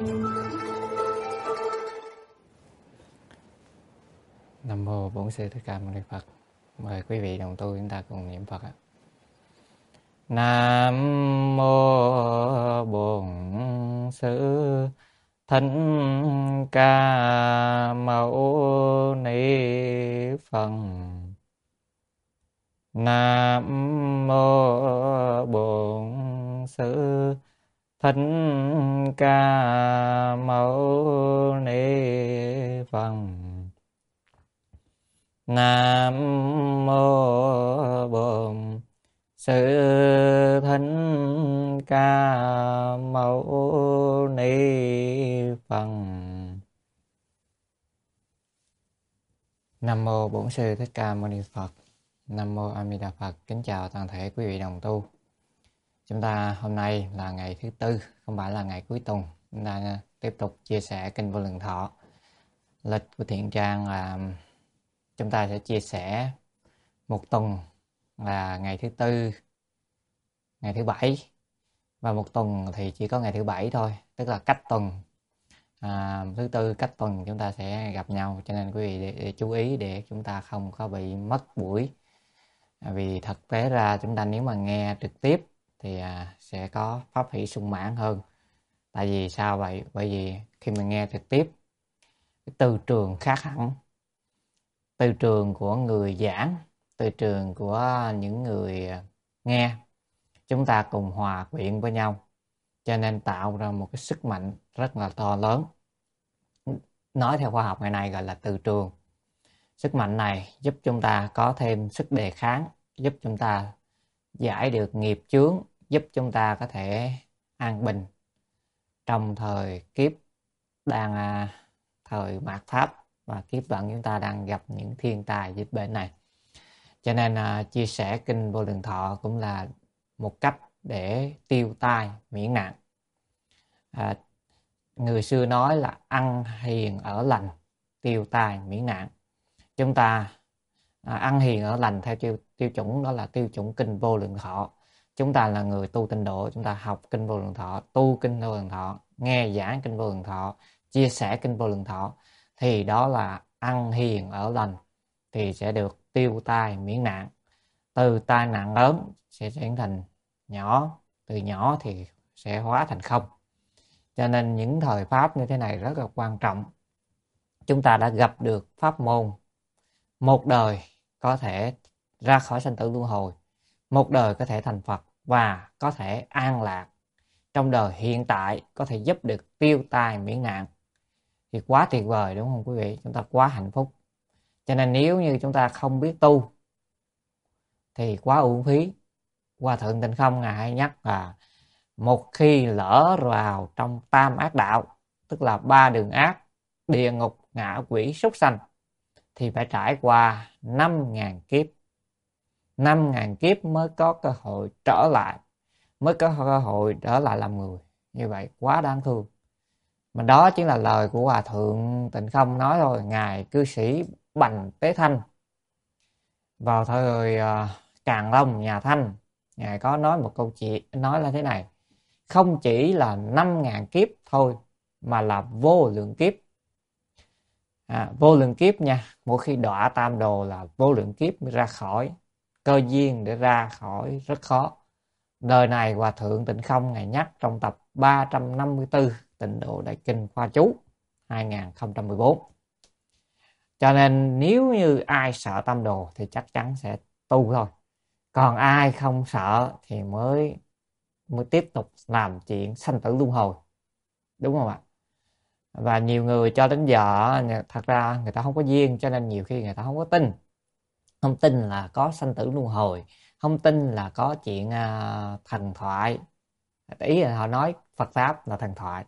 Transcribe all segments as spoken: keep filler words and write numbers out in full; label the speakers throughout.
Speaker 1: Nam mô Bổn Sư Thích Ca Mâu Ni Phật. Mời quý vị đồng tu chúng ta cùng niệm Phật ạ. Nam mô Bổn Sư Thích Ca Mâu Ni Phật. Nam mô Bổn Sư Thích Ca Mâu Ni Phật. Nam mô Bổn Sư Thích Ca Mâu Ni Phật. Nam mô Bổn Sư Thích Ca Mâu Ni Phật. Nam mô A Di Đà Phật. Kính chào toàn thể quý vị đồng tu. Chúng ta hôm nay là ngày thứ tư, không phải là ngày cuối tuần. Chúng ta tiếp tục chia sẻ kinh Vô Lượng Thọ. Lịch của Thiện Trang là chúng ta sẽ chia sẻ một tuần là ngày thứ tư, ngày thứ bảy, và một tuần thì chỉ có ngày thứ bảy thôi, tức là cách tuần. À, thứ tư cách tuần chúng ta sẽ gặp nhau, cho nên quý vị để, để chú ý để chúng ta không có bị mất buổi. À, vì thực tế ra chúng ta nếu mà nghe trực tiếp thì à, sẽ có pháp hỷ sung mãn hơn. Tại vì sao vậy? Bởi vì khi mình nghe trực tiếp, cái từ trường khác hẳn. Từ trường của người giảng, từ trường của những người nghe, chúng ta cùng hòa quyện với nhau, cho nên tạo ra một cái sức mạnh rất là to lớn. Nói theo khoa học ngày nay gọi là từ trường. Sức mạnh này giúp chúng ta có thêm sức đề kháng, giúp chúng ta giải được nghiệp chướng, giúp chúng ta có thể an bình trong thời kiếp đang à, thời mạt Pháp và kiếp vận chúng ta đang gặp những thiên tai dịch bệnh này. Cho nên à, chia sẻ kinh Vô Lượng Thọ cũng là một cách để tiêu tai miễn nạn. À, người xưa nói là ăn hiền ở lành, tiêu tai miễn nạn. Chúng ta à, ăn hiền ở lành theo tiêu, tiêu chuẩn đó là tiêu chuẩn kinh Vô Lượng Thọ. Chúng ta là người tu tịnh độ, chúng ta học kinh Vô Lượng Thọ, tu kinh Vô Lượng Thọ, nghe giảng kinh Vô Lượng Thọ, chia sẻ kinh Vô Lượng Thọ, thì đó là ăn hiền ở lành, thì sẽ được tiêu tai miễn nạn. Từ tai nạn lớn sẽ chuyển thành nhỏ, từ nhỏ thì sẽ hóa thành không. Cho nên những thời pháp như thế này rất là quan trọng. Chúng ta đã gặp được pháp môn một đời có thể ra khỏi sanh tử luân hồi, một đời có thể thành Phật và có thể an lạc trong đời hiện tại, có thể giúp được tiêu tai miễn nạn, thì quá tuyệt vời, đúng không quý vị? Chúng ta quá hạnh phúc. Cho nên nếu như chúng ta không biết tu thì quá uổng phí. Hòa Thượng Tịnh Không ngài hay nhắc là một khi lỡ vào trong tam ác đạo, tức là ba đường ác, địa ngục, ngạ quỷ, súc sanh, thì phải trải qua năm ngàn kiếp. năm ngàn kiếp mới có cơ hội trở lại, mới có cơ hội trở lại làm người. Như vậy quá đáng thương. Mà đó chính là lời của Hòa Thượng Tịnh Không nói thôi. Ngài cư sĩ Bành Tế Thanh vào thời uh, Càn Long nhà Thanh, ngài có nói một câu chuyện, nói là thế này: không chỉ là năm ngàn kiếp thôi, mà là vô lượng kiếp. À, vô lượng kiếp nha. Mỗi khi đọa tam đồ là vô lượng kiếp mới ra khỏi. Cơ duyên để ra khỏi rất khó. Đời này Hòa Thượng Tịnh Không ngài nhắc trong tập ba trăm năm mươi tư Tịnh Độ Đại Kinh Khoa Chú hai nghìn không trăm mười bốn. Cho nên nếu như ai sợ tam đồ thì chắc chắn sẽ tu thôi. Còn ai không sợ thì mới mới tiếp tục làm chuyện sanh tử luân hồi. Đúng không ạ? Và nhiều người cho đến giờ thật ra người ta không có duyên, cho nên nhiều khi người ta không có tin. Không tin là có sanh tử luân hồi, không tin là có chuyện uh, thần thoại. Ý là họ nói Phật Pháp là thần thoại.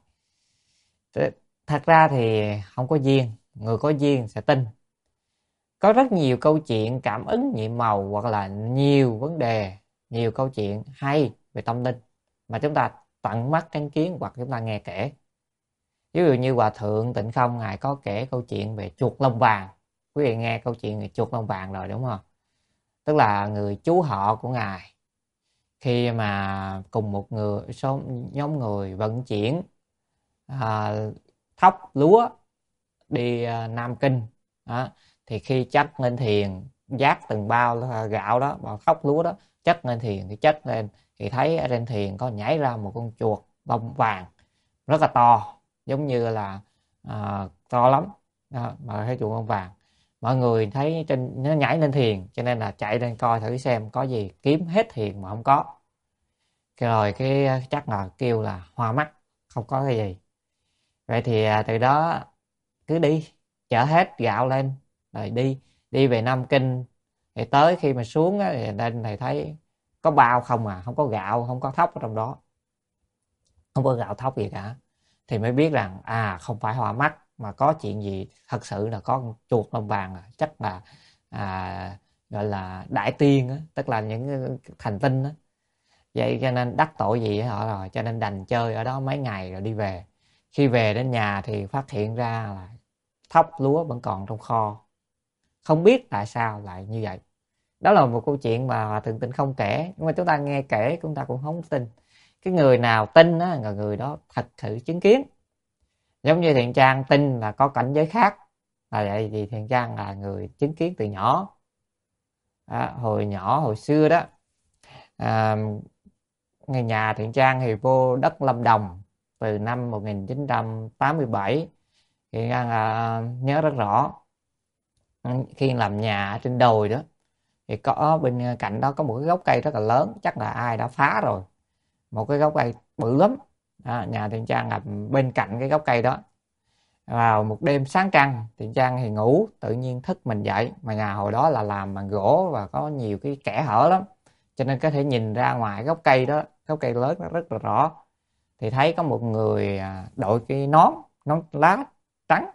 Speaker 1: Thật ra thì không có duyên, người có duyên sẽ tin. Có rất nhiều câu chuyện cảm ứng nhiệm màu, hoặc là nhiều vấn đề, nhiều câu chuyện hay về tâm linh mà chúng ta tận mắt chứng kiến hoặc chúng ta nghe kể. Ví dụ như Hòa Thượng Tịnh Không ngài có kể câu chuyện về chuột lông vàng. Quý vị nghe câu chuyện về chuột lông vàng rồi đúng không? Tức là người chú họ của ngài khi mà cùng một người số nhóm người vận chuyển à, thóc lúa đi à, Nam Kinh đó. Thì khi chất lên thuyền vác từng bao gạo đó, bao thóc lúa đó, chất lên thuyền thì chất lên thì thấy ở trên thuyền có nhảy ra một con chuột lông vàng rất là to, giống như là à, to lắm đó, mà thấy chuột lông vàng. Mọi người thấy trên nó nhảy lên thuyền cho nên là chạy lên coi thử xem có gì, kiếm hết thuyền mà không có. Cái rồi cái chắc là kêu là hoa mắt, không có cái gì. Vậy thì à, từ đó cứ đi chở hết gạo lên rồi đi đi về Nam Kinh. Thì tới khi mà xuống á, thì lên thầy thấy có bao không à, không có gạo, không có thóc ở trong đó, không có gạo thóc gì cả. Thì mới biết rằng à, không phải hoa mắt mà có chuyện gì, thật sự là có con chuột lông vàng, à, chắc là à, gọi là đại tiên á, tức là những thành tinh á. Vậy cho nên đắc tội gì với họ rồi, cho nên đành chơi ở đó mấy ngày rồi đi về. Khi về đến nhà thì phát hiện ra là thóc lúa vẫn còn trong kho, không biết tại sao lại như vậy. Đó là một câu chuyện mà Hòa Thượng Tịnh không kể, nhưng mà chúng ta nghe kể chúng ta cũng không tin. Cái người nào tin á, là người đó thật sự chứng kiến. Giống như Thiện Trang tin là có cảnh giới khác, là vậy thì Thiện Trang là người chứng kiến từ nhỏ. Đó, hồi nhỏ hồi xưa đó, à, người nhà Thiện Trang thì vô đất Lâm Đồng từ năm một nghìn chín trăm tám mươi bảy. Thiện Trang là nhớ rất rõ, khi làm nhà ở trên đồi đó thì có bên cạnh đó có một cái gốc cây rất là lớn, chắc là ai đã phá rồi, một cái gốc cây bự lắm. À, nhà Thiện Trang là bên cạnh cái gốc cây đó. Vào một đêm sáng trăng, Thiện Trang thì ngủ, tự nhiên thức mình dậy, mà nhà hồi đó là làm bằng gỗ và có nhiều cái kẽ hở lắm, cho nên có thể nhìn ra ngoài gốc cây đó, gốc cây lớn nó rất là rõ. Thì thấy có một người đội cái nón nón lá trắng,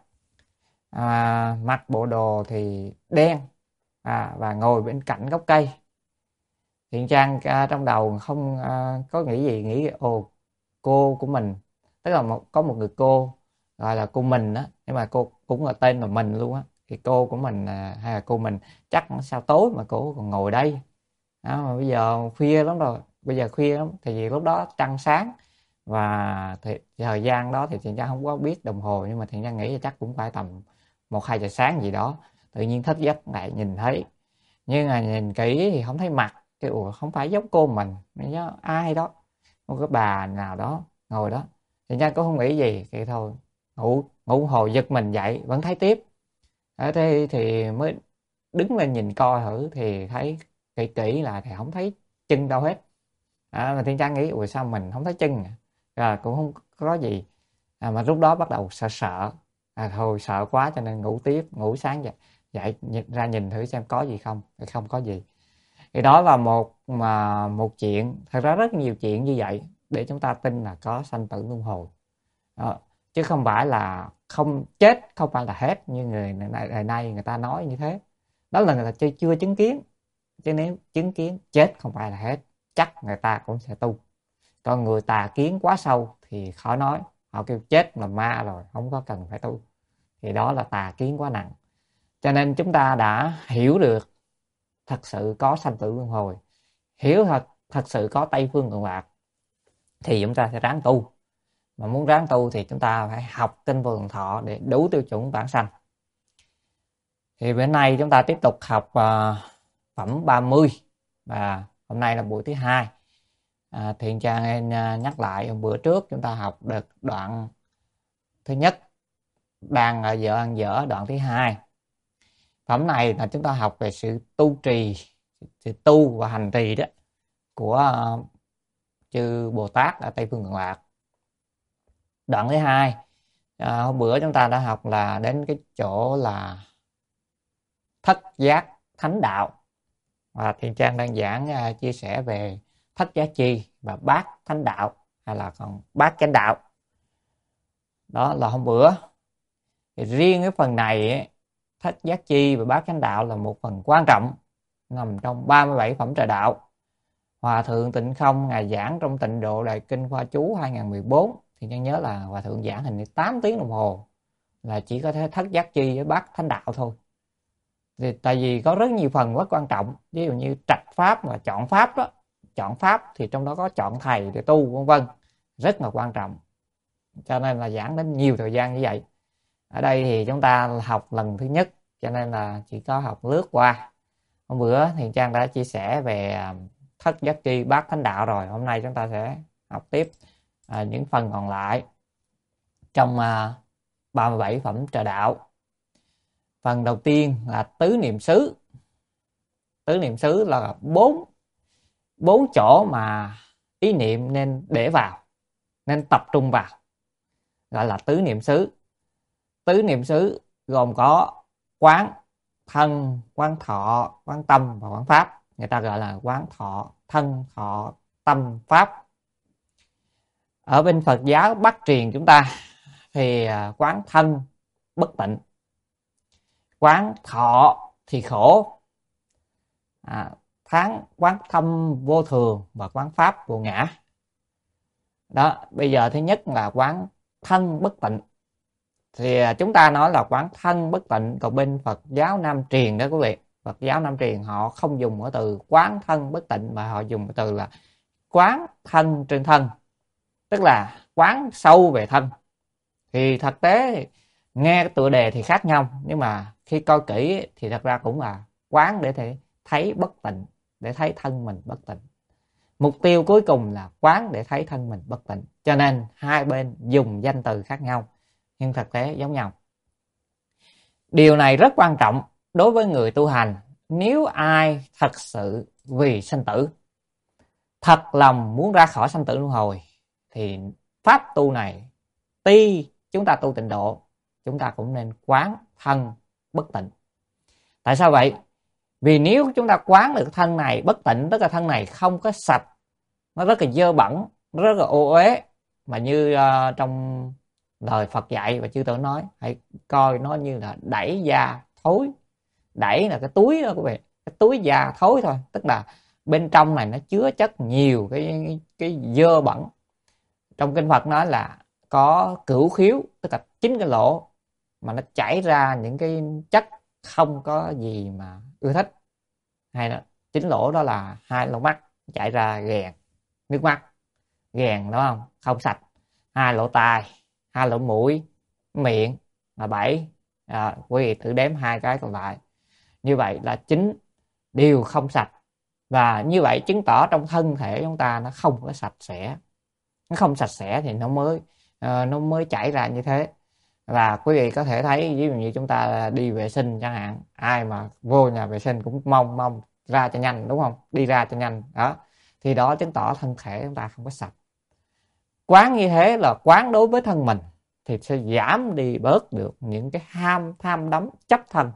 Speaker 1: à, mặc bộ đồ thì đen, à, và ngồi bên cạnh gốc cây. Thiện Trang à, trong đầu không à, có nghĩ gì, nghĩ ồ, cô của mình, tức là một, có một người cô gọi là cô mình á, nhưng mà cô cũng là tên là mình luôn á. Thì cô của mình à, hay là cô mình, chắc sao tối mà cô còn ngồi đây. Đó, mà bây giờ khuya lắm rồi, bây giờ khuya lắm, thì vì lúc đó trăng sáng và thì, thời gian đó thì Thiện Trang không có biết đồng hồ, nhưng mà Thiện Trang nghĩ là chắc cũng phải tầm một hai giờ sáng gì đó. Tự nhiên thức giấc lại nhìn thấy, nhưng mà nhìn kỹ thì không thấy mặt. Cái ủa, không phải giống cô mình, nhớ ai đó, một cái bà nào đó ngồi đó. Thì Trang cũng không nghĩ gì, thì thôi ngủ ngủ hồi giật mình dậy vẫn thấy tiếp. Ở đây thì mới đứng lên nhìn coi thử thì thấy kỹ kỹ là thì không thấy chân đâu hết. À, mà Thiên Trang nghĩ ủa sao mình không thấy chân à? Rồi cũng không có gì. À, mà lúc đó bắt đầu sợ sợ. À, thôi sợ quá cho nên ngủ tiếp, ngủ sáng dậy dậy nhìn ra nhìn thử xem có gì không, thì không có gì. Thì đó là một mà một chuyện, thật ra rất nhiều chuyện như vậy để chúng ta tin là có sanh tử luân hồi. Đó. Chứ không phải là không chết không phải là hết như người ngày nay người ta nói như thế. Đó là người ta chưa, chưa chứng kiến. Chứ nếu chứng kiến chết không phải là hết, chắc người ta cũng sẽ tu. Còn người tà kiến quá sâu thì khó nói, họ kêu chết là ma rồi, không có cần phải tu. Thì đó là tà kiến quá nặng. Cho nên chúng ta đã hiểu được thật sự có sanh tử luân hồi, hiểu thật thật sự có Tây Phương Cực Lạc, thì chúng ta sẽ ráng tu. Mà muốn ráng tu thì chúng ta phải học Kinh Vô Lượng Thọ để đủ tiêu chuẩn vãng sanh. Thì bữa nay chúng ta tiếp tục học uh, phẩm ba mươi, và hôm nay là buổi thứ hai. À, Thiện Trang em nhắc lại, bữa trước chúng ta học được đoạn thứ nhất, đang ở dở ăn dở, đoạn thứ hai. Phẩm này là chúng ta học về sự tu trì, sự tu và hành trì đó của uh, chư Bồ Tát ở Tây Phương Cực Lạc. Đoạn thứ hai, à, hôm bữa chúng ta đã học là đến cái chỗ là thất giác thánh đạo, và Thiện Trang đang giảng uh, chia sẻ về thất giác chi và bát thánh đạo, hay là còn bát chánh đạo. Đó là hôm bữa. Thì riêng cái phần này ấy, thất giác chi và bát chánh đạo là một phần quan trọng, nằm trong ba mươi bảy phẩm trợ đạo. Hòa Thượng Tịnh Không ngài giảng trong Tịnh Độ Đại Kinh Khoa Chú hai không một bốn, thì nhân nhớ là Hòa Thượng giảng hình như tám tiếng đồng hồ, là chỉ có thể thất giác chi với bát thánh đạo thôi. Thì tại vì có rất nhiều phần rất quan trọng, ví dụ như trạch pháp và chọn pháp đó. Chọn pháp thì trong đó có chọn thầy để tu vân vân, rất là quan trọng. cho nên là giảng đến nhiều thời gian như vậy. Ở đây thì chúng ta học lần thứ nhất, cho nên là chỉ có học lướt qua. Hôm bữa thì Trang đã chia sẻ về thất giác chi bát thánh đạo rồi. Hôm nay chúng ta sẽ học tiếp à, những phần còn lại trong à, ba mươi bảy phẩm trợ đạo. Phần đầu tiên là tứ niệm xứ. Tứ niệm xứ là bốn bốn chỗ mà ý niệm nên để vào, nên tập trung vào, gọi là tứ niệm xứ. Tứ niệm xứ gồm có quán thân, quán thọ, quán tâm và quán pháp. Người ta gọi là quán thọ, thân, thọ, tâm, pháp. Ở bên Phật giáo Bắc truyền chúng ta thì quán thân bất tịnh, quán thọ thì khổ, à, tháng quán thâm vô thường và quán pháp vô ngã. Đó, bây giờ thứ nhất là quán thân bất tịnh. Thì chúng ta nói là quán thân bất tịnh, còn bên Phật giáo Nam truyền đó quý vị, Phật giáo Nam truyền họ không dùng cái từ quán thân bất tịnh mà họ dùng cái từ là quán thân trên thân, tức là quán sâu về thân. Thì thực tế nghe cái tựa đề thì khác nhau, nhưng mà khi coi kỹ thì thật ra cũng là quán để thể thấy bất tịnh, để thấy thân mình bất tịnh. Mục tiêu cuối cùng là quán để thấy thân mình bất tịnh, cho nên hai bên dùng danh từ khác nhau nhưng thực tế giống nhau. Điều này rất quan trọng đối với người tu hành. Nếu ai thật sự vì sanh tử, thật lòng muốn ra khỏi sanh tử luân hồi, thì pháp tu này tuy chúng ta tu tịnh độ, chúng ta cũng nên quán thân bất tịnh. Tại sao vậy? Vì nếu chúng ta quán được thân này bất tịnh, tức là thân này không có sạch, nó rất là dơ bẩn, nó rất là ô uế, mà như uh, trong lời Phật dạy và chư Tổ nói, hãy coi nó như là đẩy da thối. Đẩy là cái túi đó quý vị, cái túi da thối thôi, tức là bên trong này nó chứa chất nhiều cái cái, cái dơ bẩn. Trong kinh Phật nói là có cửu khiếu, tức là chín cái lỗ mà nó chảy ra những cái chất không có gì mà ưa thích. Hay là chín lỗ đó là hai lỗ mắt chảy ra ghèn nước mắt, ghèn đúng không, không sạch. Hai lỗ tai, hai lỗ mũi, miệng là bảy. À, quý vị thử đếm hai cái còn lại, như vậy là chín đều không sạch. Và như vậy chứng tỏ trong thân thể chúng ta nó không có sạch sẽ, nó không sạch sẽ thì nó mới uh, nó mới chảy ra như thế. Và quý vị có thể thấy ví dụ như chúng ta đi vệ sinh chẳng hạn, ai mà vô nhà vệ sinh cũng mong mong ra cho nhanh đúng không, đi ra cho nhanh đó, thì đó chứng tỏ thân thể chúng ta không có sạch. Quán như thế là quán đối với thân mình, thì sẽ giảm đi bớt được những cái ham tham đắm chấp thân.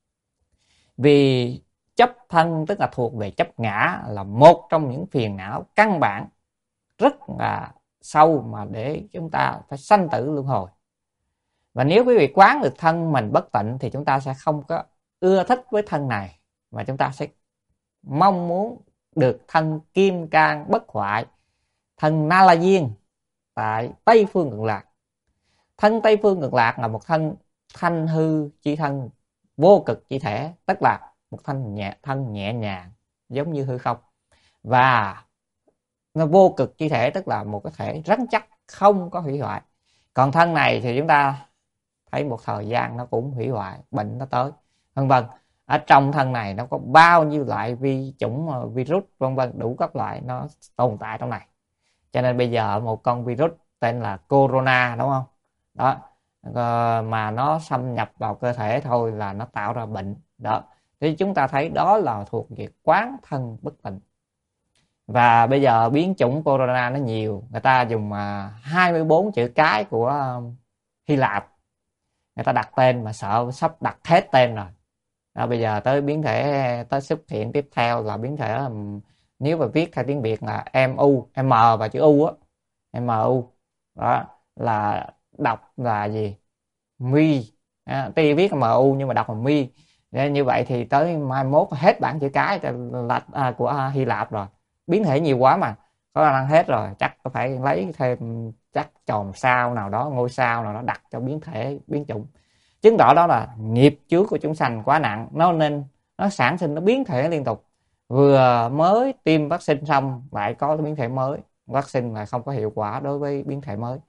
Speaker 1: Vì chấp thân tức là thuộc về chấp ngã, là một trong những phiền não căn bản rất là sâu mà để chúng ta phải sanh tử luân hồi. Và nếu quý vị quán được thân mình bất tịnh thì chúng ta sẽ không có ưa thích với thân này, mà chúng ta sẽ mong muốn được thân kim cang bất hoại, thân Na La Diên tại Tây Phương Cực Lạc. Thân Tây Phương Cực Lạc là một thân thanh hư chi thân, vô cực chi thể, tức là một thân nhẹ, thân nhẹ nhàng giống như hư không, và nó vô cực chi thể, tức là một cái thể rắn chắc không có hủy hoại. Còn thân này thì chúng ta thấy một thời gian nó cũng hủy hoại, bệnh nó tới vân vân. Ở trong thân này nó có bao nhiêu loại vi chủng, virus vân vân, đủ các loại nó tồn tại trong này. Cho nên bây giờ một con virus tên là corona đúng không, đó mà nó xâm nhập vào cơ thể thôi là nó tạo ra bệnh đó. Thì chúng ta thấy đó là thuộc về quán thân bất tịnh. Và bây giờ biến chủng corona nó nhiều, người ta dùng hai mươi bốn chữ cái của Hy Lạp, người ta đặt tên mà sợ sắp đặt hết tên rồi đó. Bây giờ tới biến thể tới xuất hiện tiếp theo là biến thể, nếu mà viết theo tiếng Việt là em u, M và chữ U á, em u đó là đọc là gì, Mi. À, tuy viết là em u nhưng mà đọc là Mi. Như vậy thì tới mai mốt hết bản chữ cái là à, của Hy Lạp rồi. Biến thể nhiều quá mà có khả năng hết rồi, chắc có phải lấy thêm chắc chòm sao nào đó, ngôi sao nào đó đặt cho biến thể biến chủng, chứng tỏ đó là nghiệp chướng của chúng sanh quá nặng, nó nên nó sản sinh nó biến thể liên tục. Vừa mới tiêm vaccine xong lại có biến thể mới, vaccine lại không có hiệu quả đối với biến thể mới,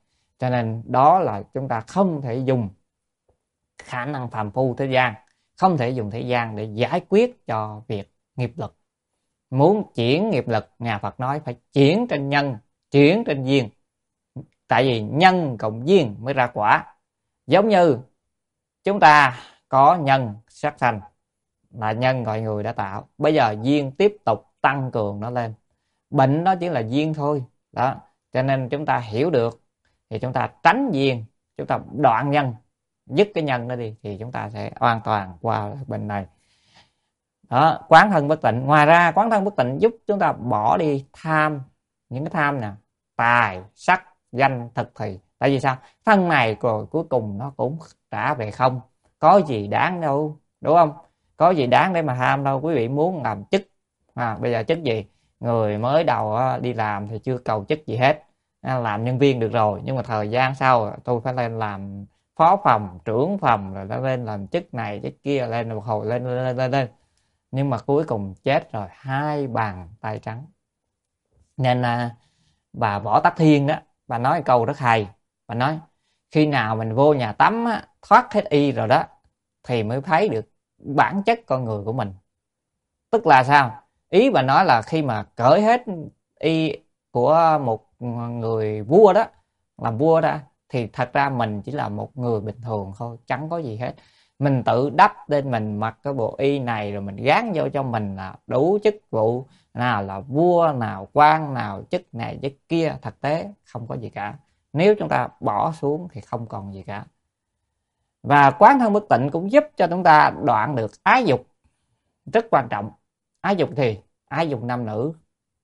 Speaker 1: Cho nên đó là chúng ta không thể dùng khả năng phàm phu thế gian, không thể dùng thế gian để giải quyết cho việc nghiệp lực. Muốn chuyển nghiệp lực, nhà Phật nói phải chuyển trên nhân, chuyển trên duyên. Tại vì nhân cộng duyên mới ra quả. Giống như chúng ta có nhân sát sanh là nhân gọi người đã tạo, bây giờ duyên tiếp tục tăng cường nó lên. Bệnh nó chỉ là duyên thôi đó, cho nên chúng ta hiểu được thì chúng ta tránh duyên, chúng ta đoạn nhân, dứt cái nhân đó đi thì chúng ta sẽ hoàn toàn qua bệnh này. Đó, quán thân bất tịnh. Ngoài ra quán thân bất tịnh giúp chúng ta bỏ đi tham, những cái tham nè, tài, sắc, danh, thực thì. Tại vì sao? Thân này rồi cuối cùng nó cũng trả về không, có gì đáng đâu, đúng không? Có gì đáng để mà tham đâu. Quý vị muốn làm chức, à, bây giờ chức gì? Người mới đầu đi làm thì chưa cầu chức gì hết, làm nhân viên được rồi, nhưng mà thời gian sau tôi phải lên làm phó phòng, trưởng phòng, rồi lên làm chức này chức kia, lên một hồi lên lên lên lên nhưng mà cuối cùng chết rồi, hai bàn tay trắng. Nên à, bà Võ Tắc Thiên đó, bà nói câu rất hay. Bà nói khi nào mình vô nhà tắm á, thoát hết y rồi đó thì mới thấy được bản chất con người của mình. Tức là sao? Ý bà nói là khi mà cởi hết y của một người vua đó, làm vua đó, thì thật ra mình chỉ là một người bình thường thôi, chẳng có gì hết. Mình tự đắp lên mình mặc cái bộ y này rồi mình gán vô cho mình là đủ chức vụ, nào là vua, nào quan, nào chức này chức kia. Thực tế không có gì cả. Nếu chúng ta bỏ xuống thì không còn gì cả. Và quán thân bất tịnh cũng giúp cho chúng ta đoạn được ái dục, rất quan trọng. Ái dục thì ái dục nam nữ.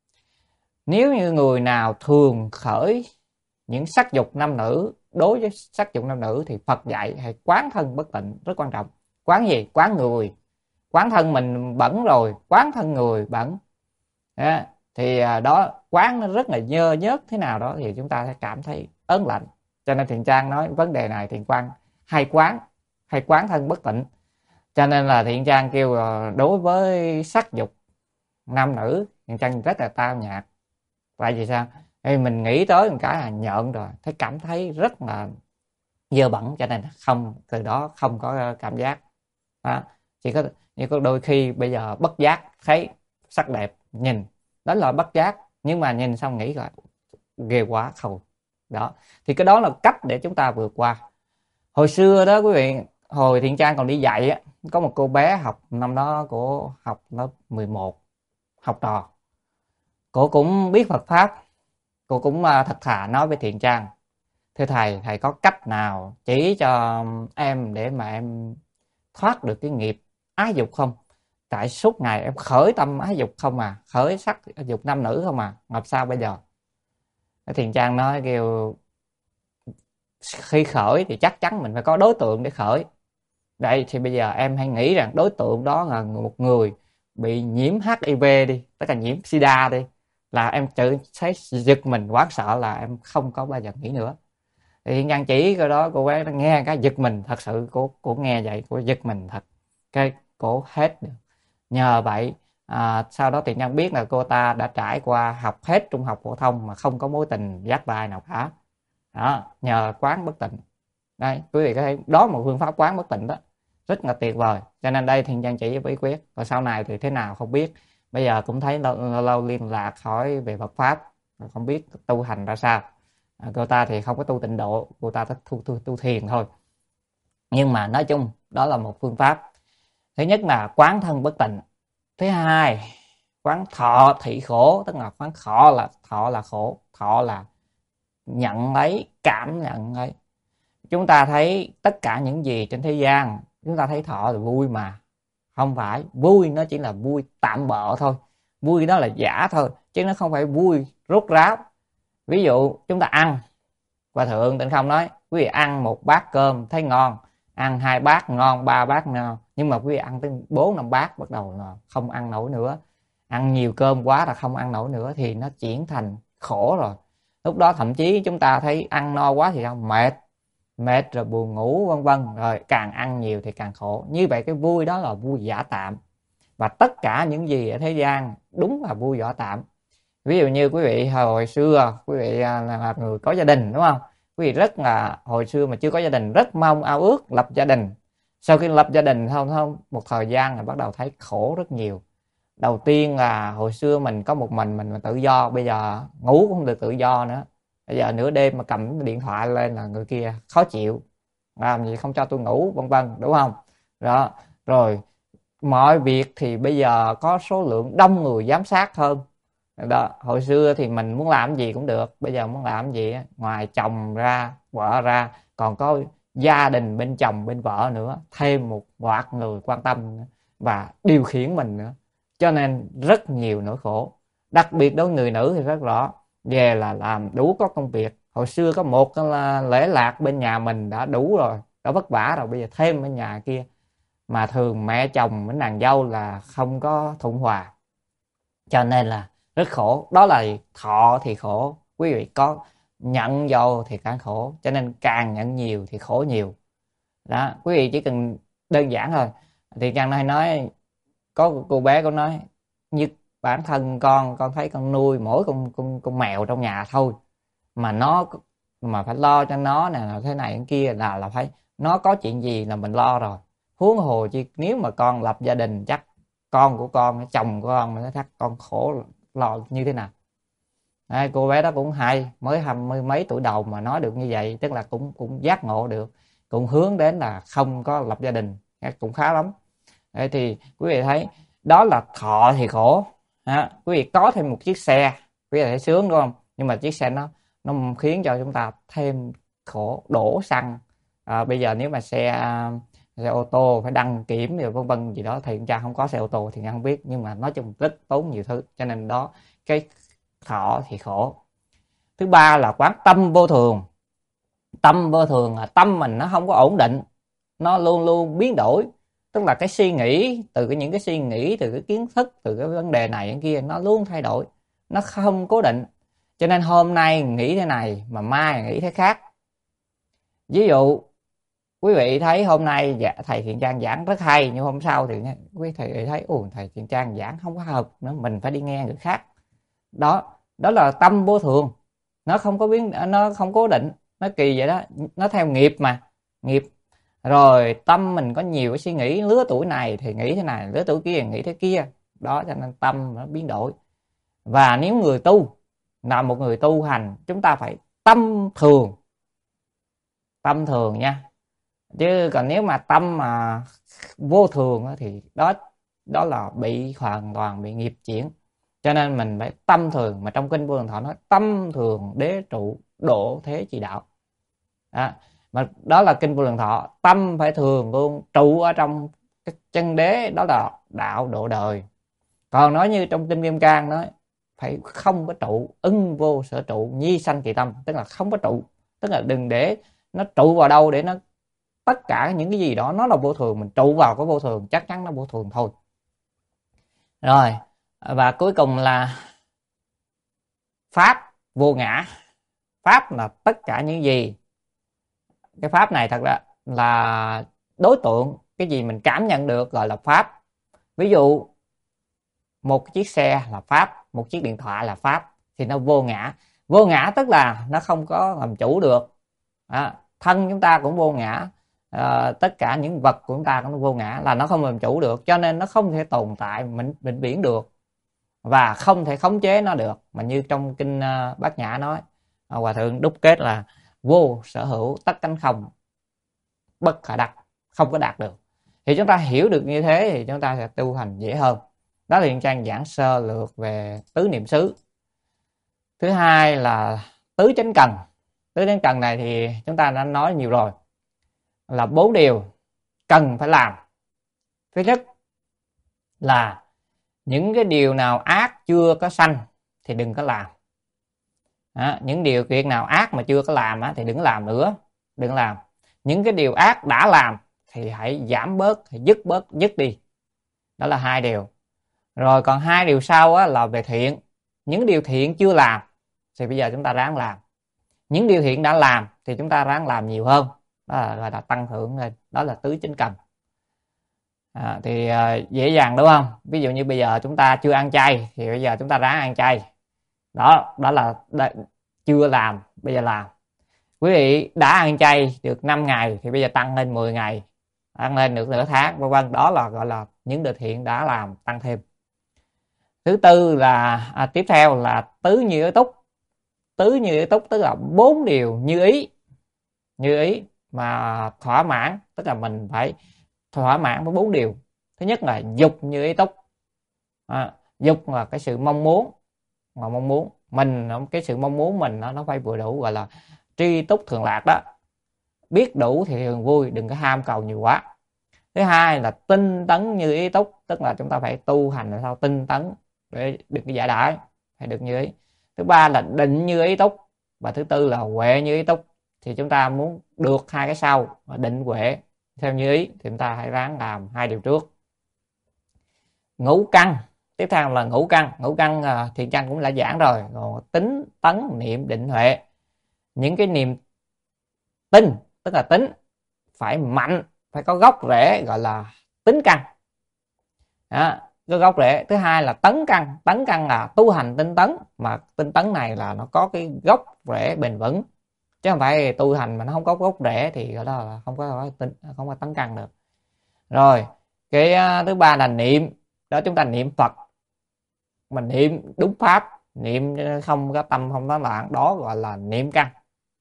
Speaker 1: Nếu như người nào thường khởi những sắc dục nam nữ, đối với sắc dục nam nữ thì Phật dạy hay quán thân bất tịnh rất quan trọng. Quán gì? Quán người. Quán thân mình bẩn rồi, quán thân người bẩn. Đó, thì đó, quán nó rất là nhơ nhớt thế nào đó thì chúng ta sẽ cảm thấy ớn lạnh. Cho nên Thiện Trang nói vấn đề này Thiện Quang hay quán, hay quán thân bất tịnh. Cho nên là Thiện Trang kêu đối với sắc dục nam nữ, Thiện Trang rất là tao nhạt. Tại vì sao? Thì mình nghĩ tới một cái là nhợn rồi, thấy cảm thấy rất là dơ bẩn, cho nên không, từ đó không có cảm giác. Đó. Chỉ có như có đôi khi bây giờ bất giác thấy sắc đẹp, nhìn đó là bất giác, nhưng mà nhìn xong nghĩ rồi ghê quá không. Đó, thì cái đó là cách để chúng ta vượt qua. Hồi xưa đó quý vị, hồi Thiện Trang còn đi dạy á, có một cô bé học năm đó của học lớp mười một, học trò. Cô cũng biết Phật pháp, cô cũng thật thà nói với Thiện Trang: thưa thầy, thầy có cách nào chỉ cho em để mà em thoát được cái nghiệp ái dục không? Tại suốt ngày em khởi tâm ái dục không à, khởi sắc dục nam nữ không à, làm sao bây giờ? Thiện Trang nói kêu khi khởi thì chắc chắn mình phải có đối tượng để khởi. Vậy thì bây giờ em hãy nghĩ rằng đối tượng đó là một người bị nhiễm hát i vê đi, tức là nhiễm sida đi, là em tự thấy giật mình hoảng sợ là em không có bao giờ nghĩ nữa. Thì Nhan chỉ cái đó cô bé nó nghe cái giật mình, thật sự cô cô nghe vậy cô giật mình thật, cái cô hết được. Nhờ vậy à, sau đó thì Nhan biết là cô ta đã trải qua học hết trung học phổ thông mà không có mối tình giác vai nào cả. Đó, nhờ quán bất tịnh. Đây quý vị có thể, đó một phương pháp quán bất tịnh đó rất là tuyệt vời. Cho nên đây thì Nhan chỉ với bí quyết, và sau này thì thế nào không biết. Bây giờ cũng thấy lâu, lâu, lâu liên lạc hỏi về Phật pháp, không biết tu hành ra sao. À, cô ta thì không có tu tịnh độ, cô ta tu, tu, tu thiền thôi. Nhưng mà nói chung đó là một phương pháp. Thứ nhất là quán thân bất tịnh. Thứ hai, quán thọ thị khổ, tức là quán thọ là thọ là khổ, thọ là nhận lấy, cảm nhận ấy. Chúng ta thấy tất cả những gì trên thế gian, chúng ta thấy thọ là vui mà. Không phải, vui nó chỉ là vui tạm bợ thôi. Vui đó là giả thôi, chứ nó không phải vui rốt ráo. Ví dụ chúng ta ăn, Hòa Thượng Tịnh Không nói quý vị ăn một bát cơm thấy ngon, ăn hai bát ngon, ba bát ngon, nhưng mà quý vị ăn tới bốn năm bát bắt đầu là không ăn nổi nữa. Ăn nhiều cơm quá là không ăn nổi nữa thì nó chuyển thành khổ rồi. Lúc đó thậm chí chúng ta thấy ăn no quá thì không, mệt, mệt rồi buồn ngủ vân vân, rồi càng ăn nhiều thì càng khổ. Như vậy cái vui đó là vui giả tạm. Và tất cả những gì ở thế gian đúng là vui giả tạm. Ví dụ như quý vị hồi xưa quý vị là người có gia đình, đúng không? quý vị rất là hồi xưa mà chưa có gia đình rất mong ao ước lập gia đình. Sau khi lập gia đình không không một thời gian là bắt đầu thấy khổ rất nhiều. Đầu tiên là hồi xưa mình có một mình mình mà tự do, bây giờ ngủ cũng không được tự do nữa. Bây giờ nửa đêm mà cầm điện thoại lên là người kia khó chịu, làm gì không cho tôi ngủ, vân vân, đúng không? Đó, rồi mọi việc thì bây giờ có số lượng đông người giám sát hơn. Đó, hồi xưa thì mình muốn làm gì cũng được, bây giờ muốn làm gì ngoài chồng ra, vợ ra, còn có gia đình bên chồng bên vợ nữa, thêm một loạt người quan tâm nữa, và điều khiển mình nữa, cho nên rất nhiều nỗi khổ. Đặc biệt đối với người nữ thì rất rõ, về là làm đủ có công việc. Hồi xưa có một là lễ lạc bên nhà mình đã đủ rồi, đã vất vả rồi, bây giờ thêm bên nhà kia. Mà thường mẹ chồng với nàng dâu là không có thuận hòa, cho nên là rất khổ. Đó là thọ thì khổ, quý vị có nhận vô thì càng khổ, cho nên càng nhận nhiều thì khổ nhiều. Đó, quý vị chỉ cần đơn giản thôi. Thì Trang hay nói, có cô bé có nói như bản thân con con thấy con nuôi mỗi con con con mèo trong nhà thôi, mà nó mà phải lo cho nó nè, là thế này thế kia, là là phải nó có chuyện gì là mình lo rồi. Huống hồ chi nếu mà con lập gia đình, chắc con của con, chồng của con nó chắc con khổ lo như thế nào. Đấy, cô bé đó cũng hay, mới hai mươi mấy tuổi đầu mà nói được như vậy, tức là cũng cũng giác ngộ được, cũng hướng đến là không có lập gia đình, cũng khá lắm. Đấy, thì quý vị thấy đó là thọ thì khổ. Ha, quý vị có thêm một chiếc xe, quý vị thấy sướng đúng không? Nhưng mà chiếc xe nó nó khiến cho chúng ta thêm khổ, đổ xăng. À, bây giờ nếu mà xe xe ô tô phải đăng kiểm rồi vân vân gì đó, thì cha không có xe ô tô thì không biết, nhưng mà nói chung rất tốn nhiều thứ, cho nên đó cái thọ thì khổ. Thứ ba là quán tâm vô thường. Tâm vô thường là tâm mình nó không có ổn định, nó luôn luôn biến đổi. Tức là cái suy nghĩ, từ cái những cái suy nghĩ, từ cái kiến thức, từ cái vấn đề này cái kia, nó luôn thay đổi, nó không cố định. Cho nên hôm nay nghĩ thế này mà mai nghĩ thế khác. Ví dụ quý vị thấy hôm nay dạ, thầy Thiện Trang giảng rất hay, nhưng hôm sau thì quý thầy thấy ồ thầy Thiện Trang giảng không có hợp nữa, mình phải đi nghe người khác. Đó, đó là tâm vô thường, nó không có biến, nó không cố định, nó kỳ vậy đó, nó theo nghiệp mà, nghiệp. Rồi tâm mình có nhiều cái suy nghĩ, lứa tuổi này thì nghĩ thế này, lứa tuổi kia nghĩ thế kia. Đó, cho nên tâm nó biến đổi. Và nếu người tu, là một người tu hành, chúng ta phải tâm thường. Tâm thường nha. Chứ còn nếu mà tâm mà vô thường thì đó đó là bị hoàn toàn bị nghiệp chuyển. Cho nên mình phải tâm thường, mà trong kinh Vô Lượng Thọ nói tâm thường đế trụ độ thế chỉ đạo. Đó, mà đó là kinh Vô Lượng Thọ, tâm phải thường luôn, trụ ở trong cái chân đế, đó là đạo độ đời. Còn nói như trong kinh Kim Cang nói phải không có trụ, ưng vô sở trụ, nhi sanh kỳ tâm, tức là không có trụ, tức là đừng để nó trụ vào đâu, để nó tất cả những cái gì đó nó là vô thường, mình trụ vào cái vô thường chắc chắn nó vô thường thôi. Rồi, và cuối cùng là pháp vô ngã. Pháp là tất cả những gì. Cái pháp này thật ra là đối tượng, cái gì mình cảm nhận được gọi là pháp. Ví dụ một chiếc xe là pháp, một chiếc điện thoại là pháp, thì nó vô ngã. Vô ngã tức là nó không có làm chủ được. À, thân chúng ta cũng vô ngã, à, tất cả những vật của chúng ta cũng vô ngã, là nó không làm chủ được, cho nên nó không thể tồn tại mình vĩnh viễn được, và không thể khống chế nó được. Mà như trong kinh uh, Bát Nhã nói, uh, Hòa Thượng đúc kết là vô sở hữu tất cánh không, bất khả đắc, không có đạt được. Thì chúng ta hiểu được như thế thì chúng ta sẽ tu hành dễ hơn. Đó là Thiện Trang giảng sơ lược về tứ niệm xứ. Thứ hai là tứ chánh cần. Tứ chánh cần này thì chúng ta đã nói nhiều rồi, là bốn điều cần phải làm. Thứ nhất là những cái điều nào ác chưa có sanh thì đừng có làm. Đó, những điều kiện nào ác mà chưa có làm á, thì đừng làm nữa, đừng làm. Những cái điều ác đã làm thì hãy giảm bớt, hãy dứt bớt, dứt đi. Đó là hai điều. Rồi còn hai điều sau á, là về thiện. Những điều thiện chưa làm thì bây giờ chúng ta ráng làm. Những điều thiện đã làm thì chúng ta ráng làm nhiều hơn. Đó là, là, là tăng thưởng lên. Đó là tứ chánh cần. À, thì à, dễ dàng đúng không? Ví dụ như bây giờ chúng ta chưa ăn chay thì bây giờ chúng ta ráng ăn chay. Đó, đó là đã, chưa làm, bây giờ làm. Quý vị đã ăn chay được năm ngày thì bây giờ tăng lên mười ngày, tăng lên được nửa tháng, vân vân. Đó là gọi là những điều thiện đã làm tăng thêm. Thứ tư là à, tiếp theo là tứ như ý túc. Tứ như ý túc tức là bốn điều như ý, như ý mà thỏa mãn, tức là mình phải thỏa mãn với bốn điều. Thứ nhất là dục như ý túc. À, dục là cái sự mong muốn, mà mong muốn mình, cái sự mong muốn mình nó nó phải vừa đủ, gọi là tri túc thường lạc đó. Biết đủ thì thường vui, đừng có ham cầu nhiều quá. Thứ hai là tinh tấn như ý túc, tức là chúng ta phải tu hành làm sao tinh tấn để được cái giải đãi, phải được như ý. Thứ ba là định như ý túc, và thứ tư là huệ như ý túc. Thì chúng ta muốn được hai cái sau, định huệ theo như ý, thì chúng ta hãy ráng làm hai điều trước. Ngũ căn, tiếp theo là ngũ căn. Ngũ căn thiện căn cũng đã giảng rồi. Còn tính tấn niệm định huệ, những cái niềm tin, tức là tính phải mạnh, phải có gốc rễ, gọi là tính căn đó, có gốc rễ. Thứ hai là tấn căn. Tấn căn là tu hành tinh tấn, mà tinh tấn này là nó có cái gốc rễ bền vững, chứ không phải tu hành mà nó không có gốc rễ thì gọi đó là không có tinh, không có tấn căn được. Rồi cái uh, thứ ba là niệm, đó chúng ta niệm Phật, mình niệm đúng pháp, niệm không có tâm không tán loạn, đó gọi là niệm căn.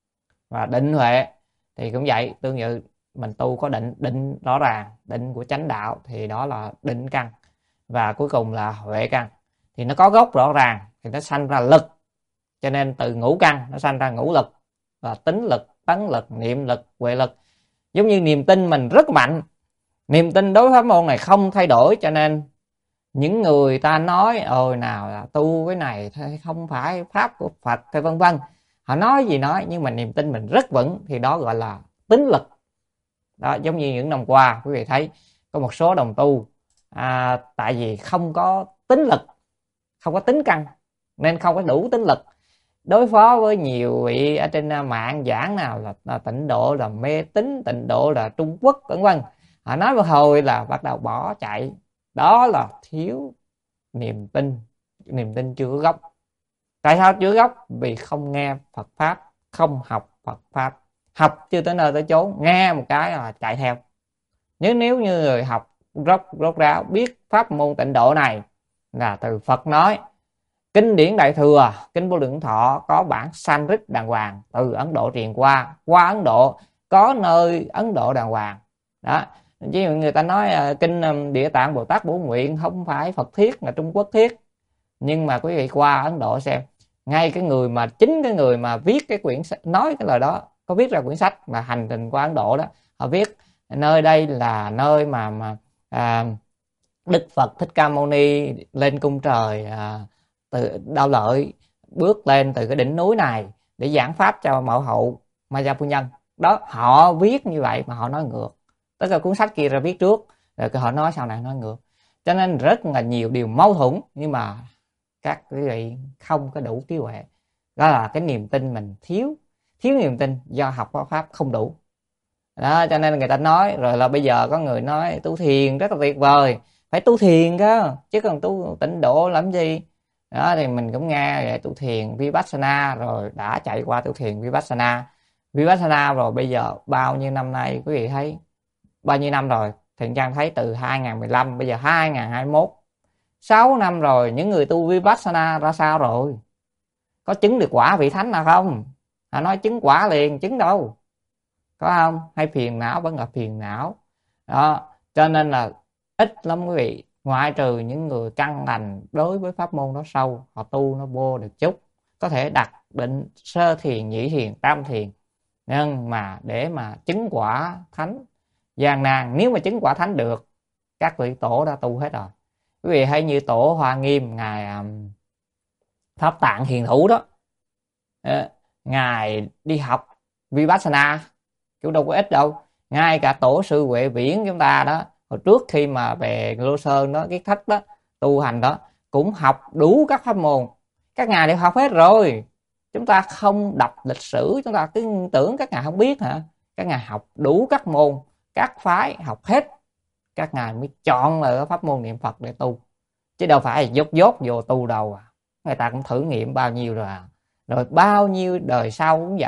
Speaker 1: Và định huệ thì cũng vậy, tương tự mình tu có định, định rõ ràng, định của chánh đạo thì đó là định căn. Và cuối cùng là huệ căn, thì nó có gốc rõ ràng thì nó sanh ra lực, cho nên từ ngũ căn nó sanh ra ngũ lực, là tính lực, tấn lực, niệm lực, huệ lực. Giống như niềm tin mình rất mạnh, niềm tin đối với pháp môn này không thay đổi, cho nên những người ta nói ôi nào là tu cái này không phải pháp của Phật hay vân vân, họ nói gì nói, nhưng mà niềm tin mình rất vững, thì đó gọi là tín lực. Đó, giống như những năm qua quý vị thấy có một số đồng tu à, tại vì không có tín lực, không có tính căn, nên không có đủ tín lực đối phó với nhiều vị ở trên mạng giảng nào là, là tịnh độ là mê tín, tịnh độ là Trung Quốc vân vân. Họ nói một hồi là bắt đầu bỏ chạy. Đó là thiếu niềm tin, niềm tin chưa có gốc. Tại sao chưa gốc? Vì không nghe Phật pháp, không học Phật pháp. Học chưa tới nơi tới chốn, nghe một cái là chạy theo. Nhưng nếu như người học rốt rốt ráo biết pháp môn tịnh độ này là từ Phật nói, kinh điển Đại Thừa, kinh Vô Lượng Thọ có bản Sanskrit đàng hoàng, từ Ấn Độ truyền qua, qua Ấn Độ có nơi Ấn Độ đàng hoàng. Đó, chứ người ta nói uh, kinh Địa Tạng Bồ Tát Bổ Nguyện không phải Phật thiết là Trung Quốc thiết. Nhưng mà quý vị qua Ấn Độ xem, ngay cái người mà chính cái người mà viết cái quyển nói cái lời đó, có viết ra quyển sách mà hành trình qua Ấn Độ đó, họ viết nơi đây là nơi mà mà à, Đức Phật Thích Ca Mâu Ni lên cung trời à, từ Đao Lợi bước lên từ cái đỉnh núi này để giảng pháp cho mẫu hậu Maya Phu Nhân. Đó, họ viết như vậy mà họ nói ngược, tức là cuốn sách kia ra viết trước rồi họ nói sau này nói ngược, cho nên rất là nhiều điều mâu thuẫn. Nhưng mà các quý vị không có đủ trí huệ, đó là cái niềm tin mình thiếu, thiếu niềm tin do học pháp không đủ. Đó, cho nên người ta nói rồi là bây giờ có người nói tu thiền rất là tuyệt vời, phải tu thiền cơ, chứ còn tu tịnh độ làm gì. Đó thì mình cũng nghe về tu thiền Vipassana, rồi đã chạy qua tu thiền Vipassana Vipassana rồi bây giờ bao nhiêu năm nay quý vị thấy, bao nhiêu năm rồi. Thiện Trang thấy từ hai không một lăm, bây giờ hai không hai mốt, sáu năm rồi. Những người tu Vipassana ra sao rồi? Có chứng được quả vị thánh nào không? Họ nói chứng quả liền, chứng đâu có không? Hay phiền não vẫn là phiền não. Đó, cho nên là ít lắm quý vị, ngoại trừ những người căn lành đối với pháp môn nó sâu, họ tu nó vô được chút, có thể đặt định sơ thiền, nhị thiền, tam thiền. Nhưng mà để mà chứng quả thánh gian nan. Nếu mà chứng quả thánh được, các vị tổ đã tu hết rồi. Quý vị hãy như tổ Hoa Nghiêm, ngài um, Pháp Tạng Hiền Thủ đó, à, ngài đi học Vipassana cũng đâu có ít đâu. Ngay cả tổ sư Huệ Viễn chúng ta đó, hồi trước khi mà về Lô Sơn đó, cái thách đó tu hành đó, cũng học đủ các pháp môn. Các ngài đều học hết rồi. Chúng ta không đọc lịch sử, chúng ta cứ tưởng các ngài không biết hả? Các ngài học đủ các môn, các phái học hết, các ngài mới chọn là pháp môn niệm Phật để tu, chứ đâu phải dốt dốt vô tu đâu à. Người ta cũng thử nghiệm bao nhiêu rồi à. Rồi bao nhiêu đời sau cũng vậy,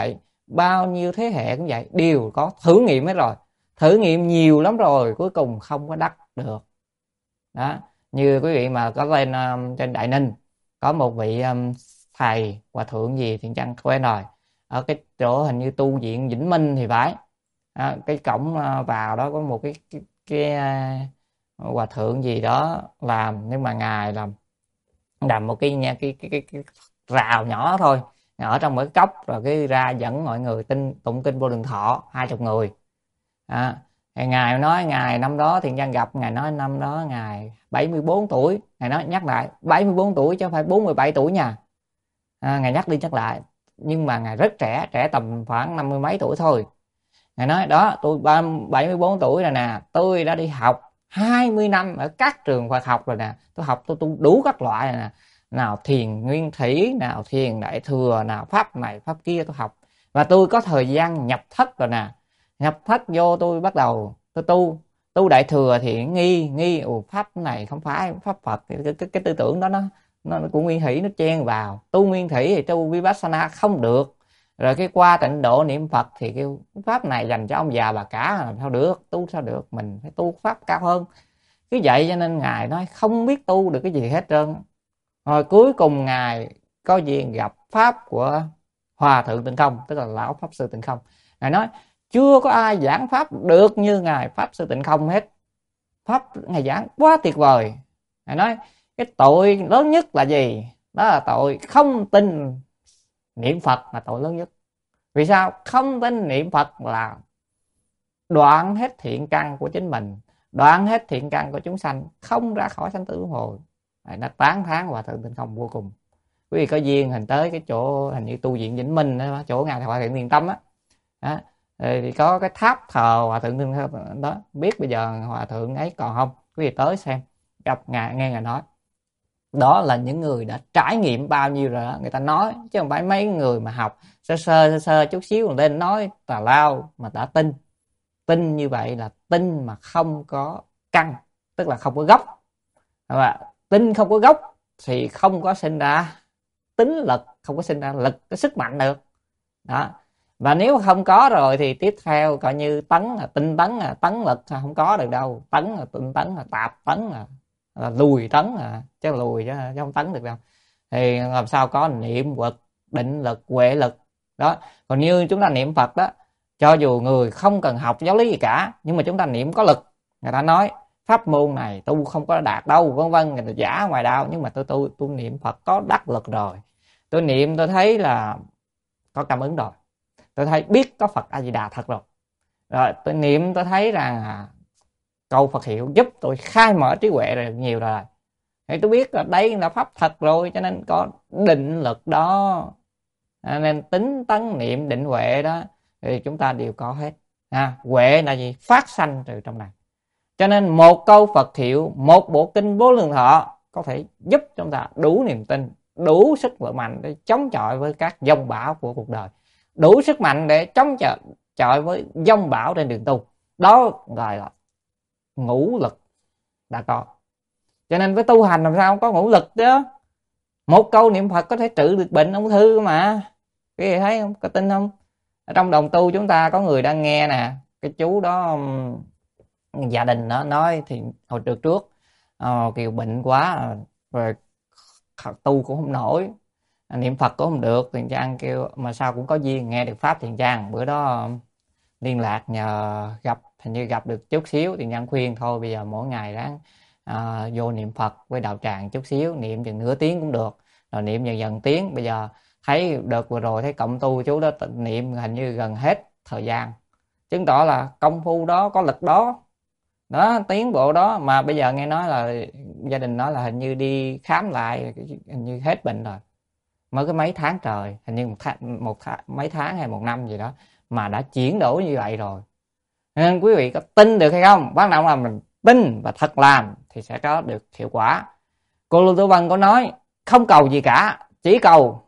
Speaker 1: bao nhiêu thế hệ cũng vậy, đều có thử nghiệm hết rồi, thử nghiệm nhiều lắm rồi, cuối cùng không có đắc được. Đó, như quý vị mà có lên um, trên Đại Ninh có một vị um, thầy hòa thượng gì thì chẳng quên rồi, ở cái chỗ hình như tu viện Vĩnh Minh thì phải. Đó, cái cổng uh, vào đó có một cái cái, cái uh, hòa thượng gì đó làm, nhưng mà ngài làm làm một cái nhà cái cái, cái, cái rào nhỏ thôi, ở trong một cái cốc, rồi cái ra dẫn mọi người tin tụng kinh Vô Lượng Thọ hai chục người. À, ngài nói ngài năm đó Thiện Nhân gặp ngài nói năm đó ngài bảy mươi bốn tuổi, ngài nói nhắc lại bảy mươi bốn tuổi chứ không phải bốn mươi bảy tuổi nha. À, ngài nhắc đi nhắc lại, nhưng mà ngài rất trẻ, trẻ tầm khoảng năm mươi mấy tuổi thôi. Ngài nói đó, tôi bảy mươi bốn tuổi rồi nè, tôi đã đi học hai mươi năm ở các trường Phật học rồi nè, tôi học tôi tu đủ các loại rồi nè, nào thiền nguyên thủy, nào thiền đại thừa, nào pháp này pháp kia tôi học, và tôi có thời gian nhập thất rồi nè. Nhập thất vô tôi bắt đầu tôi tu tu đại thừa thì nghi nghi ồ pháp này không phải pháp Phật, cái, cái, cái tư tưởng đó nó nó của nguyên thủy nó chen vào. Tu nguyên thủy thì tu vipassana không được, rồi cái qua tịnh độ niệm Phật thì cái pháp này dành cho ông già bà cả làm sao được, tu sao được, mình phải tu pháp cao hơn. Cứ vậy cho nên ngài nói không biết tu được cái gì hết trơn. Rồi cuối cùng ngài có duyên gặp pháp của Hòa Thượng Tịnh Không, tức là lão pháp sư Tịnh Không. Ngài nói chưa có ai giảng pháp được như ngài pháp sư Tịnh Không hết, pháp ngài giảng quá tuyệt vời. Ngài nói cái tội lớn nhất là gì? Đó là tội không tin niệm Phật là tội lớn nhất. Vì sao? Không tin niệm Phật là đoạn hết thiện căn của chính mình, đoạn hết thiện căn của chúng sanh, không ra khỏi sanh tử luân hồi. Nó tán thán Hòa Thượng Tịnh Không vô cùng. Quý vị có duyên hình tới cái chỗ hình như tu viện Vĩnh Minh đó, chỗ ngài Hòa Thượng Thiền Tâm á, đó, thì có cái tháp thờ Hòa Thượng Thiền Tâm đó, biết bây giờ Hòa Thượng ấy còn không, quý vị tới xem, gặp ngài nghe ngài nói. Đó là những người đã trải nghiệm bao nhiêu rồi đó, người ta nói, chứ không phải mấy người mà học sơ sơ sơ, sơ chút xíu lên nói tào lao mà đã tin. Tin như vậy là tin mà không có căn, tức là không có gốc. Và tin không có gốc thì không có sinh ra tính lực, không có sinh ra lực, cái sức mạnh được. Đó. Và nếu không có rồi thì tiếp theo coi như tấn là tinh tấn là tấn lực không có được đâu. Tấn là tinh tấn là tạp tấn là, là lùi tấn là chứ lùi chứ, chứ không tấn được đâu. Thì làm sao có niệm lực, định lực, huệ lực. Đó. Còn như chúng ta niệm Phật đó, cho dù người không cần học giáo lý gì cả, nhưng mà chúng ta niệm có lực. Người ta nói pháp môn này tu không có đạt đâu, vân vân, người ta giả ngoài đạo, nhưng mà tôi tu tôi niệm Phật có đắc lực rồi. Tôi niệm tôi thấy là có cảm ứng rồi. Tôi thấy biết có Phật A Di Đà thật rồi. Rồi tôi niệm tôi thấy rằng à, câu Phật hiệu giúp tôi khai mở trí huệ rồi nhiều rồi. Thì tôi biết là đây là pháp thật rồi, cho nên có định lực đó. À, nên tính tấn niệm định huệ đó thì chúng ta đều có hết. À, huệ là gì? Phát sanh từ trong này. Cho nên một câu Phật hiệu, một bộ kinh Vô Lượng Thọ có thể giúp chúng ta đủ niềm tin, đủ sức vợ mạnh để chống chọi với các dông bão của cuộc đời, đủ sức mạnh để chống chọi với dông bão trên đường tu. Đó gọi là ngũ lực đã có. Cho nên với tu hành làm sao không có ngũ lực chứ. Một câu niệm Phật có thể trị được bệnh ung thư mà. Quý vị thấy không? Có tin không? Ở trong đồng tu chúng ta có người đang nghe nè. Cái chú đó gia đình nó nói thì hồi trước trước uh, Kiều bệnh quá rồi tu cũng không nổi, niệm Phật cũng không được. Thiền Trang kêu mà sao cũng có duyên nghe được pháp Thiền Trang. Bữa đó liên lạc nhờ gặp, hình như gặp được chút xíu. Thiền Trang khuyên thôi bây giờ mỗi ngày ráng uh, vô niệm Phật với đạo tràng chút xíu, niệm chừng nửa tiếng cũng được, rồi niệm dần dần tiếng. Bây giờ thấy đợt vừa rồi thấy cộng tu chú đó niệm hình như gần hết thời gian, chứng tỏ là công phu đó có lực đó đó, tiến bộ đó. Mà bây giờ nghe nói là gia đình nói là hình như đi khám lại hình như hết bệnh rồi, mới có mấy tháng trời, hình như một, tháng, một tháng, mấy tháng hay một năm gì đó mà đã chuyển đổi như vậy rồi. Nên quý vị có tin được hay không? Bắt đầu là mình tin và thật làm thì sẽ có được hiệu quả. Cô Lưu Tử Vân có nói không cầu gì cả, chỉ cầu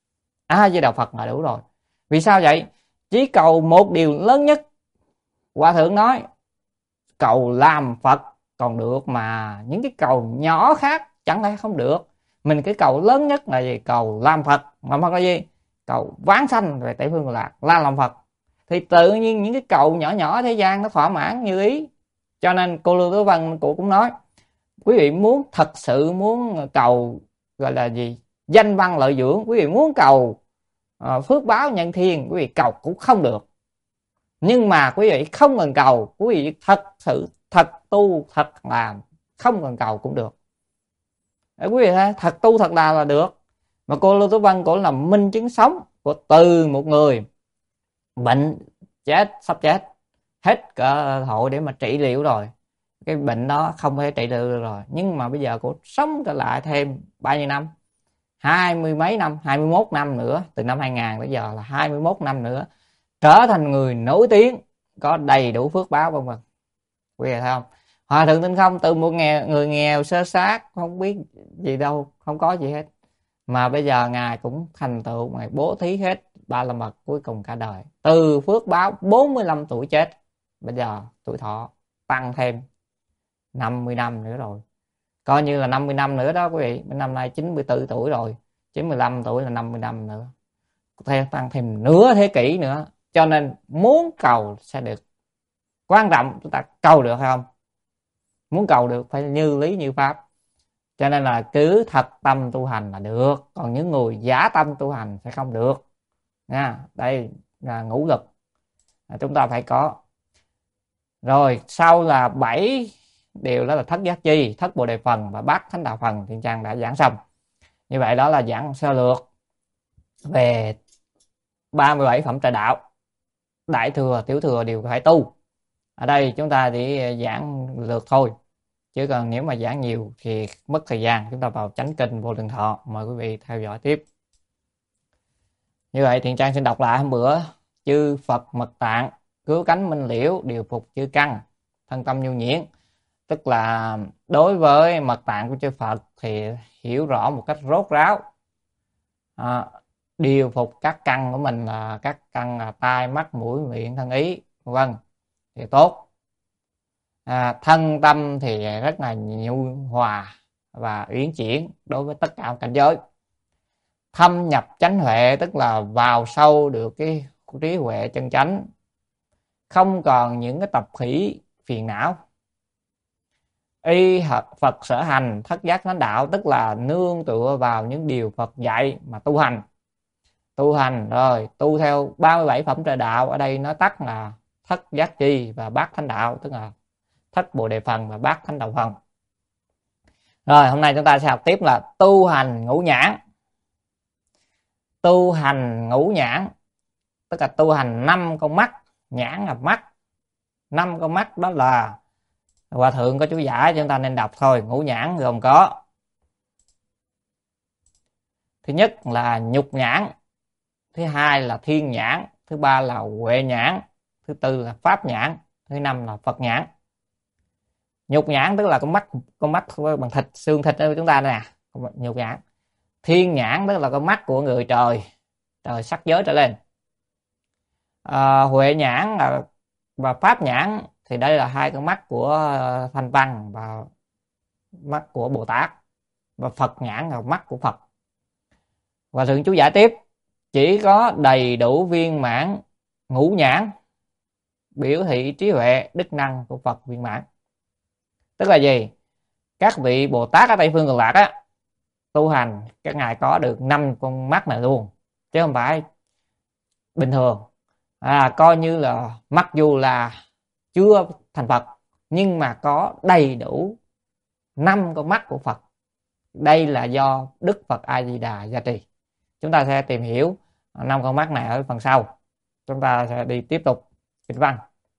Speaker 1: A Di Đà Phật là đủ rồi. Vì sao vậy? Chỉ cầu một điều lớn nhất. Hòa Thượng nói cầu làm Phật còn được mà những cái cầu nhỏ khác chẳng lẽ không được. Mình cái cầu lớn nhất là gì? Cầu làm Phật. Làm Phật là gì? cầu vãng sanh về Tây Phương Cực Lạc là làm Phật, thì tự nhiên những cái cầu nhỏ nhỏ thế gian nó thỏa mãn như ý. Cho nên cô Lưu Tứ Vân cụ cũng nói, quý vị muốn thật sự muốn cầu gọi là gì danh văn lợi dưỡng, quý vị muốn cầu uh, phước báo nhân thiên, quý vị cầu cũng không được. Nhưng mà quý vị không cần cầu, quý vị thật sự thật tu thật làm, không cần cầu cũng được. Để quý vị thấy, thật tu thật làm là được. Mà cô Lưu Tứ Vân cũng là minh chứng sống của từ một người bệnh chết, sắp chết, hết cơ hội để mà trị liệu rồi, cái bệnh đó không thể trị liệu được rồi, nhưng mà bây giờ cô sống trở lại thêm bao nhiêu năm, hai mươi mấy năm, hai mươi mốt năm nữa, từ năm hai nghìn tới giờ là hai mươi mốt năm nữa, trở thành người nổi tiếng, có đầy đủ phước báo vân vân. Quý vị thấy không? Hòa Thượng Tinh Không từ một nghèo, người nghèo sơ sát, không biết gì đâu, không có gì hết, mà bây giờ ngài cũng thành tựu, ngài bố thí hết ba la mật cuối cùng cả đời, từ phước báo bốn mươi lăm tuổi chết, bây giờ tuổi thọ tăng thêm năm mươi năm nữa rồi, coi như là năm mươi năm nữa đó quý vị. Năm nay chín mươi tư tuổi rồi, chín mươi lăm tuổi là năm mươi năm nữa, thêm tăng thêm nửa thế kỷ nữa. Cho nên muốn cầu sẽ được, quan trọng chúng ta cầu được hay không. Muốn cầu được phải như lý như pháp, cho nên là cứ thật tâm tu hành là được, còn những người giả tâm tu hành sẽ không được nha. Đây là ngũ lực chúng ta phải có. Rồi sau là bảy điều, đó là thất giác chi, thất bồ đề phần và bát thánh đạo phần, Thiện Trang đã giảng xong. Như vậy đó là giảng sơ lược về ba mươi bảy phẩm trợ đạo, đại thừa tiểu thừa đều phải tu. Ở đây chúng ta chỉ giảng lược thôi, chứ còn nếu mà giảng nhiều thì mất thời gian. Chúng ta vào chánh kinh Vô Lượng Thọ, mời quý vị theo dõi tiếp. Như vậy Thiện Trang xin đọc lại hôm bữa: chư Phật mật tạng, cứu cánh minh liễu, điều phục chư căn, thân tâm nhu nhuyễn. Tức là đối với mật tạng của chư Phật thì hiểu rõ một cách rốt ráo, à, điều phục các căn của mình là các căn là tai, mắt, mũi, miệng, thân, ý, vân thì tốt. À, thân tâm thì rất là nhu hòa và uyển chuyển đối với tất cả cảnh giới. Thâm nhập chánh huệ, tức là vào sâu được cái trí huệ chân chánh, không còn những cái tập khí phiền não. Y Phật sở hành, thất giác thánh đạo, tức là nương tựa vào những điều Phật dạy mà tu hành. Tu hành rồi tu theo ba mươi bảy phẩm trợ đạo, ở đây nói tắt là thất giác chi và bát thánh đạo, tức là thất bồ đề phần và bát thánh đạo phần. Rồi hôm nay chúng ta sẽ học tiếp là tu hành ngũ nhãn. Tu hành ngũ nhãn tức là tu hành năm con mắt, nhãn là mắt, năm con mắt đó là Hòa Thượng có chú giải, chúng ta nên đọc thôi. Ngũ nhãn gồm có: thứ nhất là nhục nhãn, thứ hai là thiên nhãn, thứ ba là huệ nhãn, thứ tư là pháp nhãn, thứ năm là Phật nhãn. Nhục nhãn tức là con mắt, con mắt bằng thịt, xương thịt của chúng ta nè, nhục nhãn. Thiên nhãn tức là con mắt của người trời, trời sắc giới trở lên. À, huệ nhãn là và pháp nhãn thì đây là hai con mắt của Thanh Văn và mắt của Bồ Tát. Và Phật nhãn là mắt của Phật. Và Thượng chú giải tiếp: chỉ có đầy đủ viên mãn ngũ nhãn biểu thị trí huệ đức năng của Phật viên mãn. Tức là gì? Các vị Bồ Tát ở Tây Phương Cực Lạc á, tu hành các ngài có được năm con mắt này luôn, chứ không phải bình thường. À, coi như là mặc dù là chưa thành Phật nhưng mà có đầy đủ năm con mắt của Phật. Đây là do Đức Phật A Di Đà gia trì. Chúng ta sẽ tìm hiểu năm con mắt này ở phần sau. Chúng ta sẽ đi tiếp tục kinh văn.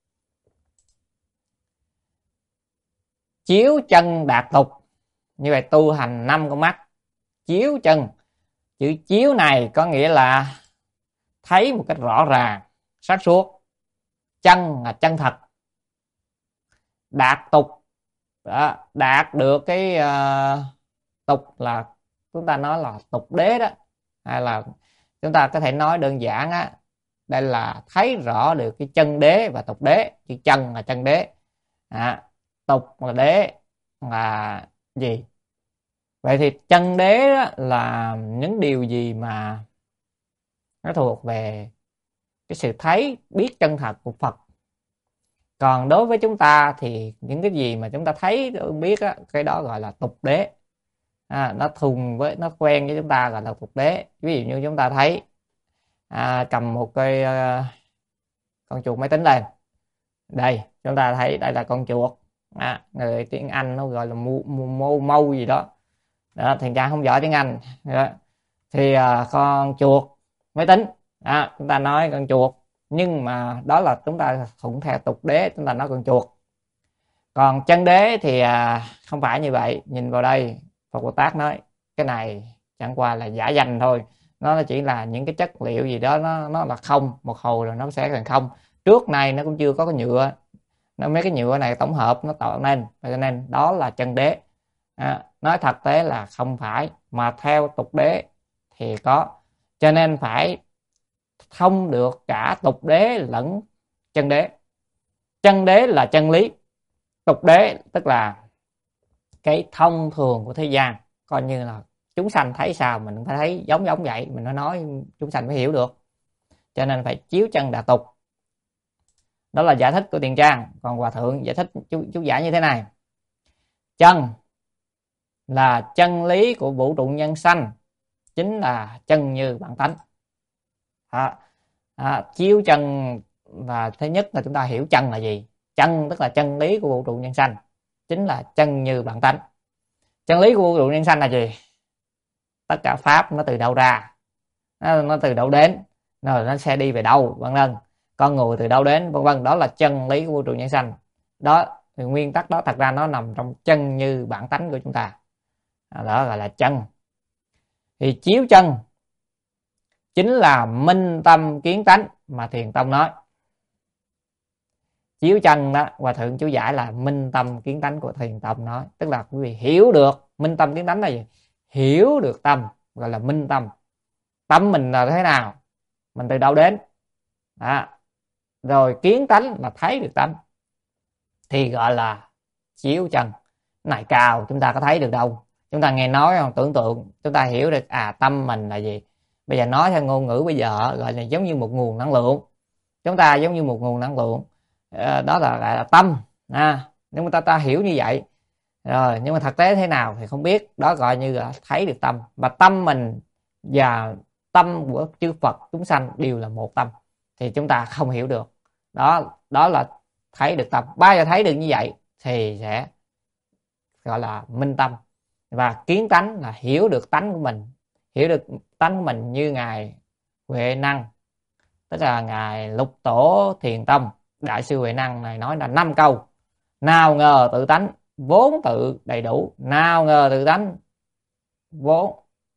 Speaker 1: Chiếu chân đạt tục. Như vậy tu hành năm con mắt. Chiếu chân, chữ chiếu này có nghĩa là thấy một cách rõ ràng, sáng suốt. Chân là chân thật. Đạt tục, đó, đạt được cái uh, tục là chúng ta nói là tục đế đó, hay là chúng ta có thể nói đơn giản á, đây là thấy rõ được cái chân đế và tục đế. Chữ chân là chân đế, à, tục là đế là gì? Vậy thì chân đế là những điều gì mà nó thuộc về cái sự thấy biết chân thật của Phật. Còn đối với chúng ta thì những cái gì mà chúng ta thấy biết á, cái đó gọi là tục đế. À, nó thùng với nó quen với chúng ta gọi là tục đế. Ví dụ như chúng ta thấy à, cầm một cái uh, con chuột máy tính lên, đây chúng ta thấy đây là con chuột, à, người tiếng Anh nó gọi là mâu mâu mâu gì đó, đó Thiện Trang không giỏi tiếng Anh đó. Thì uh, con chuột máy tính, à, chúng ta nói con chuột, nhưng mà đó là chúng ta thuận theo tục đế, chúng ta nói con chuột. Còn chân đế thì à, không phải như vậy. Nhìn vào đây, Phật Bồ Tát nói cái này chẳng qua là giả danh thôi, nó chỉ là những cái chất liệu gì đó, nó nó là không, một hồi rồi nó sẽ thành không. Trước này nó cũng chưa có cái nhựa, nó mấy cái nhựa này tổng hợp nó tạo nên, cho nên đó là chân đế. À, nói thật tế là không phải, mà theo tục đế thì có, cho nên phải thông được cả tục đế lẫn chân đế. Chân đế là chân lý, tục đế tức là cái thông thường của thế gian, coi như là chúng sanh thấy sao mình cũng phải thấy giống giống vậy, mình nói nói chúng sanh phải hiểu được, cho nên phải chiếu chân đà tục. Đó là giải thích của Tiền Trang. Còn Hòa Thượng giải thích chú, chú giải như thế này: chân là chân lý của vũ trụ nhân sanh, chính là chân như bản tánh. À, à, chiếu chân là thứ nhất là chúng ta hiểu chân là gì. Chân tức là chân lý của vũ trụ nhân sanh, chính là chân như bản tánh. Chân lý của vũ trụ nhân sanh là gì? Tất cả pháp nó từ đâu ra, nó, nó từ đâu đến, rồi nó sẽ đi về đâu, vân vân. Con người từ đâu đến, vân vân. Đó là chân lý của vũ trụ nhân sanh. Đó thì nguyên tắc đó thật ra nó nằm trong chân như bản tánh của chúng ta, đó gọi là chân. Thì chiếu chân chính là minh tâm kiến tánh mà Thiền Tông nói. Chiếu chân đó, Hòa Thượng chú giải là minh tâm kiến tánh của Thiền Tông nói, tức là quý vị hiểu được minh tâm kiến tánh là gì, hiểu được tâm, gọi là minh tâm. Tâm mình là thế nào, mình từ đâu đến, đó. Rồi kiến tánh là thấy được tánh, thì gọi là chiếu chân. Này cao chúng ta có thấy được đâu, chúng ta nghe nói không, tưởng tượng chúng ta hiểu được à tâm mình là gì. Bây giờ nói theo ngôn ngữ bây giờ gọi là giống như một nguồn năng lượng, chúng ta giống như một nguồn năng lượng, à, đó là gọi là tâm, à, nhưng mà ta ta hiểu như vậy rồi, nhưng mà thực tế thế nào thì không biết, đó gọi như là thấy được tâm. Và tâm mình và tâm của chư Phật chúng sanh đều là một tâm, thì chúng ta không hiểu được, đó đó là thấy được tâm. Bao giờ thấy được như vậy thì sẽ gọi là minh tâm. Và kiến tánh là hiểu được tánh của mình, hiểu được tánh của mình như ngài Huệ Năng, tức là ngài Lục Tổ Thiền Tông đại sư Huệ Năng này nói là năm câu: nào ngờ tự tánh vốn tự đầy đủ, nào ngờ tự tánh vốn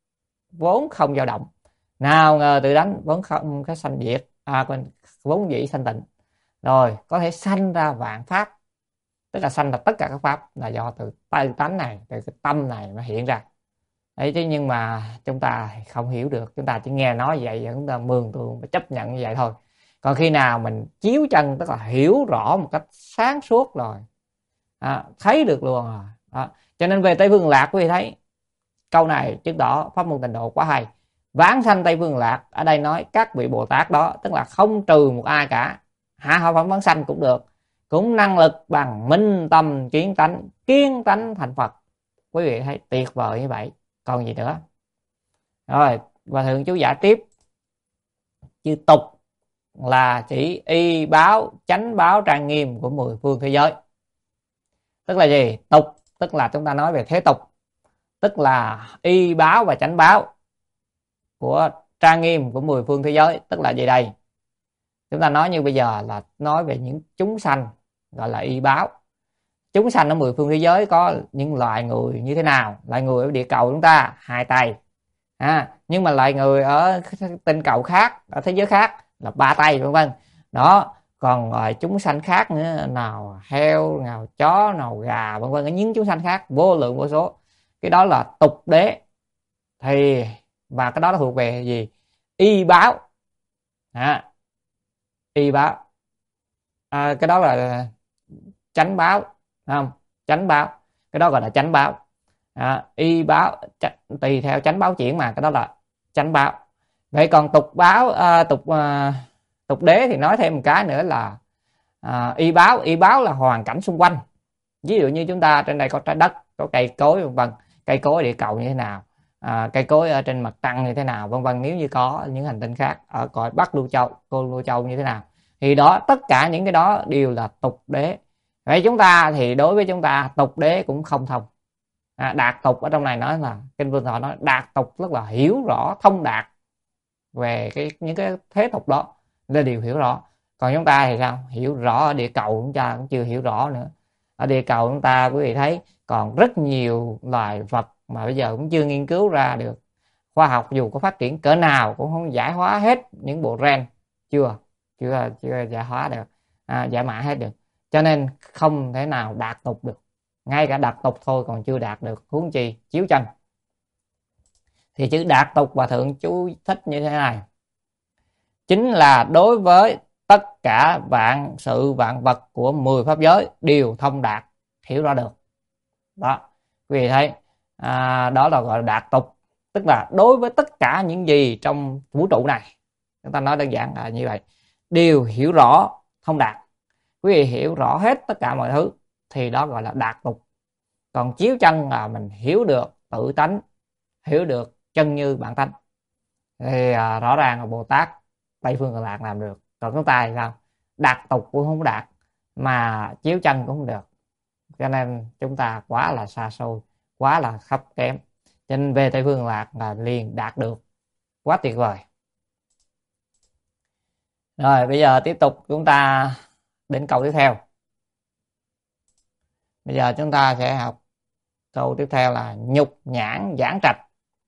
Speaker 1: vốn không dao động, nào ngờ tự tánh vốn không có sanh diệt, à vốn dĩ sanh tịnh, rồi có thể sanh ra vạn pháp. Tức là sanh là tất cả các pháp là do từ tự tánh này, từ cái tâm này nó hiện ra. Đấy, chứ nhưng mà chúng ta không hiểu được, chúng ta chỉ nghe nói vậy, chúng ta mường tượng và chấp nhận như vậy thôi. Còn khi nào mình chiếu chân, tức là hiểu rõ một cách sáng suốt rồi, à, thấy được luôn rồi. À, cho nên về Tây Phương Lạc quý vị thấy câu này chứng tỏ pháp môn Tịnh Độ quá hay. Vãng sanh Tây Phương Lạc ở đây nói các vị Bồ Tát đó, tức là không trừ một ai cả, hạ họ phẩm vãng sanh cũng được, cũng năng lực bằng minh tâm kiến tánh, kiến tánh thành Phật. Quý vị thấy tuyệt vời như vậy, còn gì nữa. Rồi Hòa Thượng chú giải tiếp: chư tục là chỉ y báo chánh báo trang nghiêm của mười phương thế giới. Tức là gì? Tục tức là chúng ta nói về thế tục, tức là y báo và chánh báo của trang nghiêm của mười phương thế giới. Tức là gì đây? Chúng ta nói như bây giờ là nói về những chúng sanh, gọi là y báo. Chúng sanh ở mười phương thế giới có những loài người như thế nào? Loài người ở địa cầu chúng ta hai tay, à, nhưng mà loài người ở tinh cầu khác, ở thế giới khác là ba tay, vân vân. Đó, còn loài chúng sanh khác nữa, nào heo, nào chó, nào gà, vân vân, những chúng sanh khác vô lượng vô số. Cái đó là tục đế. Thì và cái đó là thuộc về gì? Y báo. À, y báo. À, cái đó là chánh báo, không? Chánh báo. Cái đó gọi là chánh báo. À, y báo tùy theo chánh báo chuyển mà, cái đó là chánh báo. Vậy còn tục báo à, tục à, tục đế thì nói thêm một cái nữa là à, y báo. Y báo là hoàn cảnh xung quanh. Ví dụ như chúng ta trên đây có trái đất, có cây cối vân vân, cây cối địa cầu như thế nào, à, cây cối ở trên mặt trăng như thế nào vân vân, nếu như có những hành tinh khác ở cõi Bắc Lưu Châu, cô Lưu Châu như thế nào, thì đó tất cả những cái đó đều là tục đế. Vậy chúng ta thì đối với chúng ta tục đế cũng không thông. À, đạt tục ở trong này nói là kinh Vương Thọ nói đạt tục tức là hiểu rõ thông đạt về cái những cái thế tục đó là điều hiểu rõ. Còn chúng ta thì sao? Hiểu rõ ở địa cầu chúng ta cũng chưa hiểu rõ nữa. Ở địa cầu chúng ta quý vị thấy còn rất nhiều loài vật mà bây giờ cũng chưa nghiên cứu ra được. Khoa học dù có phát triển cỡ nào cũng không giải hóa hết những bộ gen, chưa chưa chưa giải hóa được, à, giải mã hết được, cho nên không thể nào đạt tục được. Ngay cả đạt tục thôi còn chưa đạt được, huống chi chiếu chân. Thì chữ đạt tục và thượng chú thích như thế này, chính là đối với tất cả vạn sự vạn vật của mười pháp giới đều thông đạt, hiểu rõ được. Đó, quý vị thấy, à, đó là gọi là đạt tục, tức là đối với tất cả những gì trong vũ trụ này, chúng ta nói đơn giản là như vậy, đều hiểu rõ thông đạt. Quý vị hiểu rõ hết tất cả mọi thứ thì đó gọi là đạt tục. Còn chiếu chân là mình hiểu được tự tánh, hiểu được chân như bản tánh, thì à, rõ ràng là Bồ Tát Tây Phương Cực Lạc làm được. Còn chúng ta thì sao? Đạt tục cũng không đạt, mà chiếu chân cũng không được, cho nên chúng ta quá là xa xôi, quá là thấp kém. Cho nên về Tây Phương Cực Lạc là liền đạt được, quá tuyệt vời. Rồi bây giờ tiếp tục chúng ta đến câu tiếp theo. Bây giờ chúng ta sẽ học câu tiếp theo là nhục nhãn giảng trạch.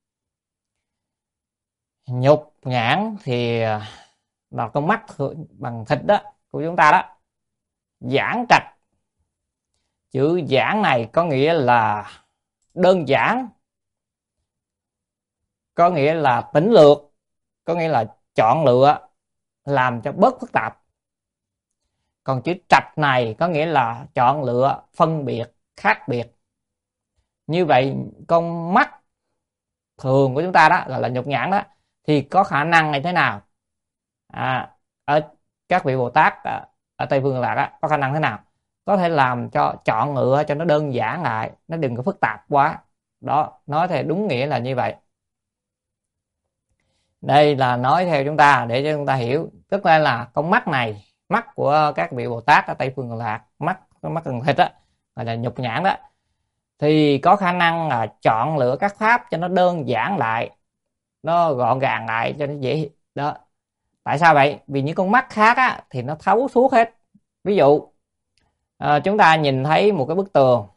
Speaker 1: Nhục nhãn thì là con mắt bằng thịt đó của chúng ta đó. Giảng trạch, chữ giảng này có nghĩa là đơn giản, có nghĩa là tỉnh lược, có nghĩa là chọn lựa, làm cho bớt phức tạp. Còn chữ trạch này có nghĩa là chọn lựa, phân biệt, khác biệt. Như vậy con mắt thường của chúng ta đó gọi là nhục nhãn đó, thì có khả năng như thế nào? À, ở các vị Bồ Tát ở Tây Phương Cực Lạc đó, có khả năng thế nào? Có thể làm cho chọn lựa cho nó đơn giản lại, nó đừng có phức tạp quá. Đó, nói theo đúng nghĩa là như vậy. Đây là nói theo chúng ta để cho chúng ta hiểu, tức là là con mắt này, mắt của các vị Bồ Tát ở Tây Phương Cực Lạc, mắt con mắt bằng thịt đó, gọi là nhục nhãn đó, thì có khả năng là chọn lựa các pháp cho nó đơn giản lại, nó gọn gàng lại cho nó dễ đó. Tại sao vậy? Vì những con mắt khác á, thì nó thấu suốt hết. Ví dụ à, chúng ta nhìn thấy một cái bức tường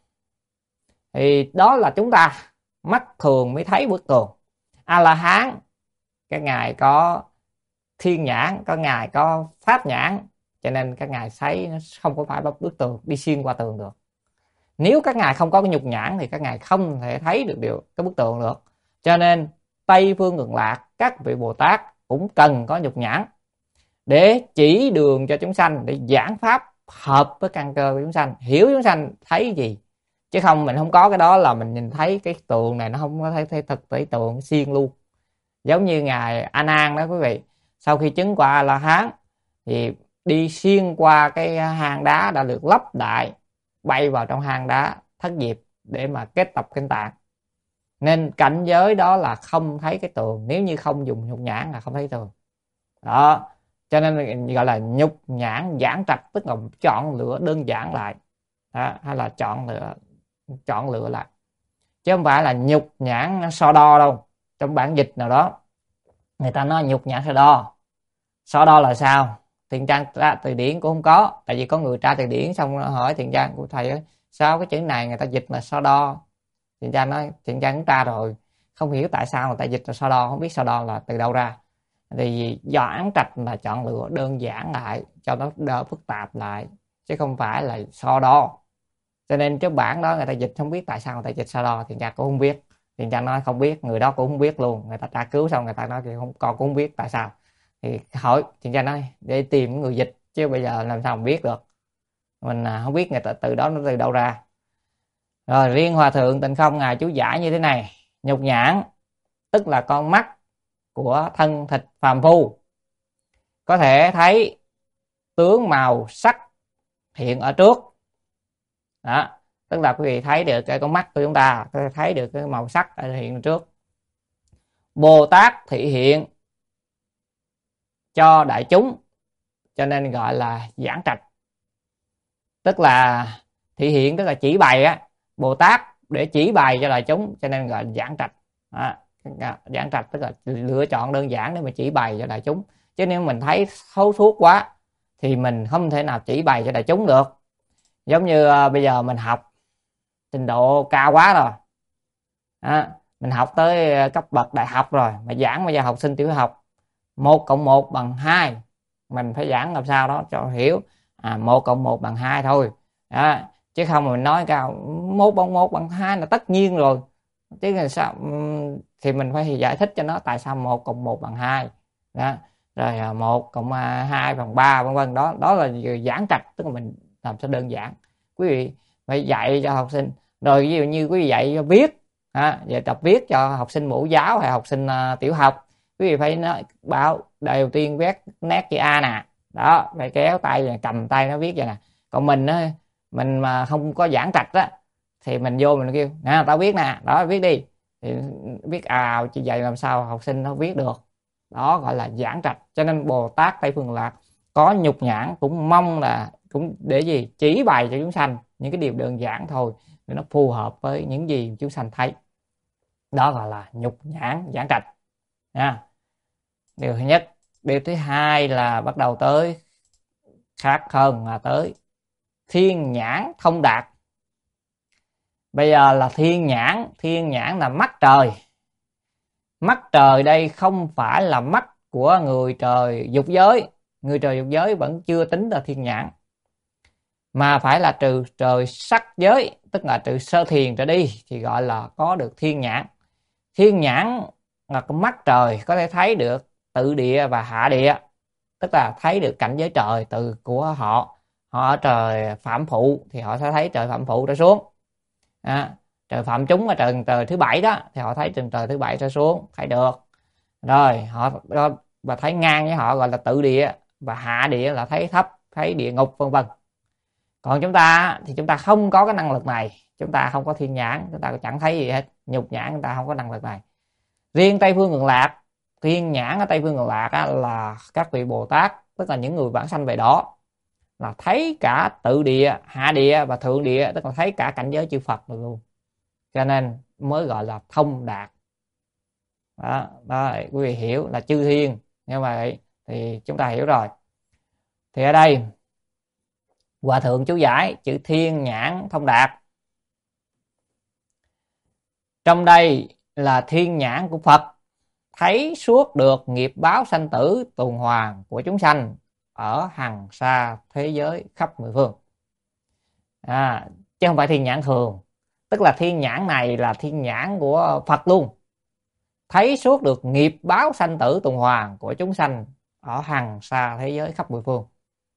Speaker 1: thì đó là chúng ta mắt thường mới thấy bức tường. A La Hán các ngài có thiên nhãn, có ngài có pháp nhãn, cho nên các ngài thấy nó không có phải bức tường đi xuyên qua tường được. Nếu các ngài không có cái nhục nhãn thì các ngài không thể thấy được điều cái bức tường được. Cho nên Tây Phương Cực Lạc các vị Bồ Tát cũng cần có nhục nhãn để chỉ đường cho chúng sanh, để giảng pháp hợp với căn cơ của chúng sanh, hiểu chúng sanh thấy gì. Chứ không mình không có cái đó là mình nhìn thấy cái tường này nó không có thấy, thấy thực tế tường xuyên luôn. Giống như ngài A Nan đó quý vị, sau khi chứng qua A La Hán thì đi xuyên qua cái hang đá đã được lấp đại, bay vào trong hang đá thất diệp để mà kết tập kinh tạng. Nên cảnh giới đó là không thấy cái tường, nếu như không dùng nhục nhãn là không thấy tường đó. Cho nên gọi là nhục nhãn giảng trạch, tức là chọn lựa đơn giản lại đó, hay là chọn lựa chọn lựa lại, chứ không phải là nhục nhãn so đo đâu. Trong bản dịch nào đó người ta nói nhục nhãn so đo. So đo là sao? Thiện Trang tra từ điển cũng không có, tại vì có người tra từ điển xong hỏi Thiện Trang của thầy ấy, sao cái chữ này người ta dịch là so đo. Thiện Trang nói Thiện Trang cũng tra rồi, không hiểu tại sao người ta dịch là so đo, không biết so đo là từ đâu ra. Thì do án trạch là chọn lựa đơn giản lại cho nó đỡ phức tạp lại, chứ không phải là so đo. Cho nên cái bản đó người ta dịch không biết tại sao người ta dịch so đo, Thiện Trang cũng không biết. Thiện Trang nói không biết, người đó cũng không biết luôn. Người ta tra cứu xong người ta nói thì không, con cũng không biết tại sao. Thì hỏi Thiện Trang nói để tìm người dịch, chứ bây giờ làm sao mà biết được, mình không biết người ta từ đó nó từ đâu ra. Rồi riêng Hòa Thượng Tịnh Không ngài chú giải như thế này: nhục nhãn tức là con mắt của thân thịt phàm phu, có thể thấy tướng màu sắc hiện ở trước. Đó, tức là quý vị thấy được cái con mắt của chúng ta có thể thấy được cái màu sắc ở hiện trước. Bồ Tát thị hiện cho đại chúng, cho nên gọi là giảng trạch. Tức là thị hiện tức là chỉ bày á, Bồ Tát để chỉ bày cho đại chúng, cho nên gọi là giảng trạch. Đó, giảng trạch tức là lựa chọn đơn giản để mà chỉ bày cho đại chúng. Chứ nếu mình thấy thấu suốt quá thì mình không thể nào chỉ bày cho đại chúng được. Giống như uh, bây giờ mình học trình độ cao quá rồi, đó, mình học tới cấp bậc đại học rồi, mà giảng bây giờ học sinh tiểu học một cộng một bằng hai, mình phải giảng làm sao đó cho hiểu à, một cộng một bằng hai thôi. Đó, chứ không mà mình nói cao một cộng một bằng hai là tất nhiên rồi, chứ là sao thì mình phải giải thích cho nó tại sao một cộng một bằng hai. Đó, rồi một cộng hai bằng ba vân vân. Đó đó là giảng trạch, tức là mình làm sao đơn giản. Quý vị phải dạy cho học sinh. Rồi ví dụ như quý vị dạy cho viết, à, về tập viết cho học sinh mẫu giáo hay học sinh uh, tiểu học, quý vị phải nói bảo đầu tiên viết nét chữ A nè, đó phải kéo tay cầm tay nó viết vậy nè. Còn mình á, mình mà không có giảng trạch á thì mình vô mình kêu nè tao viết nè, đó viết đi, thì viết ào chỉ vậy làm sao học sinh nó viết được. Đó gọi là giảng trạch. Cho nên Bồ Tát Tây Phương Lạc có nhục nhãn cũng mong là cũng để gì chỉ bày cho chúng sanh những cái điều đơn giản thôi để nó phù hợp với những gì chúng sanh thấy. Đó gọi là nhục nhãn giảng trạch nha. Điều thứ nhất. Điều thứ hai là bắt đầu tới khác hơn, là tới thiên nhãn thông đạt. Bây giờ là thiên nhãn. Thiên nhãn là mắt trời. Mắt trời đây không phải là mắt của người trời dục giới. Người trời dục giới vẫn chưa tính là thiên nhãn, mà phải là trừ trời sắc giới, tức là trừ sơ thiền trở đi thì gọi là có được thiên nhãn. Thiên nhãn là con mắt trời có thể thấy được tự địa và hạ địa, tức là thấy được cảnh giới trời từ của họ. Họ ở trời phạm phụ thì họ sẽ thấy trời phạm phụ trở xuống, à, trời phạm chúng ở trời, trời thứ bảy đó thì họ thấy trời, trời thứ bảy trở xuống thấy được. Rồi họ và thấy ngang với họ gọi là tự địa, và hạ địa là thấy thấp, thấy địa ngục vân vân. Còn chúng ta thì chúng ta không có cái năng lực này, chúng ta không có thiên nhãn, chúng ta chẳng thấy gì hết, nhục nhãn chúng ta không có năng lực này. Riêng Tây Phương Cực Lạc, thiên nhãn ở Tây Phương Cực Lạc á, là các vị Bồ Tát, tức là những người vãng sanh về đó, là thấy cả tự địa, hạ địa và thượng địa, tức là thấy cả cảnh giới chư Phật được luôn, cho nên mới gọi là thông đạt. Đó, đó quý vị hiểu là chư thiên như vậy thì chúng ta hiểu rồi. Thì ở đây Hòa thượng chú giải chữ thiên nhãn thông đạt. Trong đây là thiên nhãn của Phật, thấy suốt được nghiệp báo sanh tử tuần hoàn của chúng sanh ở hằng xa thế giới khắp mười phương, à, chứ không phải thiên nhãn thường. Tức là thiên nhãn này là thiên nhãn của Phật luôn, thấy suốt được nghiệp báo sanh tử tuần hoàn của chúng sanh ở hằng xa thế giới khắp mười phương.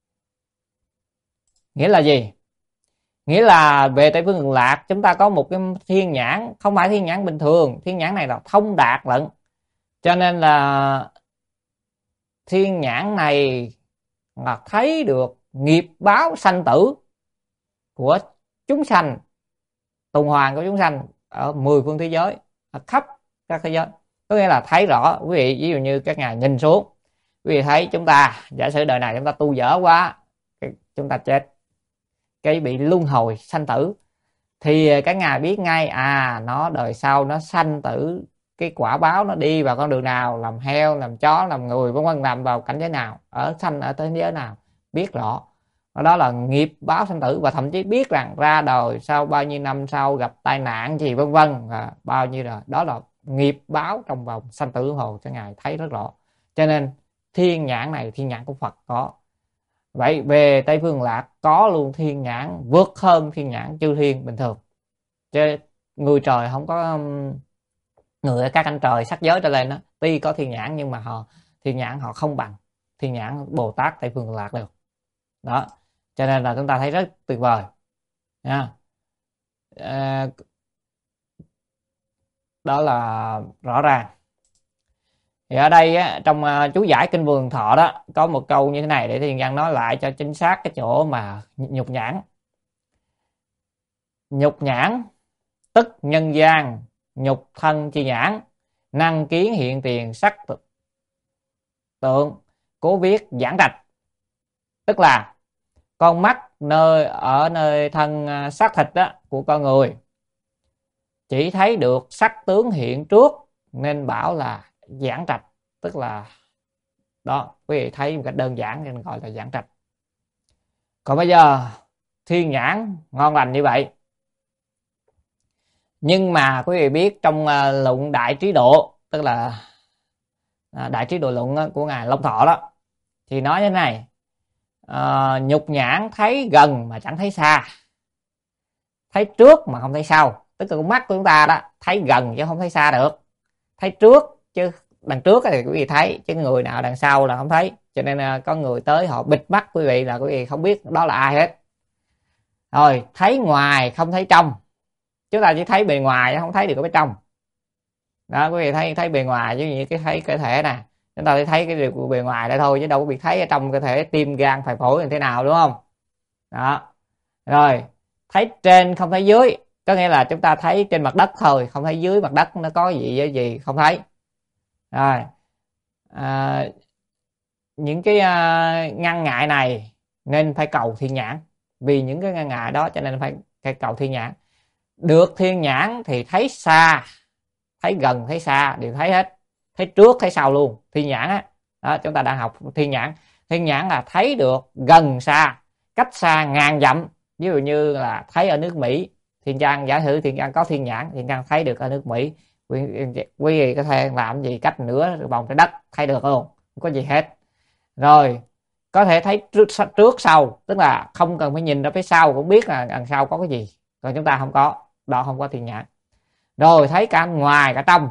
Speaker 1: Nghĩa là gì? Nghĩa là về Tây Phương Cực Lạc chúng ta có một cái thiên nhãn, không phải thiên nhãn bình thường, thiên nhãn này là thông đạt lận. Cho nên là thiên nhãn này là thấy được nghiệp báo sanh tử của chúng sanh, tuần hoàn của chúng sanh ở mười phương thế giới, ở khắp các thế giới. Có nghĩa là thấy rõ. Quý vị ví dụ như các ngài nhìn xuống, quý vị thấy chúng ta, giả sử đời này chúng ta tu dở quá, chúng ta chết, cái bị luân hồi sanh tử, thì các ngài biết ngay à nó đời sau nó sanh tử, cái quả báo nó đi vào con đường nào, làm heo, làm chó, làm người vân vân, làm vào cảnh giới nào, ở sanh ở thế giới nào, biết rõ. Đó là nghiệp báo sanh tử, và thậm chí biết rằng ra đời sau bao nhiêu năm sau gặp tai nạn gì vân vân, à, bao nhiêu rồi, đó là nghiệp báo trong vòng sanh tử luân hồi, cho ngài thấy rất rõ. Cho nên thiên nhãn này thiên nhãn của Phật có. Vậy về Tây Phương Lạc có luôn thiên nhãn vượt hơn thiên nhãn chư thiên bình thường. Chứ người trời không có, người ở các anh trời sắc giới trở lên đó, tuy có thiên nhãn nhưng mà họ thiên nhãn họ không bằng thiên nhãn Bồ Tát Tây Phương Lạc được. Đó, cho nên là chúng ta thấy rất tuyệt vời nha. À, đó là rõ ràng. Thì ở đây á, trong uh, chú giải Kinh Vườn Thọ đó có một câu như thế này để Thiên Văn nói lại cho chính xác cái chỗ mà nhục nhãn. Nhục nhãn tức nhân gian, nhục thân chi nhãn, năng kiến hiện tiền sắc tượng, cố viết giảng trạch. Tức là con mắt nơi ở nơi thân xác thịt đó của con người chỉ thấy được sắc tướng hiện trước nên bảo là giảng trạch. Tức là đó, quý vị thấy một cách đơn giản nên gọi là giảng trạch. Còn bây giờ thiên nhãn ngon lành như vậy, nhưng mà quý vị biết trong uh, luận Đại Trí Độ, tức là uh, Đại Trí Độ luận uh, của ngài Long Thọ đó, thì nói như thế này: uh, nhục nhãn thấy gần mà chẳng thấy xa, thấy trước mà không thấy sau. Tức là con mắt của chúng ta đó thấy gần chứ không thấy xa được, thấy trước chứ đằng trước thì quý vị thấy, chứ người nào đằng sau là không thấy. Cho nên uh, có người tới họ bịt mắt quý vị là quý vị không biết đó là ai hết. Rồi thấy ngoài không thấy trong, chúng ta chỉ thấy bề ngoài không thấy được ở bên trong đó. Quý vị thấy thấy bề ngoài chứ như cái thấy cơ thể nè, chúng ta chỉ thấy cái điều của bề ngoài đây thôi chứ đâu có bị thấy ở trong cơ thể tim gan phổi phổi như thế nào, đúng không? Đó. Rồi thấy trên không thấy dưới, có nghĩa là chúng ta thấy trên mặt đất thôi, không thấy dưới mặt đất nó có gì với gì không thấy. Rồi à, những cái uh, ngăn ngại này nên phải cầu thiên nhãn, vì những cái ngăn ngại đó cho nên phải, phải cầu thiên nhãn. Được thiên nhãn thì thấy xa, thấy gần thấy xa đều thấy hết, thấy trước thấy sau luôn. Thiên nhãn á, đó, chúng ta đang học thiên nhãn. Thiên nhãn là thấy được gần xa, cách xa ngàn dặm. Ví dụ như là thấy ở nước Mỹ, Thiên Trang giả sử Thiên Trang có thiên nhãn, Thiên Trang thấy được ở nước Mỹ, quý vị có thể làm gì cách nửa vòng trái đất thấy được luôn, không có gì hết. Rồi có thể thấy trước, trước sau, tức là không cần phải nhìn ra phía sau cũng biết là đằng sau có cái gì. Còn chúng ta không có, đó không có thiên nhãn. Rồi thấy cả ngoài cả trong,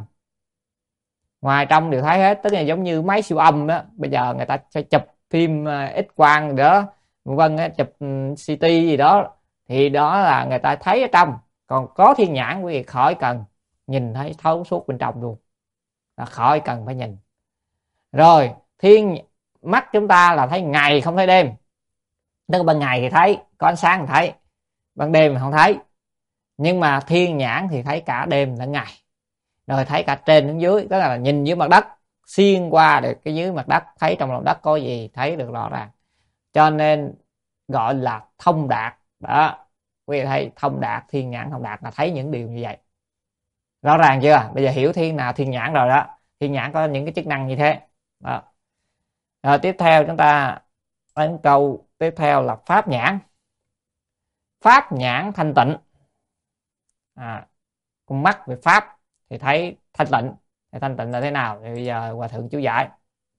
Speaker 1: ngoài trong đều thấy hết. Tức là giống như máy siêu âm đó, bây giờ người ta sẽ chụp phim X quang đó, vân chụp xê tê gì đó, thì đó là người ta thấy ở trong. Còn có thiên nhãn quý vị khỏi cần nhìn thấy thấu suốt bên trong luôn, là khỏi cần phải nhìn. Rồi thiên mắt chúng ta là thấy ngày không thấy đêm, tức là ban ngày thì thấy có ánh sáng thì thấy, ban đêm thì không thấy. Nhưng mà thiên nhãn thì thấy cả đêm lẫn ngày, rồi thấy cả trên đến dưới, tức là nhìn dưới mặt đất, xuyên qua được cái dưới mặt đất, thấy trong lòng đất có gì thấy được rõ ràng, cho nên gọi là thông đạt. Đó, quý vị thấy thông đạt, thiên nhãn thông đạt là thấy những điều như vậy. Rõ ràng chưa? Bây giờ hiểu thiên nào thiên nhãn rồi đó. Thiên nhãn có những cái chức năng như thế đó. Rồi tiếp theo chúng ta đến câu tiếp theo là pháp nhãn. Pháp nhãn thanh tịnh, à, con mắt về pháp thì thấy thanh tịnh. Thì thanh tịnh là thế nào thì bây giờ hòa thượng chú giải.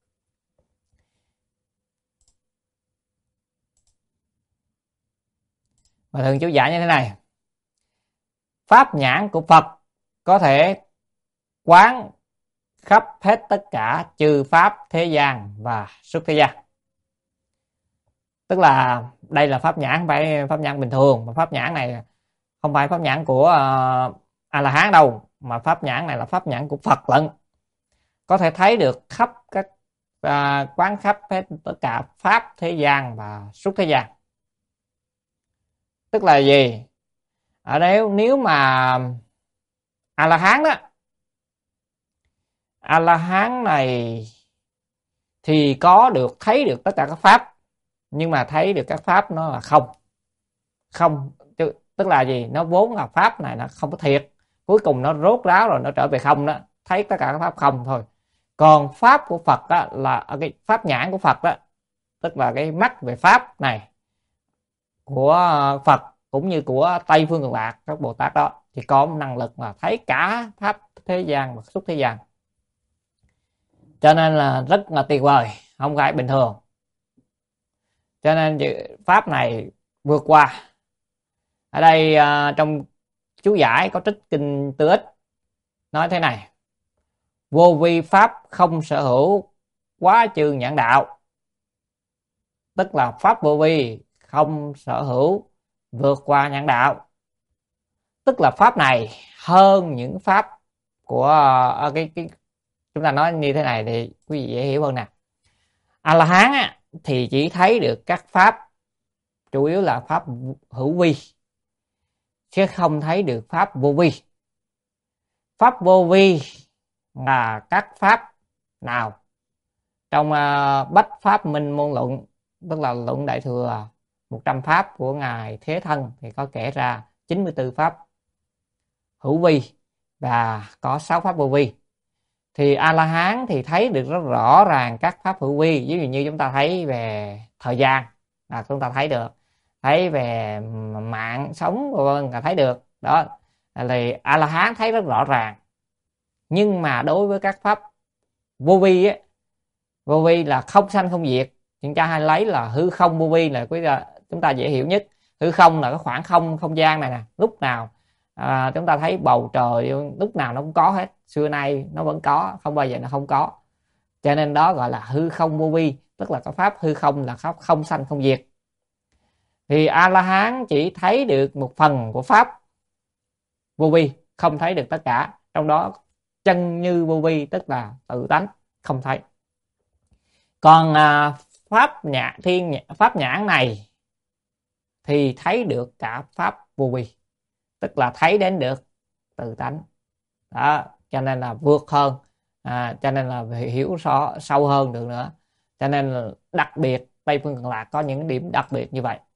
Speaker 1: Hòa thượng chú giải như thế này: pháp nhãn của Phật có thể quán khắp hết tất cả chư pháp thế gian và xuất thế gian. Tức là đây là pháp nhãn, không phải pháp nhãn bình thường, mà pháp nhãn này không phải pháp nhãn của uh, A La Hán đâu, mà pháp nhãn này là pháp nhãn của Phật lận. Có thể thấy được khắp các uh, quán khắp hết tất cả pháp thế gian và xuất thế gian. Tức là gì? Ở đây nếu mà A La Hán đó, A La Hán này thì có được thấy được tất cả các pháp, nhưng mà thấy được các pháp nó là không. Không, tức là gì? Nó vốn là pháp này nó không có thiệt, cuối cùng nó rốt ráo rồi nó trở về không đó, thấy tất cả các pháp không thôi. Còn pháp của Phật đó là cái pháp nhãn của Phật đó, tức là cái mắt về pháp này của Phật cũng như của Tây Phương Cực Lạc các Bồ Tát đó, thì có năng lực là thấy cả pháp thế gian và xuất thế gian. Cho nên là rất là tuyệt vời, không phải bình thường. Cho nên pháp này vượt qua. Ở đây trong chú giải có trích kinh Tư Ích nói thế này: vô vi pháp không sở hữu quá chư nhãn đạo. Tức là pháp vô vi không sở hữu vượt qua nhãn đạo. Tức là pháp này hơn những pháp của cái, cái chúng ta nói như thế này thì quý vị dễ hiểu hơn nè. A La Hán á, thì chỉ thấy được các pháp, chủ yếu là pháp hữu vi, chứ không thấy được pháp vô vi. Pháp vô vi là các pháp nào? Trong uh, Bách Pháp Minh Môn Luận, tức là luận Đại Thừa một trăm pháp của Ngài Thế Thân, thì có kể ra chín mươi tư pháp hữu vi và có sáu pháp vô vi. Thì A-la-hán thì thấy được rất rõ ràng các pháp hữu vi. Ví dụ như chúng ta thấy về thời gian là chúng ta thấy được, thấy về mạng sống vân là thấy được đó, thì A-la-hán thấy rất rõ ràng. Nhưng mà đối với các pháp vô vi á, vô vi là không sanh không diệt, chúng ta hay lấy là hư không vô vi là quý chúng ta dễ hiểu nhất. Hư không là cái khoảng không không gian này nè, lúc nào à, chúng ta thấy bầu trời lúc nào nó cũng có hết, xưa nay nó vẫn có, không bao giờ nó không có, cho nên đó gọi là hư không vô vi, tức là cái pháp hư không là pháp không sanh không diệt. Thì A-la-hán chỉ thấy được một phần của pháp vô vi, không thấy được tất cả, trong đó chân như vô vi tức là tự tánh không thấy. Còn à, pháp nhãn thiên pháp nhãn này thì thấy được cả pháp vô vi, tức là thấy đến được tự tánh đó, cho nên là vượt hơn, à, cho nên là hiểu so, sâu hơn được nữa. Cho nên là đặc biệt Tây Phương Cực Lạc có những điểm đặc biệt như vậy.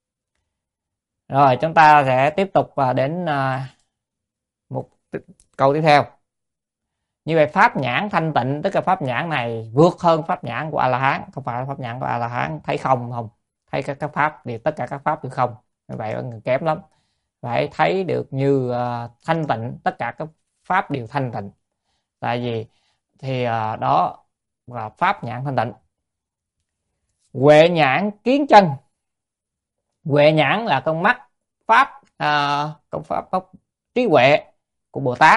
Speaker 1: Rồi chúng ta sẽ tiếp tục đến à, một câu tiếp theo. Như vậy pháp nhãn thanh tịnh, tức là pháp nhãn này vượt hơn pháp nhãn của A-la-hán. Không phải pháp nhãn của A-la-hán thấy không không, thấy các, các pháp thì tất cả các pháp đều không, như vậy là kém lắm. Phải thấy được như uh, thanh tịnh, tất cả các pháp đều thanh tịnh. Tại vì thì uh, đó là pháp nhãn thanh tịnh. Huệ nhãn kiến chân. Huệ nhãn là con mắt pháp uh, con pháp, pháp trí huệ của Bồ Tát,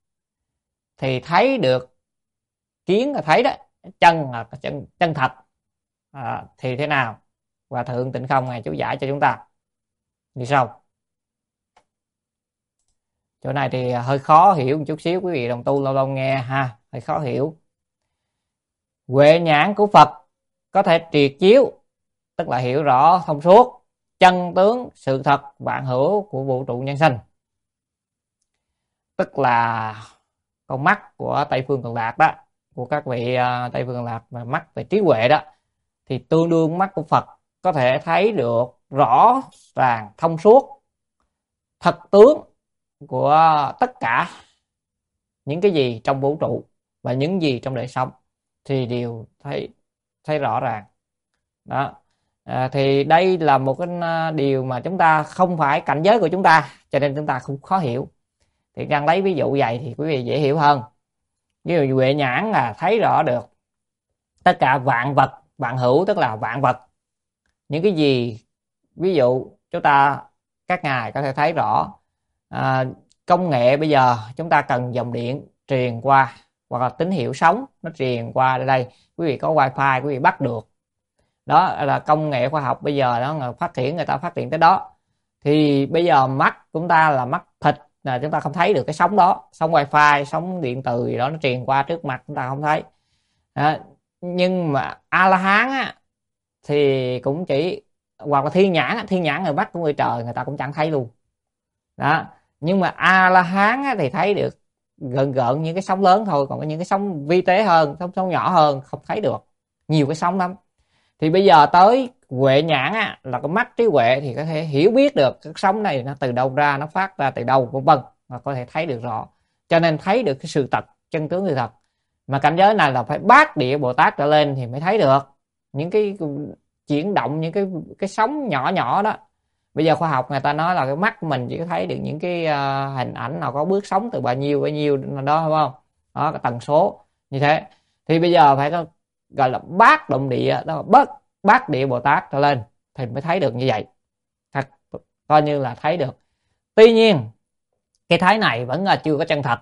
Speaker 1: thì thấy được, kiến là thấy đó, chân là chân chân thật. À, thì thế nào? Hòa thượng Tịnh Không ngài chú giải cho chúng ta như sau. Chỗ này thì hơi khó hiểu một chút xíu, quý vị đồng tu lâu lâu nghe ha, hơi khó hiểu. Huệ nhãn của Phật có thể triệt chiếu, tức là hiểu rõ thông suốt chân tướng sự thật vạn hữu của vũ trụ nhân sinh, tức là con mắt của Tây Phương Cực Lạc đó, của các vị uh, Tây Phương Cực Lạc mà mắt về trí huệ đó, thì tương đương mắt của Phật có thể thấy được rõ ràng thông suốt thật tướng của tất cả những cái gì trong vũ trụ và những gì trong đời sống, thì đều thấy thấy rõ ràng đó. À, thì đây là một cái điều mà chúng ta không phải cảnh giới của chúng ta, cho nên chúng ta không khó hiểu. Thì đang lấy ví dụ vậy thì quý vị dễ hiểu hơn. Ví dụ huệ nhãn là thấy rõ được tất cả vạn vật vạn hữu, tức là vạn vật, những cái gì, ví dụ chúng ta các ngài có thể thấy rõ à, công nghệ bây giờ chúng ta cần dòng điện truyền qua, hoặc là tín hiệu sóng nó truyền qua đây, quý vị có wifi quý vị bắt được, đó là công nghệ khoa học bây giờ đó phát triển, người ta phát triển tới đó. Thì bây giờ mắt chúng ta là mắt thịt, là chúng ta không thấy được cái sóng đó, sóng wifi, sóng điện từ gì đó nó truyền qua trước mặt chúng ta không thấy. À, nhưng mà A-la-hán á, thì cũng chỉ, hoặc là thiên nhãn, thiên nhãn người mắt của người trời người ta cũng chẳng thấy luôn đó. Nhưng mà A-la-hán á, thì thấy được gần gợn những cái sóng lớn thôi, còn có những cái sóng vi tế hơn, sóng sóng nhỏ hơn không thấy được, nhiều cái sóng lắm. Thì bây giờ tới huệ nhãn á, là cái mắt trí huệ thì có thể hiểu biết được cái sóng này nó từ đâu ra, nó phát ra từ đâu, vân vân, và có thể thấy được rõ, cho nên thấy được cái sự thật, chân tướng sự thật. Mà cảnh giới này là phải bát địa Bồ Tát trở lên thì mới thấy được những cái chuyển động, những cái cái sóng nhỏ nhỏ đó. Bây giờ khoa học người ta nói là cái mắt của mình chỉ có thấy được những cái uh, hình ảnh nào có bước sóng từ bao nhiêu bao nhiêu đó, đúng không? Đó, cái tần số như thế. Thì bây giờ phải có gọi là bát động địa, đó là bát bát địa Bồ Tát trở lên thì mới thấy được như vậy, thật coi như là thấy được. Tuy nhiên cái thấy này vẫn là chưa có chân thật,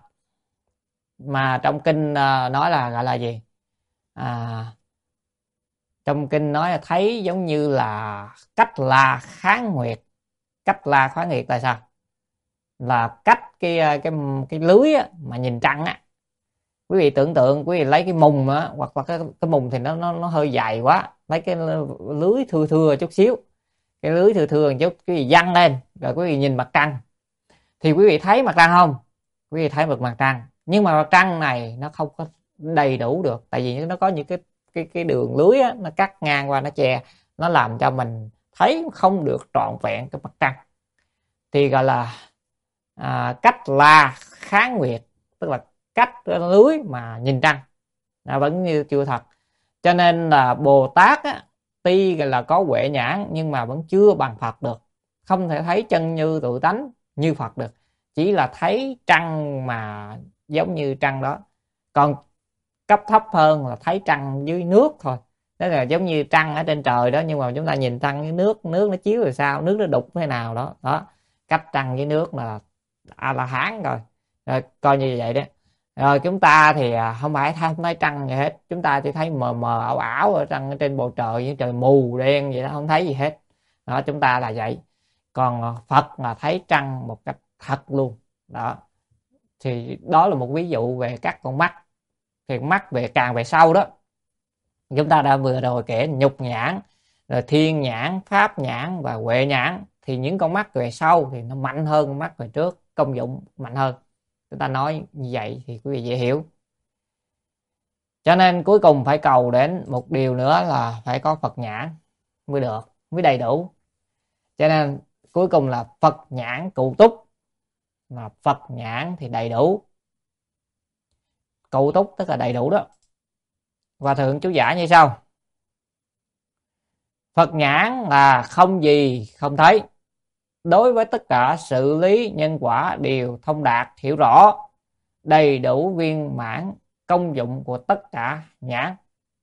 Speaker 1: mà trong kinh uh, nói là gọi là gì, à, trong kinh nói là thấy giống như là cách la kháng nguyệt. Cách la kháng nguyệt là sao? Là cách cái cái cái lưới á, mà nhìn trăng á, Quý vị tưởng tượng quý vị lấy cái mùng á, hoặc là cái, cái mùng thì nó, nó nó hơi dài quá, lấy cái lưới thưa thưa chút xíu, cái lưới thưa thưa một chút, quý vị văng lên rồi quý vị nhìn mặt trăng thì quý vị thấy mặt trăng không? Quý vị thấy được mặt trăng, nhưng mà mặt trăng này nó không có đầy đủ được, tại vì nó có những cái cái cái đường lưới á, nó cắt ngang qua, nó che, nó làm cho mình thấy không được trọn vẹn cái mặt trăng, thì gọi là à, cách là kháng nguyệt, tức là cách cái lưới mà nhìn trăng nó vẫn như chưa thật. Cho nên là Bồ Tát á, tuy là có huệ nhãn nhưng mà vẫn chưa bằng Phật được, không thể thấy chân như tự tánh như Phật được, chỉ là thấy trăng mà giống như trăng đó. Còn cấp thấp hơn là thấy trăng dưới nước thôi, đó là giống như trăng ở trên trời đó, nhưng mà chúng ta nhìn trăng dưới nước, nước nó chiếu rồi sao, nước nó đục thế nào đó, đó cách trăng với nước là A La Hán rồi. Rồi coi như vậy đó. Rồi chúng ta thì không phải không thấy trăng gì hết, chúng ta chỉ thấy mờ mờ ảo ảo ở trăng ở trên bầu trời, như trời mù đen vậy đó, không thấy gì hết đó. Chúng ta là vậy, còn Phật là thấy trăng một cách thật luôn đó. Thì đó là một ví dụ về các con mắt. Thì mắt về càng về sau đó, chúng ta đã vừa rồi kể nhục nhãn, rồi thiên nhãn, pháp nhãn và huệ nhãn, thì những con mắt về sau thì nó mạnh hơn con mắt về trước, công dụng mạnh hơn. Chúng ta nói như vậy thì quý vị dễ hiểu. Cho nên cuối cùng phải cầu đến một điều nữa là phải có Phật nhãn mới được, mới đầy đủ. Cho nên cuối cùng là Phật nhãn cụ túc, mà Phật nhãn thì đầy đủ. Cụ túc tức là đầy đủ đó. Hòa thượng chú giải như sau: Phật nhãn là không gì không thấy, đối với tất cả sự lý nhân quả đều thông đạt hiểu rõ, đầy đủ viên mãn công dụng của tất cả nhãn.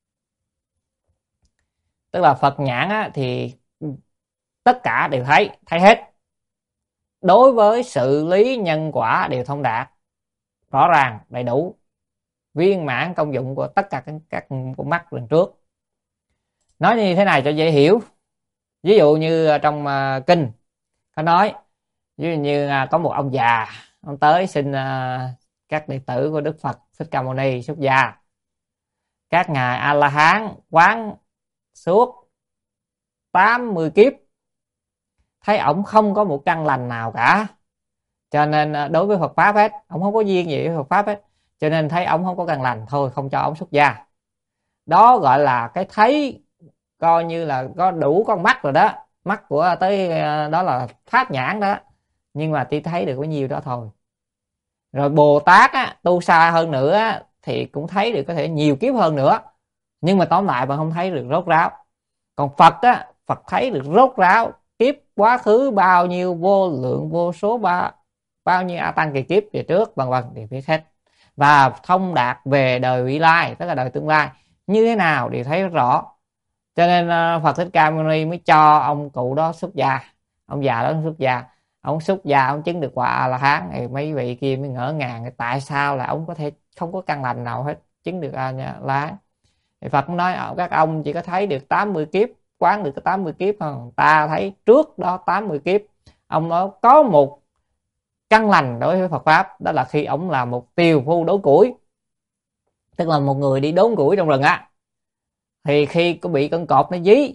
Speaker 1: Tức là Phật nhãn á, thì tất cả đều thấy, thấy hết. Đối với sự lý nhân quả đều thông đạt, rõ ràng, đầy đủ, viên mãn công dụng của tất cả các, các con mắt lần trước. Nói như thế này cho dễ hiểu. Ví dụ như trong uh, kinh có nói, ví dụ như uh, có một ông già, ông tới xin uh, các đệ tử của Đức Phật Thích Ca Mâu Ni xuất gia. Các ngài A La Hán quán suốt tám mươi kiếp, thấy ổng không có một căn lành nào cả, cho nên đối với Phật pháp hết, ổng không có duyên gì với Phật pháp hết, cho nên thấy ổng không có căn lành, thôi không cho ổng xuất gia. Đó gọi là cái thấy, coi như là có đủ con mắt rồi đó, mắt của tới đó là pháp nhãn đó, nhưng mà chỉ thấy được có nhiêu đó thôi. Rồi Bồ Tát á, tu xa hơn nữa á, thì cũng thấy được có thể nhiều kiếp hơn nữa, nhưng mà tóm lại mà không thấy được rốt ráo. Còn Phật á, Phật thấy được rốt ráo, kiếp quá khứ bao nhiêu vô lượng vô số ba bao nhiêu a tăng kỳ kiếp về trước vân vân thì biết hết, và thông đạt về đời vị lai, tức là đời tương lai như thế nào đều thấy rất rõ. Cho nên Phật Thích Ca Mâu Ni mới cho ông cụ đó xuất gia, ông già đó xuất gia. Ông xuất gia, ông chứng được quả A La Hán, thì mấy vị kia mới ngỡ ngàng, tại sao là ông có thể không có căn lành nào hết chứng được A La Hán. Thì Phật nói các ông chỉ có thấy được tám mươi kiếp, quán được tám mươi kiếp không, ta thấy trước đó tám mươi kiếp. Ông nói có một căn lành đối với Phật pháp, đó là khi ông là một tiều phu đốn củi, tức là một người đi đốn củi trong rừng á, thì khi có bị con cọp nó dí,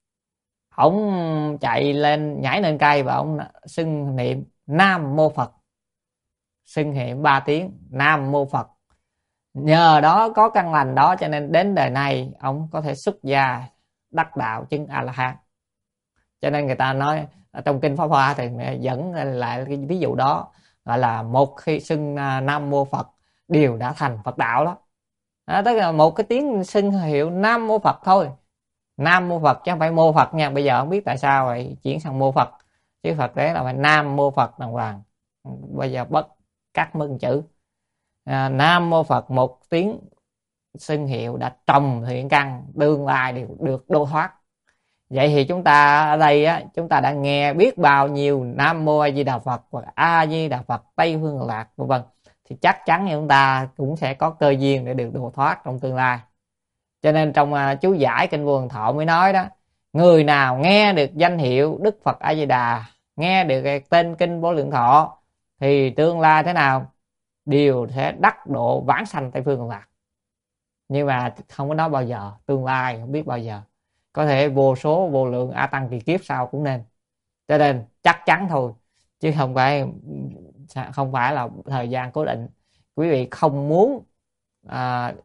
Speaker 1: ông chạy lên, nhảy lên cây và ông xưng niệm Nam Mô Phật, xưng niệm ba tiếng Nam Mô Phật. Nhờ đó có căn lành đó cho nên đến đời này ông có thể xuất gia đắc đạo chứng A La Hán. Cho nên người ta nói ở trong kinh Pháp Hoa thì dẫn lại cái ví dụ đó, gọi là một khi xưng Nam Mô Phật đều đã thành Phật đạo đó. Đó, tức là một cái tiếng xưng hiệu Nam Mô Phật thôi, Nam Mô Phật chứ không phải Mô Phật nha. Bây giờ không biết tại sao vậy chuyển sang Mô Phật, chứ Phật đấy là phải Nam Mô Phật đàng hoàng. Bây giờ bất cắt mừng chữ à, Nam Mô Phật, một tiếng xưng hiệu đã trồng thiện căn, tương lai đều được đô thoát. Vậy thì chúng ta ở đây á, chúng ta đã nghe biết bao nhiêu Nam Mô A Di Đà Phật hoặc A Di Đà Phật, Tây Phương Lạc vân vân, thì chắc chắn chúng ta cũng sẽ có cơ duyên để được độ thoát trong tương lai. Cho nên trong uh, chú giải kinh Vô Lượng Thọ mới nói đó, người nào nghe được danh hiệu Đức Phật A Di Đà, nghe được cái tên kinh Vô Lượng Thọ, thì tương lai thế nào đều sẽ đắc độ vãng sanh Tây Phương Cực Lạc. Nhưng mà không có nói bao giờ, tương lai không biết bao giờ, có thể vô số vô lượng a tăng kỳ kiếp sau cũng nên. Cho nên chắc chắn thôi, chứ không phải không phải là thời gian cố định. Quý vị không muốn à,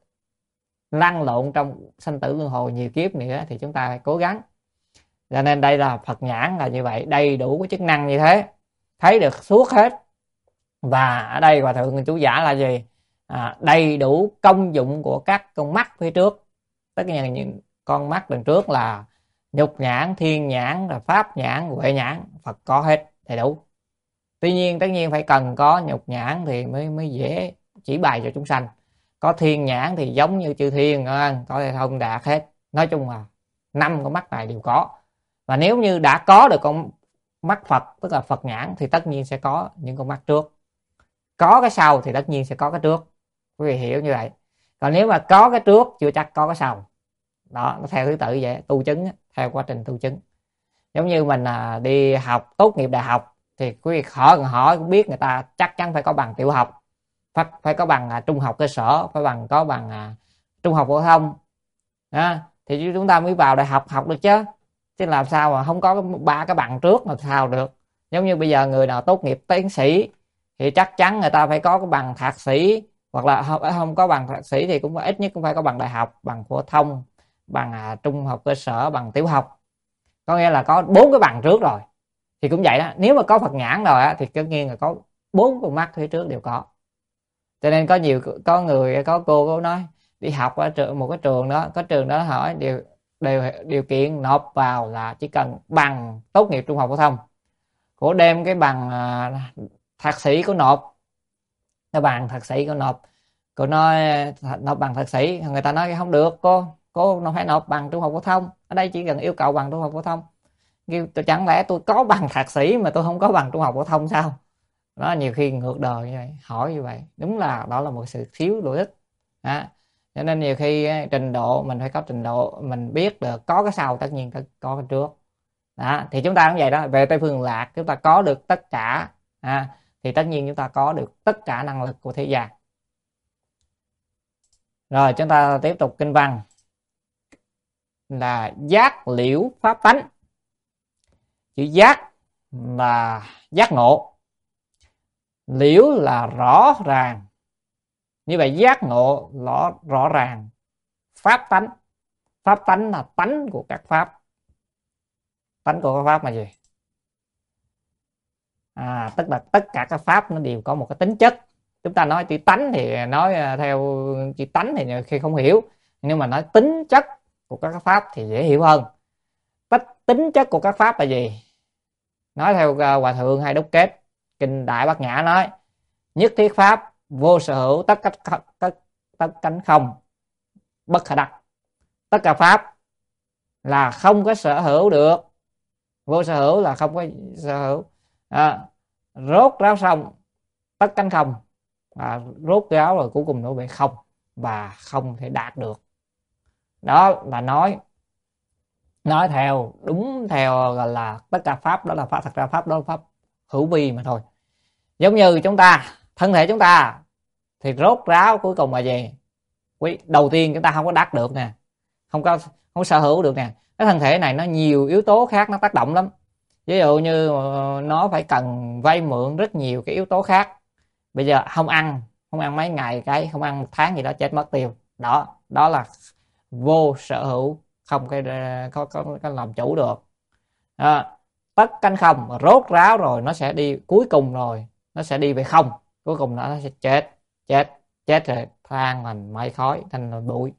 Speaker 1: lăn lộn trong sanh tử luân hồi nhiều kiếp nữa thì chúng ta phải cố gắng. Cho nên đây là Phật nhãn là như vậy, đầy đủ cái chức năng như thế, thấy được suốt hết. Và ở đây Hòa Thượng chú giả là gì? À, đầy đủ công dụng của các con mắt phía trước. Tất nhiên những con mắt đằng trước là nhục nhãn, thiên nhãn, là pháp nhãn, huệ nhãn, Phật có hết đầy đủ. Tuy nhiên tất nhiên phải cần có nhục nhãn thì mới mới dễ chỉ bày cho chúng sanh. Có thiên nhãn thì giống như chư thiên, có thể thông đạt hết. Nói chung là năm con mắt này đều có. Và nếu như đã có được con mắt Phật, tức là Phật nhãn, thì tất nhiên sẽ có những con mắt trước. Có cái sau thì tất nhiên sẽ có cái trước. Quý vị hiểu như vậy. Còn nếu mà có cái trước chưa chắc có cái sau. Đó, nó theo thứ tự vậy, tu chứng, theo quá trình tu chứng. Giống như mình à, đi học tốt nghiệp đại học thì quý vị hỏi hỏi cũng biết người ta chắc chắn phải có bằng tiểu học, phải, phải có bằng à, trung học cơ sở, phải bằng có bằng à, trung học phổ thông. À, thì chúng ta mới vào đại học học được chứ. Chứ làm sao mà không có ba cái bằng trước mà sao được. Giống như bây giờ người nào tốt nghiệp tiến sĩ thì chắc chắn người ta phải có cái bằng thạc sĩ, hoặc là không, không có bằng thạc sĩ thì cũng ít nhất cũng phải có bằng đại học, bằng phổ thông, bằng à, trung học cơ sở, bằng tiểu học. Có nghĩa là có bốn cái bằng trước rồi. Thì cũng vậy đó, nếu mà có Phật nhãn rồi á, thì tất nhiên là có bốn con mắt phía trước đều có. Cho nên có nhiều có người có cô có nói đi học ở trường, một cái trường đó, có trường đó hỏi điều điều điều kiện nộp vào là chỉ cần bằng tốt nghiệp trung học phổ thông. Cô đem cái bằng à, thạc sĩ của nộp, cái bằng thạc sĩ của nộp, cô nói nộp bằng thạc sĩ, người ta nói không được cô, cô nó phải nộp bằng trung học phổ thông, ở đây chỉ cần yêu cầu bằng trung học phổ thông. Kêu chẳng lẽ tôi có bằng thạc sĩ mà tôi không có bằng trung học phổ thông sao? Đó, nhiều khi ngược đời như vậy, hỏi như vậy, đúng là đó là một sự thiếu lợi ích. Đó. Cho nên nhiều khi trình độ mình phải có trình độ, mình biết được có cái sau tất nhiên có cái trước. Đó, thì chúng ta cũng vậy đó, về Tây Phương Lạc chúng ta có được tất cả, à, thì tất nhiên chúng ta có được tất cả năng lực của thế gian. Rồi chúng ta tiếp tục kinh văn là giác liễu pháp tánh. Chữ giác là giác ngộ, liễu là rõ ràng. Như vậy giác ngộ rõ, rõ ràng pháp tánh. Pháp tánh là tánh của các pháp. Tánh của các pháp là gì? À, tức là tất cả các pháp nó đều có một cái tính chất. Chúng ta nói chữ tánh thì nói theo chữ tánh thì khi không hiểu, nhưng mà nói tính chất của các pháp thì dễ hiểu hơn. Tất tính chất của các pháp là gì? Nói theo uh, Hòa Thượng Hay Đúc Kết Kinh Đại Bát Nhã nói: nhất thiết pháp vô sở hữu, tất cách tất, tất cánh không, bất khả đắc. Tất cả pháp là không có sở hữu được. Vô sở hữu là không có sở hữu. À, rốt ráo xong, tất cánh không. À, rốt ráo rồi cuối cùng nó về không và không thể đạt được. Đó là nói nói theo đúng theo gọi là tất cả pháp đó là pháp, thật ra pháp đó là pháp hữu vi mà thôi. Giống như chúng ta, thân thể chúng ta thì rốt ráo cuối cùng là gì? Quý đầu tiên chúng ta không có đắc được nè, không có không sở hữu được nè. Cái thân thể này nó nhiều yếu tố khác nó tác động lắm. Ví dụ như nó phải cần vay mượn rất nhiều cái yếu tố khác. Bây giờ không ăn, không ăn mấy ngày cái không ăn một tháng gì đó chết mất tiêu. Đó, đó là vô sở hữu, không cái có có, có làm chủ được. À, tất cánh không, rốt ráo rồi nó sẽ đi cuối cùng rồi, nó sẽ đi về không, cuối cùng nó sẽ chết, chết, chết rồi than thành mây khói, thành bụi.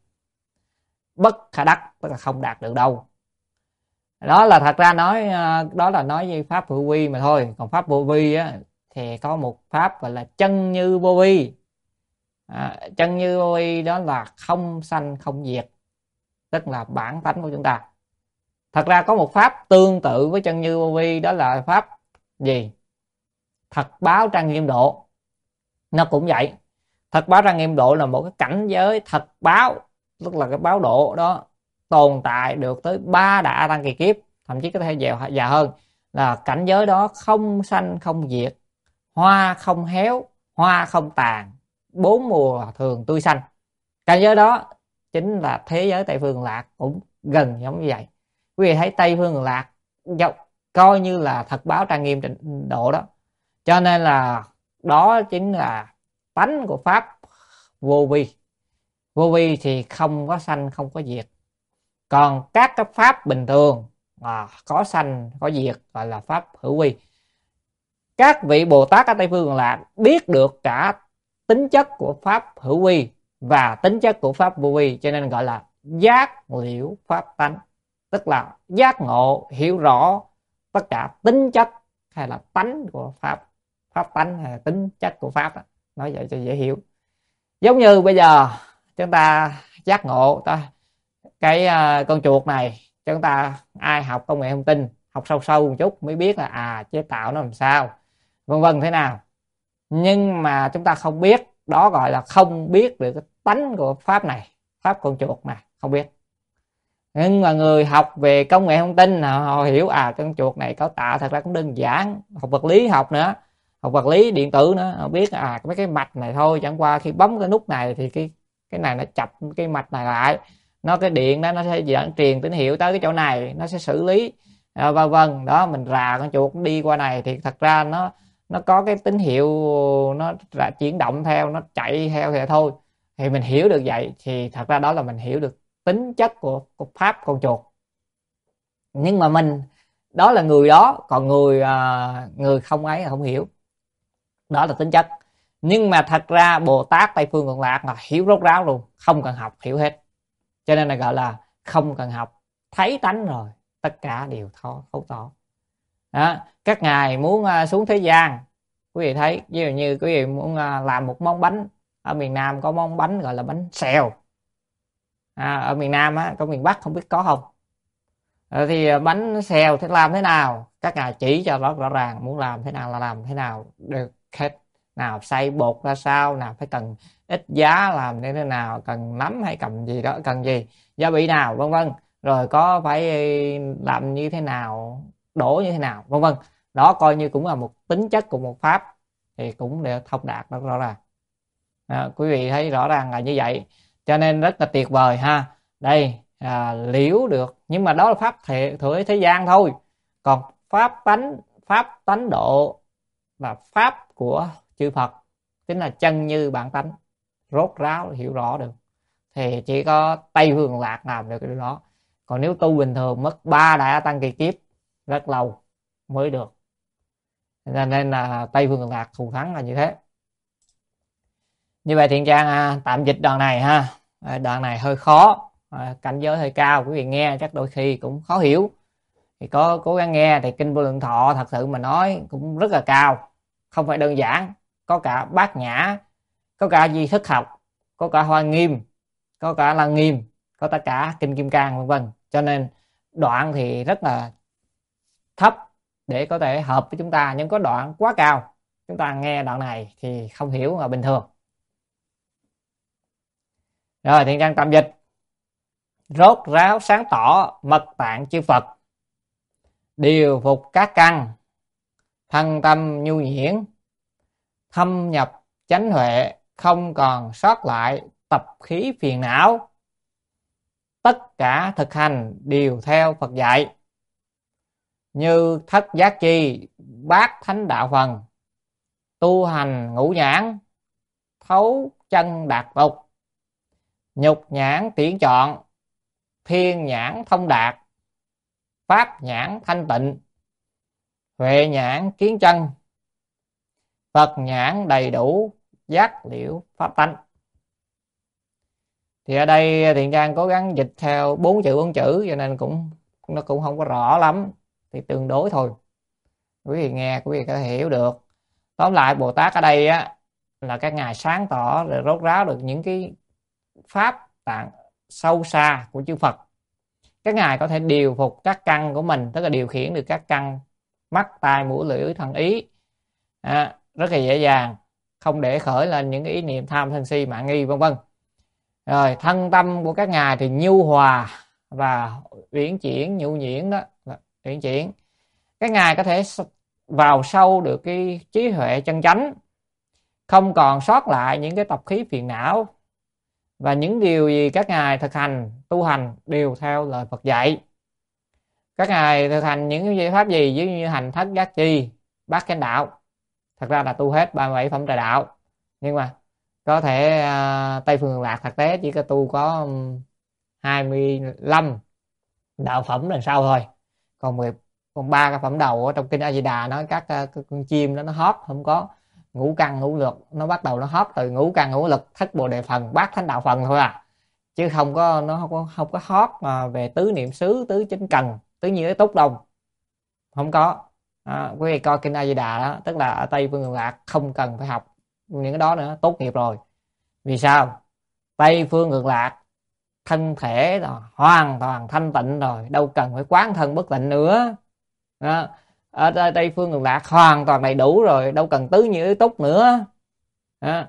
Speaker 1: Bất khả đắc, tức là không đạt được đâu. Đó là thật ra nói, đó là nói về pháp hữu vi mà thôi. Còn pháp vô vi á, thì có một pháp gọi là chân như vô vi. À, chân như vô vi đó là không sanh không diệt, tức là bản tánh của chúng ta. Thật ra có một pháp tương tự với chân như vô vi, đó là pháp gì? Thật báo trang nghiêm độ. Nó cũng vậy. Thật báo trang nghiêm độ là một cái cảnh giới thật báo, tức là cái báo độ đó tồn tại được tới ba đại tăng kỳ kiếp, thậm chí có thể dài, dài hơn. Là cảnh giới đó không sanh không diệt, hoa không héo,
Speaker 2: hoa không tàn, bốn mùa thường tươi xanh. Cảnh giới đó chính là thế giới Tây Phương Lạc, cũng gần giống như vậy. Quý vị thấy Tây Phương Lạc coi như là thật báo trang nghiêm trình độ đó. Cho nên là đó chính là tánh của pháp vô vi. Vô vi thì không có sanh không có diệt. Còn các cái pháp bình thường à, có sanh có diệt gọi là pháp hữu vi. Các vị Bồ Tát ở Tây Phương Lạc biết được cả tính chất của pháp hữu vi và tính chất của pháp vô vi, cho nên gọi là giác liễu pháp tánh, tức là giác ngộ hiểu rõ tất cả tính chất hay là tánh của pháp, pháp tánh hay là tính chất của pháp đó. Nói vậy cho dễ hiểu. Giống như bây giờ chúng ta giác ngộ ta cái uh, con chuột này, chúng ta ai học công nghệ thông tin học sâu sâu một chút mới biết là à chế tạo nó làm sao vân vân thế nào, nhưng mà chúng ta không biết, đó gọi là không biết được cái tánh của pháp này, pháp con chuột này không biết. Nhưng mà người học về công nghệ thông tin họ hiểu à con chuột này cấu tạo thật ra cũng đơn giản. Học vật lý học nữa, học vật lý điện tử nữa, họ biết à mấy cái mạch này thôi, chẳng qua khi bấm cái nút này thì cái cái này nó chập cái mạch này lại, nó cái điện đó nó sẽ dẫn truyền tín hiệu tới cái chỗ này, nó sẽ xử lý à, vân vân đó. Mình rà con chuột đi qua này thì thật ra nó nó có cái tín hiệu nó là chuyển động theo, nó chạy theo thì thôi, thì mình hiểu được vậy thì thật ra đó là mình hiểu được tính chất của, của pháp con chuột. Nhưng mà mình đó là người đó, còn người à, người không ấy là không hiểu, đó là tính chất. Nhưng mà thật ra Bồ Tát Tây Phương Cực Lạc là hiểu rốt ráo luôn, không cần học hiểu hết, cho nên là gọi là không cần học, thấy tánh rồi tất cả đều thấu tỏ đó. Các ngài muốn uh, xuống thế gian, quý vị thấy ví dụ như quý vị muốn uh, làm một món bánh, ở miền Nam có món bánh gọi là bánh xèo à, ở miền Nam á, có miền Bắc không biết có không. À, thì uh, bánh xèo thì làm thế nào, các ngài chỉ cho rất rõ ràng, muốn làm thế nào là làm thế nào được hết, nào xay bột ra sao, nào phải cần ít giá làm như thế nào, cần nấm hay cầm gì đó, cần gì gia vị nào vân vân, rồi có phải làm như thế nào, đổ như thế nào vân vân. Đó coi như cũng là một tính chất của một pháp, thì cũng để thông đạt rất rõ ràng. À, quý vị thấy rõ ràng là như vậy, cho nên rất là tuyệt vời ha. Đây à, liễu được, nhưng mà đó là pháp thể thổi thế gian thôi. Còn pháp tánh, pháp tánh độ và pháp của chư Phật chính là chân như bản tánh, rốt ráo hiểu rõ được, thì chỉ có Tây Phương Lạc làm được cái điều đó. Còn nếu tu bình thường mất ba đại tăng kỳ kiếp rất lâu mới được, nên là Tây Phương Lạc thù thắng là như thế. Như vậy Thiện Trang à, tạm dịch đoạn này ha. À, đoạn này hơi khó, à, cảnh giới hơi cao, quý vị nghe chắc đôi khi cũng khó hiểu, thì có cố gắng nghe. Thì kinh Vô Lượng Thọ thật sự mà nói cũng rất là cao, không phải đơn giản, có cả Bát Nhã, có cả Di Thức Học, có cả Hoa Nghiêm, có cả Lăng Nghiêm, có tất cả kinh Kim Cang vân vân, cho nên đoạn thì rất là thấp để có thể hợp với chúng ta, nhưng có đoạn quá cao, chúng ta nghe đoạn này thì không hiểu là bình thường. Rồi Thiện Trang tạm dịch. Rốt ráo sáng tỏ mật tạng chư Phật, điều phục các căn, thân tâm nhu nhuyễn, thâm nhập chánh huệ, không còn sót lại tập khí phiền não. Tất cả thực hành đều theo Phật dạy, như thất giác chi, bát thánh đạo phần, tu hành ngũ nhãn, thấu chân đạt tục, nhục nhãn tuyển chọn, thiên nhãn thông đạt, pháp nhãn thanh tịnh, huệ nhãn kiến chân, Phật nhãn đầy đủ, giác liễu pháp tánh. Thì ở đây Thiện Trang cố gắng dịch theo bốn chữ bốn chữ, cho nên cũng nó cũng không có rõ lắm, thì tương đối thôi, quý vị nghe quý vị có thể hiểu được. Tóm lại Bồ Tát ở đây á là các ngài sáng tỏ rồi rốt ráo được những cái pháp tạng sâu xa của chư Phật. Các ngài có thể điều phục các căn của mình, tức là điều khiển được các căn mắt tai mũi lưỡi thân ý à, rất là dễ dàng, không để khởi lên những cái ý niệm tham sân si mạn nghi vân vân. Rồi thân tâm của các ngài thì nhu hòa và uyển chuyển, nhu nhuyễn đó, uyển chuyển. Các ngài có thể vào sâu được cái trí huệ chân chánh, không còn sót lại những cái tập khí phiền não, và những điều gì các ngài thực hành tu hành đều theo lời Phật dạy. Các ngài thực hành những giải pháp gì, giống như hành thất giác chi, bát chánh đạo, thật ra là tu hết ba mươi bảy phẩm trà đạo, nhưng mà có thể uh, Tây Phương Cực Lạc thực tế chỉ có tu có um, hai mươi lăm đạo phẩm lần sau thôi. Còn mười còn ba cái phẩm đầu ở trong kinh A Di Đà nói các, uh, các con chim đó nó hót, không có ngũ căn ngũ lực, nó bắt đầu nó hót từ ngũ căn ngũ lực, thất bồ đề phần, bát thánh đạo phần thôi à, chứ không có nó không có không có hót mà về tứ niệm xứ, tứ chánh cần, tứ như ý túc đâu, không có. À, quý vị coi kinh A Di Đà đó, tức là ở Tây Phương Cực Lạc không cần phải học những cái đó nữa, tốt nghiệp rồi. Vì sao? Tây Phương Cực Lạc thân thể là hoàn toàn thanh tịnh rồi, đâu cần phải quán thân bất tịnh nữa. Đó. Ở Tây Phương Cực Lạc hoàn toàn đầy đủ rồi, đâu cần tứ như ý túc nữa. Đó.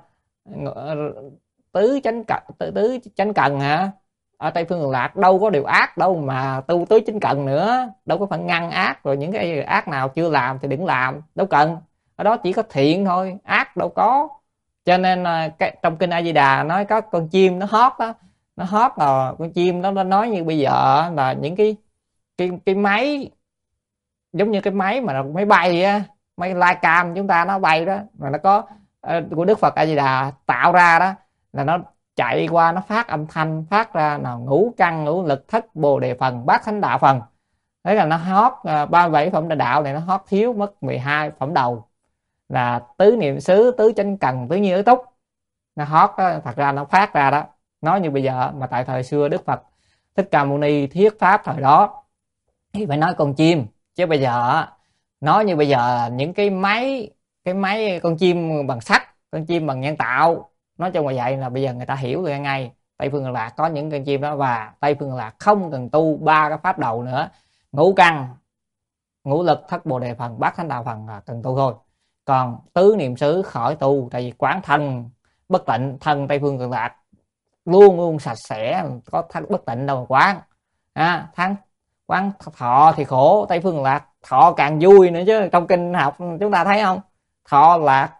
Speaker 2: Tứ chánh cần, tứ, tứ chánh cần hả? Ở Tây Phương Cực Lạc đâu có điều ác đâu mà tu tứ chánh cần nữa, đâu có phải ngăn ác, rồi những cái ác nào chưa làm thì đừng làm, đâu cần. Ở đó chỉ có thiện thôi, ác đâu có. Cho nên cái, trong kinh A Di Đà nói có con chim nó hót đó, nó hót là con chim đó, nó nói như bây giờ là những cái cái cái máy giống như cái máy mà máy bay á, máy Lycam chúng ta nó bay đó, mà nó có uh, của Đức Phật A Di Đà tạo ra đó, là nó chạy qua nó phát âm thanh, phát ra nào ngũ căn ngũ lực, thất bồ đề phần, bát thánh đạo phần. Thế là nó hót uh, ba mươi bảy phẩm đạo này nó hót thiếu mất mười hai phẩm đầu, là tứ niệm xứ, tứ chánh cần, tứ như ý túc. Nó hót đó, thật ra nó phát ra đó, nói như bây giờ, mà tại thời xưa Đức Phật Thích Ca Mâu Ni thuyết pháp thời đó thì phải nói con chim, chứ bây giờ nói như bây giờ những cái máy cái máy con chim bằng sắt, con chim bằng nhân tạo, nói chung là vậy, là bây giờ người ta hiểu được ngay. Tây Phương Cực Lạc có những con chim đó, và Tây Phương Cực Lạc không cần tu ba cái pháp đầu nữa, ngũ căn ngũ lực, thất bồ đề phần, bát thánh đạo phần là cần tu thôi. Còn tứ niệm xứ khỏi tu, tại vì quán thân bất tịnh, thân Tây Phương Cực Lạc luôn luôn sạch sẽ, có thân bất tịnh đâu mà quán. À, thắng quán thọ thì khổ, Tây Phương Cực Lạc thọ càng vui nữa chứ. Trong kinh học chúng ta thấy không, thọ lạc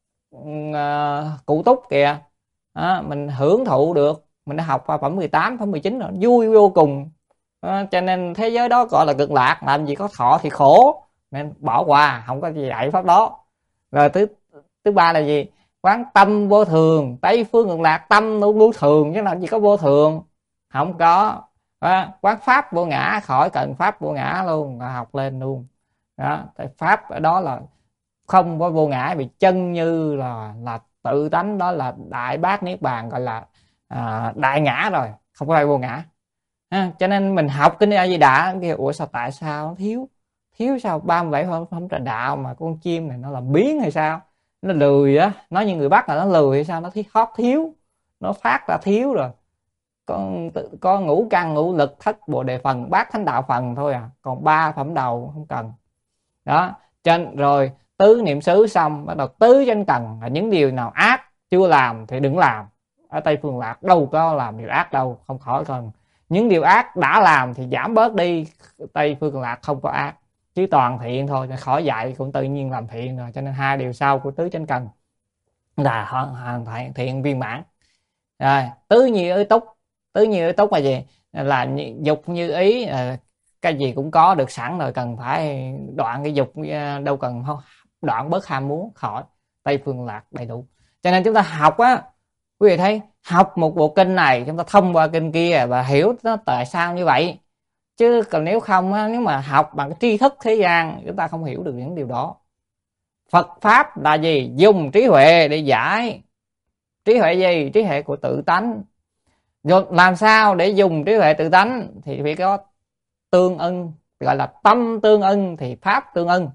Speaker 2: uh, cụ túc kìa, à, mình hưởng thụ được, mình đã học qua phẩm mười tám, phẩm mười chín rồi, vui vô cùng. À, cho nên thế giới đó gọi là cực lạc, làm gì có thọ thì khổ, nên bỏ qua, không có gì dạy pháp đó. Rồi thứ thứ ba là gì? Quán tâm vô thường, Tây Phương Cực Lạc tâm luôn luôn thường, chứ làm gì có vô thường, không có. À, quán pháp vô ngã, khỏi cần pháp vô ngã luôn, học lên luôn đó. Tại pháp ở đó là không có vô ngã, bị chân như là là tự tánh, đó là đại bát niết bàn, gọi là à, đại ngã rồi, không có ai vô ngã. À, cho nên mình học kinh A Di Đà kia, ủa sao tại sao nó thiếu thiếu sao ba mươi bảy phẩm trà đạo mà con chim này nó làm biến hay sao, nó lười á, nói như người Bắc là nó lười hay sao, nó thiếu hót thiếu, nó phát ra thiếu rồi. Con có ngũ căn ngũ lực, thất bồ đề phần, bát thánh đạo phần thôi à, còn ba phẩm đầu không cần đó. Trên rồi tứ niệm xứ xong, bắt đầu tứ chánh cần, là những điều nào ác chưa làm thì đừng làm. Ở Tây Phương Lạc đâu có làm điều ác đâu, không khỏi cần. Những điều ác đã làm thì giảm bớt đi, Tây Phương Lạc không có ác, chứ toàn thiện thôi, khỏi dạy cũng tự nhiên làm thiện rồi. Cho nên hai điều sau của tứ chánh cần là hoàn hoàn thiện, thiện viên mãn. Rồi tứ như ý túc, tứ như ý túc là gì? Là dục như ý, cái gì cũng có được sẵn rồi, cần phải đoạn cái dục, đâu cần đoạn bớt ham muốn, khỏi. Tây Phương Lạc đầy đủ. Cho nên chúng ta học á, quý vị thấy học một bộ kinh này, chúng ta thông qua kinh kia và hiểu nó tại sao như vậy. Chứ còn nếu không á, nếu mà học bằng cái tri thức thế gian, chúng ta không hiểu được những điều đó. Phật pháp là gì? Dùng trí huệ để giải. Trí huệ gì? Trí huệ của tự tánh. Rồi làm sao để dùng trí huệ tự tánh? Thì phải có tương ưng, gọi là tâm tương ưng thì pháp tương ưng.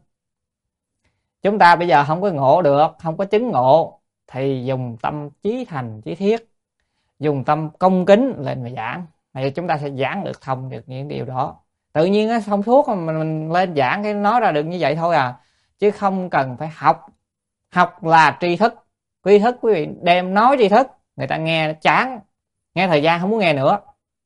Speaker 2: Chúng ta bây giờ không có ngộ được, không có chứng ngộ, thì dùng tâm chí thành chí thiết, dùng tâm công kính lên mà giảng, thì chúng ta sẽ giảng được thông được những điều đó. Tự nhiên á, thông suốt mình, mình lên giảng cái nói ra được như vậy thôi à, chứ không cần phải học. Học là tri thức, tri thức quý vị đem nói tri thức, người ta nghe chán, nghe thời gian không muốn nghe nữa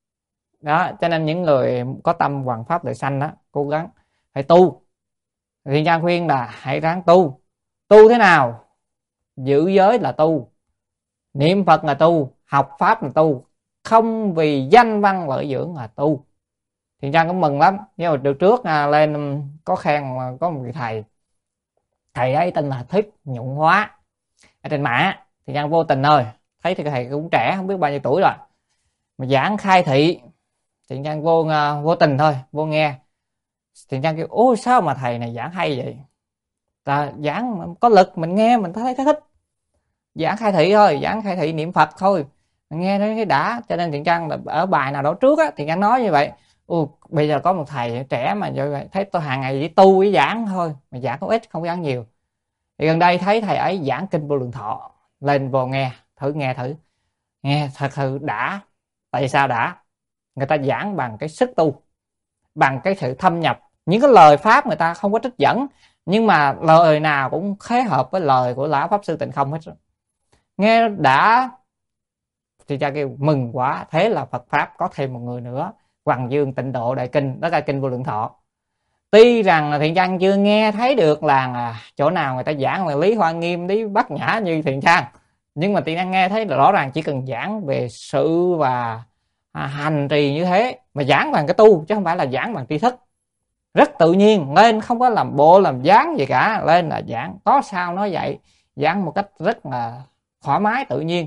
Speaker 2: đó. Cho nên những người có tâm hoằng pháp đời sanh đó, cố gắng phải tu. Thiên Trang khuyên là hãy ráng tu. Tu thế nào? giữ giới là tu, niệm Phật là tu, học pháp là tu, không vì danh văn lợi dưỡng là tu. Thiện Trang cũng mừng lắm. Nhưng mà được trước à, lên có khen mà có một vị thầy, thầy ấy tên là Thích Nhuận Hóa ở trên mạng. Thiện Trang vô tình thôi, thấy thì thầy cũng trẻ, không biết bao nhiêu tuổi rồi, mà giảng khai thị. Thiện Trang vô uh, vô tình thôi, vô nghe. Thiện Trang kêu ôi sao mà thầy này giảng hay vậy, ta giảng có lực, mình nghe mình thấy, thấy thích. Giảng khai thị thôi, giảng khai thị niệm Phật thôi, mình nghe thấy đã. Cho nên Thiện Trang ở bài nào đó trước á, Thiện Trang nói như vậy. Ồ, bây giờ có một thầy trẻ mà như vậy, thấy tôi hàng ngày chỉ tu với giảng thôi, mà giảng có ít không giảng nhiều. Thì gần đây thấy thầy ấy giảng kinh Vô Lượng Thọ, lên vô nghe thử, nghe thử, nghe thật sự đã. Tại sao đã? Người ta giảng bằng cái sức tu, bằng cái sự thâm nhập. Những cái lời pháp người ta không có trích dẫn, nhưng mà lời nào cũng khế hợp với lời của lão pháp sư Tịnh Không hết. Nghe đã. Thì cha kêu mừng quá, thế là Phật pháp có thêm một người nữa, Hoàng Dương Tịnh Độ Đại Kinh, đó là kinh Vô Lượng Thọ. Tuy rằng là Thiện Trang chưa nghe thấy được là chỗ nào người ta giảng là Lý Hoa Nghiêm, Lý Bát Nhã như Thiện Trang, nhưng mà Thiện Trang nghe thấy rõ ràng chỉ cần giảng về sự và à, hành trì như thế, mà giảng bằng cái tu chứ không phải là giảng bằng tri thức, rất tự nhiên, lên không có làm bộ làm dáng gì cả, lên là giảng có sao nói vậy, giảng một cách rất là thoải mái tự nhiên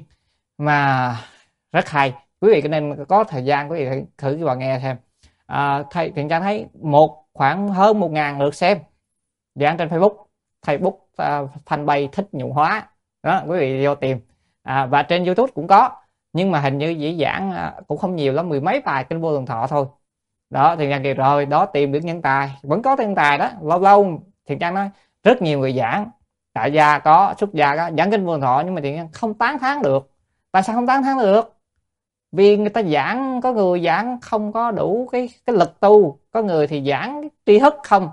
Speaker 2: mà rất hay. Quý vị nên có thời gian quý vị thử và nghe xem. À, thầy Thiện Trang thấy một khoảng hơn một ngàn lượt xem giảng trên Facebook, Facebook uh, fanpage Thích Nhuận Hóa đó, quý vị vô tìm. À, và trên YouTube cũng có, nhưng mà hình như chỉ giảng uh, cũng không nhiều lắm, mười mấy bài kinh Vô Lượng Thọ thôi. Đó, Thiện Trang kêu rồi đó, tìm được nhân tài, vẫn có nhân tài đó. Lâu lâu Thiện Trang nói rất nhiều người giảng, tại gia có, xuất gia có giảng kinh Vô Lượng Thọ, nhưng mà Thiện Trang không tán thán được. Tại sao không tán thán được? Vì người ta giảng, có người giảng không có đủ cái cái lực tu, có người thì giảng tri thức không,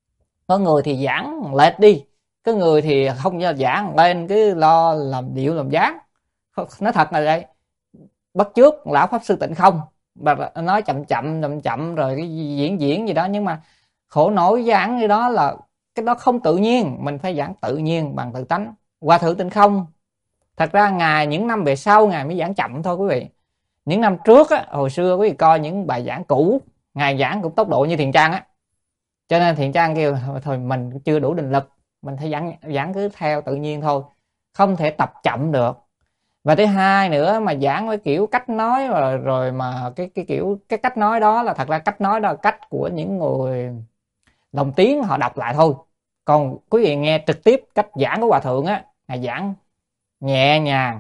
Speaker 2: có người thì giảng lệch đi, có người thì không cho giảng lên cứ lo làm điệu làm dáng. Nói thật là vậy, bắt chước lão pháp sư Tịnh Không và nói chậm chậm chậm chậm rồi cái diễn diễn gì đó, nhưng mà khổ nổi giảng như đó là cái đó không tự nhiên, mình phải giảng tự nhiên bằng tự tánh. Hòa thượng Tịnh Không thật ra ngài những năm về sau ngài mới giảng chậm thôi quý vị. Những năm trước á, hồi xưa quý vị coi những bài giảng cũ, ngài giảng cũng tốc độ như Thiện Trang á, cho nên Thiện Trang kêu thôi mình chưa đủ định lực, mình phải giảng giảng cứ theo tự nhiên thôi, không thể tập chậm được. Và thứ hai nữa, mà giảng với kiểu cách nói rồi, rồi mà cái cái kiểu cái cách nói đó là thật ra cách nói đó là cách của những người lồng tiếng họ đọc lại thôi. Còn quý vị nghe trực tiếp cách giảng của hòa thượng á, ngài giảng nhẹ nhàng,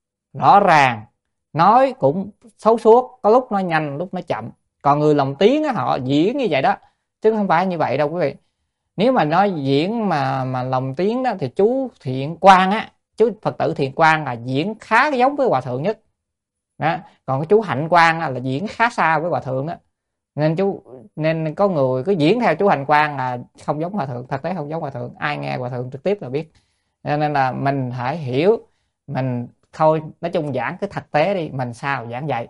Speaker 2: rõ ràng, nói cũng xấu suốt, có lúc nói nhanh, lúc nói chậm. Còn người lồng tiếng á, họ diễn như vậy đó, chứ không phải như vậy đâu quý vị. Nếu mà nói diễn mà mà lồng tiếng đó thì chú Thiện Quang á, chú Phật tử Thiện Quang là diễn khá giống với hòa thượng nhất đó. Còn cái chú Hạnh Quang là diễn khá xa với hòa thượng đó, nên chú nên có người cứ diễn theo chú Hạnh Quang là không giống hòa thượng, thực tế không giống hòa thượng. Ai nghe hòa thượng trực tiếp là biết. Nên là mình phải hiểu, mình thôi nói chung giảng cái thực tế đi, mình sao giảng vậy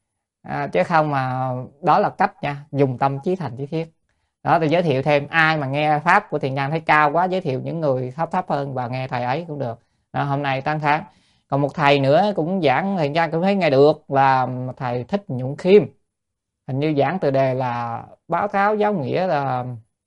Speaker 2: à, chứ không mà đó là cách nha, dùng tâm chí thành chí thiết. Đó, tôi giới thiệu thêm ai mà nghe pháp của Thiện Trang thấy cao quá, giới thiệu những người thấp thấp hơn và nghe thầy ấy cũng được. Đó, hôm nay tăng tháng. Còn một thầy nữa cũng giảng Thiện Trang cũng thấy nghe được là thầy Thích Nhuận Khiêm, hình như giảng từ đề là báo cáo giáo nghĩa là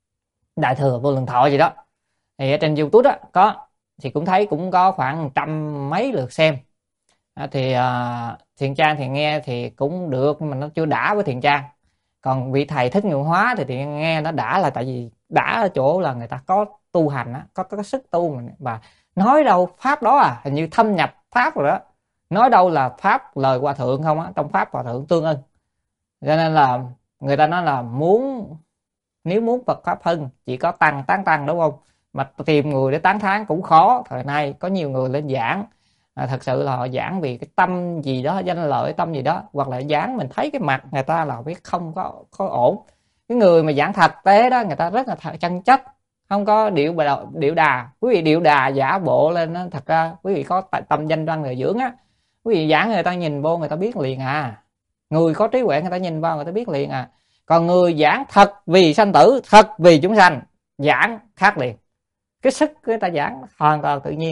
Speaker 2: Đại Thừa Vô Lượng Thọ gì đó. Thì ở trên YouTube đó có, thì cũng thấy cũng có khoảng trăm mấy lượt xem. À, thì à, Thiện Trang thì nghe thì cũng được, nhưng mà nó chưa đã với Thiện Trang. Còn vị thầy Thích Nhuận Hóa thì Thiện nghe nó đã là tại vì đã ở chỗ là người ta có tu hành á, có, có cái sức tu mà, và nói đâu pháp đó à, hình như thâm nhập pháp rồi đó, nói đâu là pháp lời hòa thượng không á, trong pháp hòa thượng tương ưng. Cho nên là người ta nói là muốn, nếu muốn Phật pháp hưng chỉ có tăng tán tăng, đúng không, mà tìm người để tán thán cũng khó. Thời nay có nhiều người lên giảng à, thật sự là họ giảng vì cái tâm gì đó, danh lợi tâm gì đó, hoặc là giảng mình thấy cái mặt người ta là biết không có có ổn. Cái người mà giảng thực tế đó người ta rất là chân chất, không có điệu đà, điệu đà. Quý vị điệu đà giả bộ lên đó, thật ra quý vị có tâm danh văn người dưỡng á, quý vị giảng người ta nhìn vô người ta biết liền à. Người có trí huệ người ta nhìn vào người ta biết liền à. Còn người giảng thật vì sanh tử, thật vì chúng sanh, giảng khác liền. Cái sức người ta giảng hoàn toàn tự nhiên,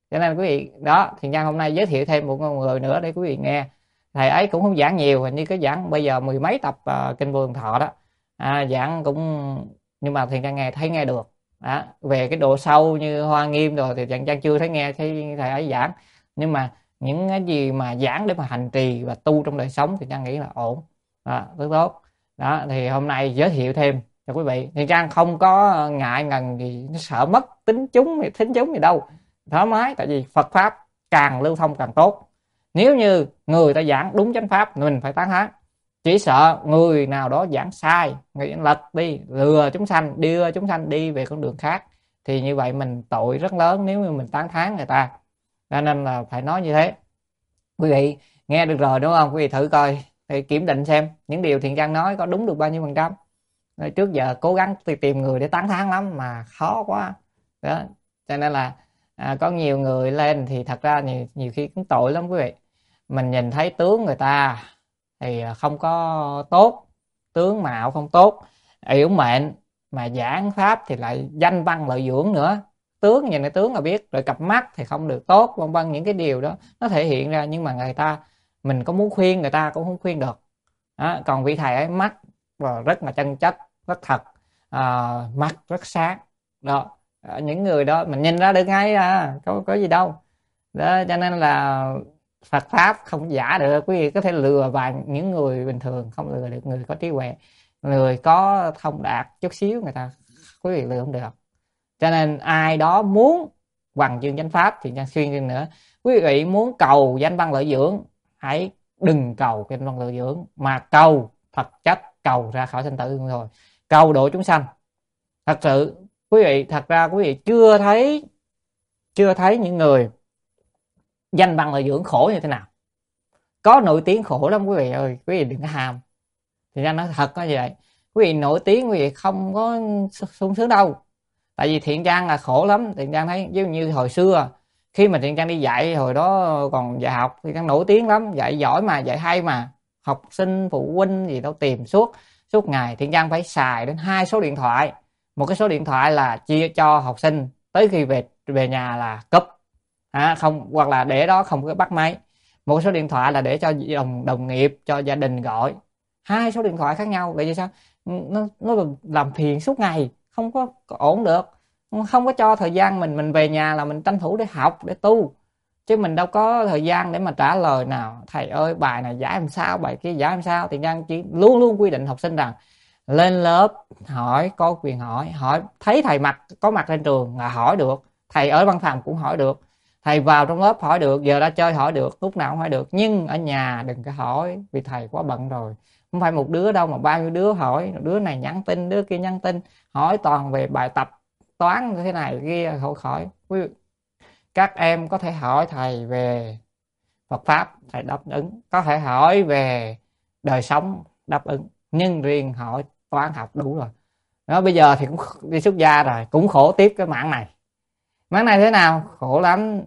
Speaker 2: Cho nên quý vị đó, Thiện Nhân hôm nay giới thiệu thêm một người nữa để quý vị nghe. Thầy ấy cũng không giảng nhiều, hình như cái giảng bây giờ mười mấy tập uh, kinh Vô Lượng Thọ đó, à, giảng cũng, nhưng mà Thiện Nhân nghe thấy nghe được đó. Về cái độ sâu như Hoa Nghiêm rồi thì Thiện Nhân chưa thấy nghe thấy thầy ấy giảng, nhưng mà những cái gì mà giảng để mà hành trì và tu trong đời sống thì Thiện Nhân nghĩ là ổn, đó, rất tốt. Đó thì hôm nay giới thiệu thêm cho quý vị. Thiện Nhân không có ngại ngần gì, nó sợ mất tính chúng thì thính chúng gì đâu, thoải mái, tại vì Phật pháp càng lưu thông càng tốt. Nếu như người ta giảng đúng chánh pháp mình phải tán thán, chỉ sợ người nào đó giảng sai, người lật đi lừa chúng sanh, đưa chúng sanh đi về con đường khác, thì như vậy mình tội rất lớn nếu như mình tán thán người ta. Cho nên là phải nói như thế. Quý vị nghe được rồi đúng không? Quý vị thử coi, thì kiểm định xem những điều Thiện Nhân nói có đúng được bao nhiêu phần trăm. Trước giờ cố gắng tìm người để tán thán lắm mà khó quá đó. Cho nên là à, có nhiều người lên thì thật ra nhiều, nhiều khi cũng tội lắm quý vị. Mình nhìn thấy tướng người ta thì không có tốt, tướng mạo không tốt, yểu mệnh, mà giảng pháp thì lại danh văn lợi dưỡng nữa. Tướng nhìn cái tướng là biết rồi, cặp mắt thì không được tốt, vân vân, những cái điều đó nó thể hiện ra, nhưng mà người ta, mình có muốn khuyên người ta cũng không khuyên được đó. Còn vị thầy ấy mắt và rất là chân chất, rất thật, à, mắt rất sáng đó. Những người đó mình nhìn ra được ngay à, có có gì đâu đó. Cho nên là Phật pháp không giả được. Quý vị có thể lừa vài những người bình thường, không lừa được người có trí huệ, người có thông đạt chút xíu, người ta quý vị lừa không được. Cho nên ai đó muốn hoằng dương chánh pháp thì xuyên thêm nữa, quý vị muốn cầu danh văn lợi dưỡng, hãy đừng cầu danh văn lợi dưỡng, mà cầu thật chất, cầu ra khỏi sinh tử thôi, cầu độ chúng sanh. Thật sự quý vị, thật ra quý vị chưa thấy chưa thấy những người danh văn lợi dưỡng khổ như thế nào. Có nổi tiếng khổ lắm quý vị ơi, quý vị đừng có ham. Thì ra nói thật có vậy, quý vị nổi tiếng quý vị không có sung sướng đâu. Tại vì Thiện Nhân là khổ lắm. Thiện Nhân thấy giống như hồi xưa khi mà Thiện Nhân đi dạy, hồi đó còn dạy học, Thiện Nhân nổi tiếng lắm, dạy giỏi mà, dạy hay mà, học sinh phụ huynh gì đâu tìm suốt suốt ngày. Thiện Nhân phải xài đến hai số điện thoại. Một cái số điện thoại là chia cho học sinh, tới khi về về nhà là cúp, à, không, hoặc là để đó không có bắt máy. Một số điện thoại là để cho đồng đồng nghiệp, cho gia đình gọi. Hai số điện thoại khác nhau, vậy thì sao? Nó nó làm phiền suốt ngày, không có, có ổn được. Không có cho thời gian mình mình về nhà là mình tranh thủ để học, để tu, chứ mình đâu có thời gian để mà trả lời nào thầy ơi bài này giải làm sao, bài kia giải làm sao. Thì Nhân chỉ luôn luôn quy định học sinh rằng lên lớp hỏi, có quyền hỏi, hỏi thấy thầy mặt có mặt trên trường là hỏi được, thầy ở văn phòng cũng hỏi được, thầy vào trong lớp hỏi được, giờ ra chơi hỏi được, lúc nào cũng hỏi được. Nhưng ở nhà đừng có hỏi, vì thầy quá bận rồi. Không phải một đứa đâu mà bao nhiêu đứa hỏi, đứa này nhắn tin, đứa kia nhắn tin, hỏi toàn về bài tập toán như thế này kia, khỏi khỏi. Các em có thể hỏi thầy về Phật pháp, thầy đáp ứng, có thể hỏi về đời sống, đáp ứng, nhưng riêng hỏi toán học đủ rồi đó. Bây giờ thì cũng đi xuất gia rồi, cũng khổ tiếp cái mảng này. Mảng này thế nào? Khổ lắm.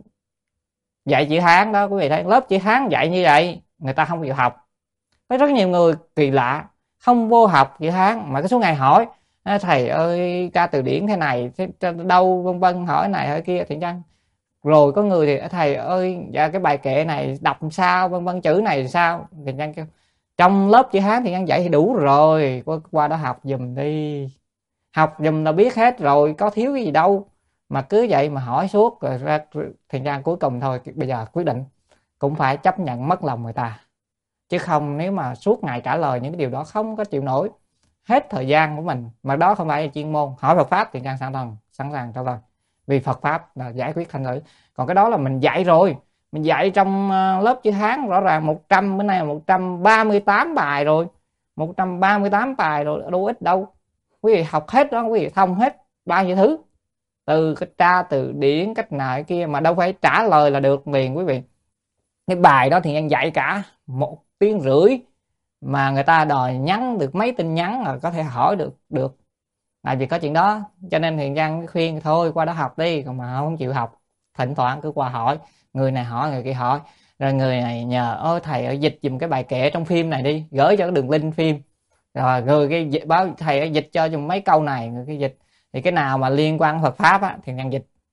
Speaker 2: Dạy chữ Hán đó, quý vị thấy lớp chữ Hán dạy như vậy, người ta không chịu học. Có rất nhiều người kỳ lạ, không vô học chữ Hán, mà cái số ngày hỏi thầy ơi tra từ điển thế này, thế đâu, vân vân, hỏi này hỏi kia. Thì chăng rồi có người thì thầy ơi dạ cái bài kệ này đọc sao, vân vân, chữ này sao. Thì chăng kêu trong lớp chữ Hán thì chăng dạy thì đủ rồi, qua, qua đó học giùm đi, học giùm là biết hết rồi, có thiếu cái gì đâu mà cứ vậy mà hỏi suốt. Rồi ra thì chăng cuối cùng thôi, bây giờ quyết định cũng phải chấp nhận mất lòng người ta, chứ không nếu mà suốt ngày trả lời những cái điều đó không có chịu nổi, hết thời gian của mình. Mà đó không phải là chuyên môn. Hỏi Phật pháp thì Trang sẵn sàng sẵn sàng trả lời, vì Phật pháp là giải quyết thành ngữ. Còn cái đó là mình dạy rồi, mình dạy trong lớp chữ Hán rõ ràng một trăm, bữa nay là một trăm ba mươi tám bài rồi, một trăm ba mươi tám bài rồi, đâu ít đâu. Quý vị học hết đó, quý vị thông hết bao nhiêu thứ, từ cái tra từ điển cách nào kia, mà đâu phải trả lời là được liền quý vị. Cái bài đó thì anh dạy cả một tiếng rưỡi mà người ta đòi nhắn được mấy tin nhắn là có thể hỏi được được là vì có chuyện đó. Cho nên thì Giang khuyên thôi qua đó học đi. Còn mà không chịu học, thỉnh thoảng cứ qua hỏi, người này hỏi người kia hỏi, rồi người này nhờ ôi thầy ơi dịch dùm cái bài kệ trong phim này đi, gửi cho cái đường link phim, rồi người cái báo thầy ơi dịch cho dùm mấy câu này, người kia dịch. Thì cái nào mà liên quan Phật pháp á thì Giang dịch,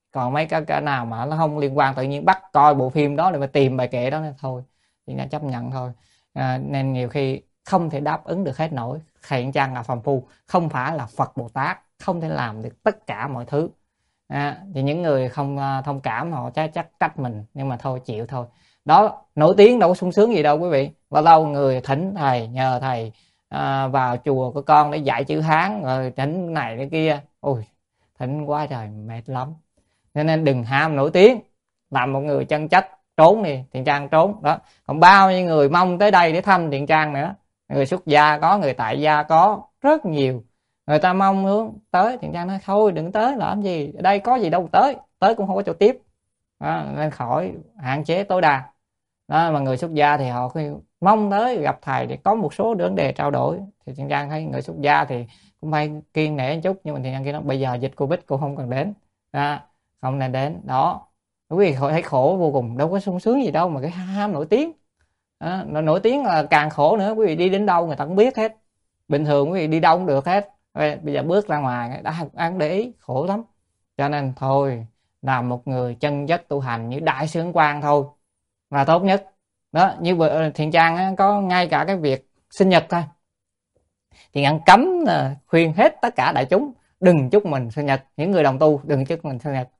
Speaker 2: Còn mấy cái, cái nào mà nó không liên quan tự nhiên bắt coi bộ phim đó để mà tìm bài kệ đó nên thôi thì là chấp nhận thôi. À, nên nhiều khi không thể đáp ứng được hết nổi. Thiện chăng là phàm phu, không phải là Phật Bồ Tát, không thể làm được tất cả mọi thứ. À, thì những người không uh, thông cảm họ chắc chắc trách mình, nhưng mà thôi chịu thôi. Đó, nổi tiếng đâu có sung sướng gì đâu quý vị. Và lâu người thỉnh thầy, nhờ thầy à, vào chùa của con để dạy chữ Hán, rồi thỉnh này cái kia, ôi thỉnh quá trời mệt lắm. Cho nên đừng ham nổi tiếng, làm một người chân chất, trốn đi. Thiện Trang trốn đó. Còn bao nhiêu người mong tới đây để thăm Thiện Trang nữa, người xuất gia có, người tại gia có, rất nhiều. Người ta mong hướng tới, Thiện Trang nói thôi đừng tới làm gì, ở đây có gì đâu tới, tới cũng không có chỗ tiếp. Đó, nên khỏi hạn chế tối đa. Đó, mà người xuất gia thì họ mong tới gặp thầy để có một số vấn đề trao đổi. Thì Thiện Trang thấy người xuất gia thì cũng phải kiêng nể một chút, nhưng mà Thiện Trang kia nó bây giờ dịch Covid cũng không cần đến. Đó, không nên đến đó. Quý vị thấy khổ vô cùng, đâu có sung sướng gì đâu mà cái ham nổi tiếng. Đó, nổi tiếng là càng khổ nữa. Quý vị đi đến đâu người ta cũng biết hết, bình thường quý vị đi đâu cũng được hết, bây giờ bước ra ngoài đã ăn để ý, khổ lắm. Cho nên thôi, làm một người chân chất tu hành như đại sư Ấn Quang thôi là tốt nhất. Đó, như vợ Thiện Trang á, có ngay cả cái việc sinh nhật thôi, Thiện Trang cấm khuyên hết tất cả đại chúng đừng chúc mình sinh nhật, những người đồng tu đừng chúc mình sinh nhật.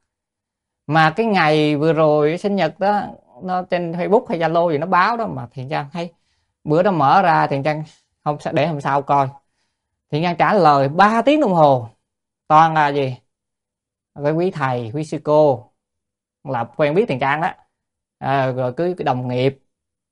Speaker 2: Mà cái ngày vừa rồi sinh nhật đó, nó trên Facebook hay Zalo gì nó báo đó, mà Thiện Trang thấy bữa đó mở ra Thiện Trang không để hôm sau coi, Thiện Trang trả lời ba tiếng đồng hồ toàn là gì với quý thầy quý sư cô là quen biết Thiện Trang đó, à, rồi cứ cái đồng nghiệp,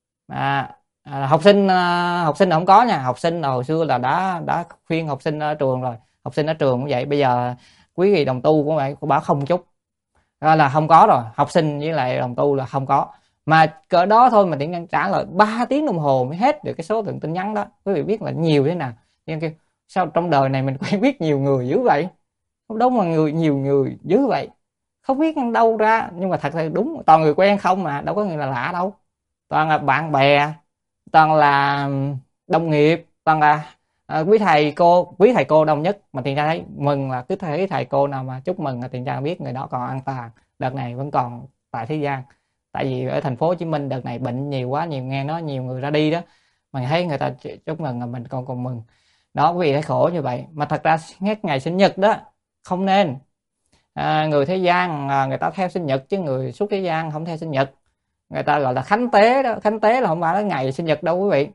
Speaker 2: à, à, học sinh à, học sinh là không có nha. Học sinh hồi xưa là đã đã khuyên học sinh ở trường rồi, học sinh ở trường cũng vậy. Bây giờ quý vị đồng tu cũng vậy, cũng bảo không chúc, à, là không có rồi. Học sinh với lại đồng tu là không có. Mà cỡ đó thôi mà Thiện Nhân trả lời ba tiếng đồng hồ mới hết được cái số lượng tin nhắn đó. Quý vị biết là nhiều thế nào. Thiện kêu sao trong đời này mình quen biết nhiều người dữ vậy, không đúng mà người nhiều người dữ vậy, không biết đâu ra. Nhưng mà thật sự đúng, toàn người quen không mà, đâu có người là lạ đâu, toàn là bạn bè, toàn là đồng nghiệp, toàn là à, quý thầy cô. Quý thầy cô đông nhất, mà Thiện Trang thấy mừng là cứ thấy thầy cô nào mà chúc mừng là Thiện Trang biết người đó còn an toàn, đợt này vẫn còn tại thế gian. Tại vì ở thành phố Hồ Chí Minh đợt này bệnh nhiều quá, nhiều nghe nói nhiều người ra đi đó, mà thấy người ta chúc mừng là mình còn còn mừng đó. Quý vị thấy khổ như vậy. Mà thật ra ngay ngày sinh nhật đó không nên, à, người thế gian à, người ta theo sinh nhật, chứ người xuất thế gian không theo sinh nhật. Người ta gọi là khánh tế đó. Khánh tế là không phải là ngày sinh nhật đâu quý vị.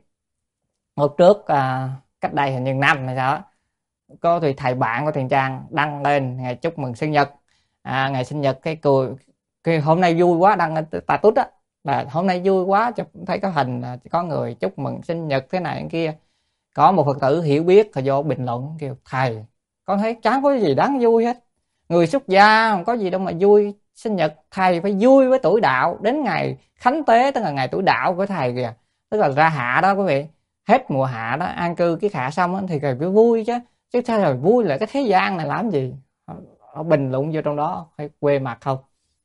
Speaker 2: Hôm trước à, cách đây hình như năm hay sao đó, có thì thầy bạn của Thiện Trang đăng lên ngày chúc mừng sinh nhật, à, ngày sinh nhật cái cười cái hôm nay vui quá, đăng tà tút á, là hôm nay vui quá, chụp thấy có hình là có người chúc mừng sinh nhật thế này thế kia. Có một Phật tử hiểu biết thì vô bình luận kêu thầy con thấy chẳng có gì đáng vui hết, người xuất gia không có gì đâu mà vui, sinh nhật thầy phải vui với tuổi đạo, đến ngày khánh tế tức là ngày tuổi đạo của thầy kìa, tức là ra hạ đó quý vị, hết mùa hạ đó an cư cái hạ xong đó, thì phải vui chứ, chứ sao rồi vui lại cái thế gian này làm gì. Họ bình luận vô trong đó phải quê mặt không.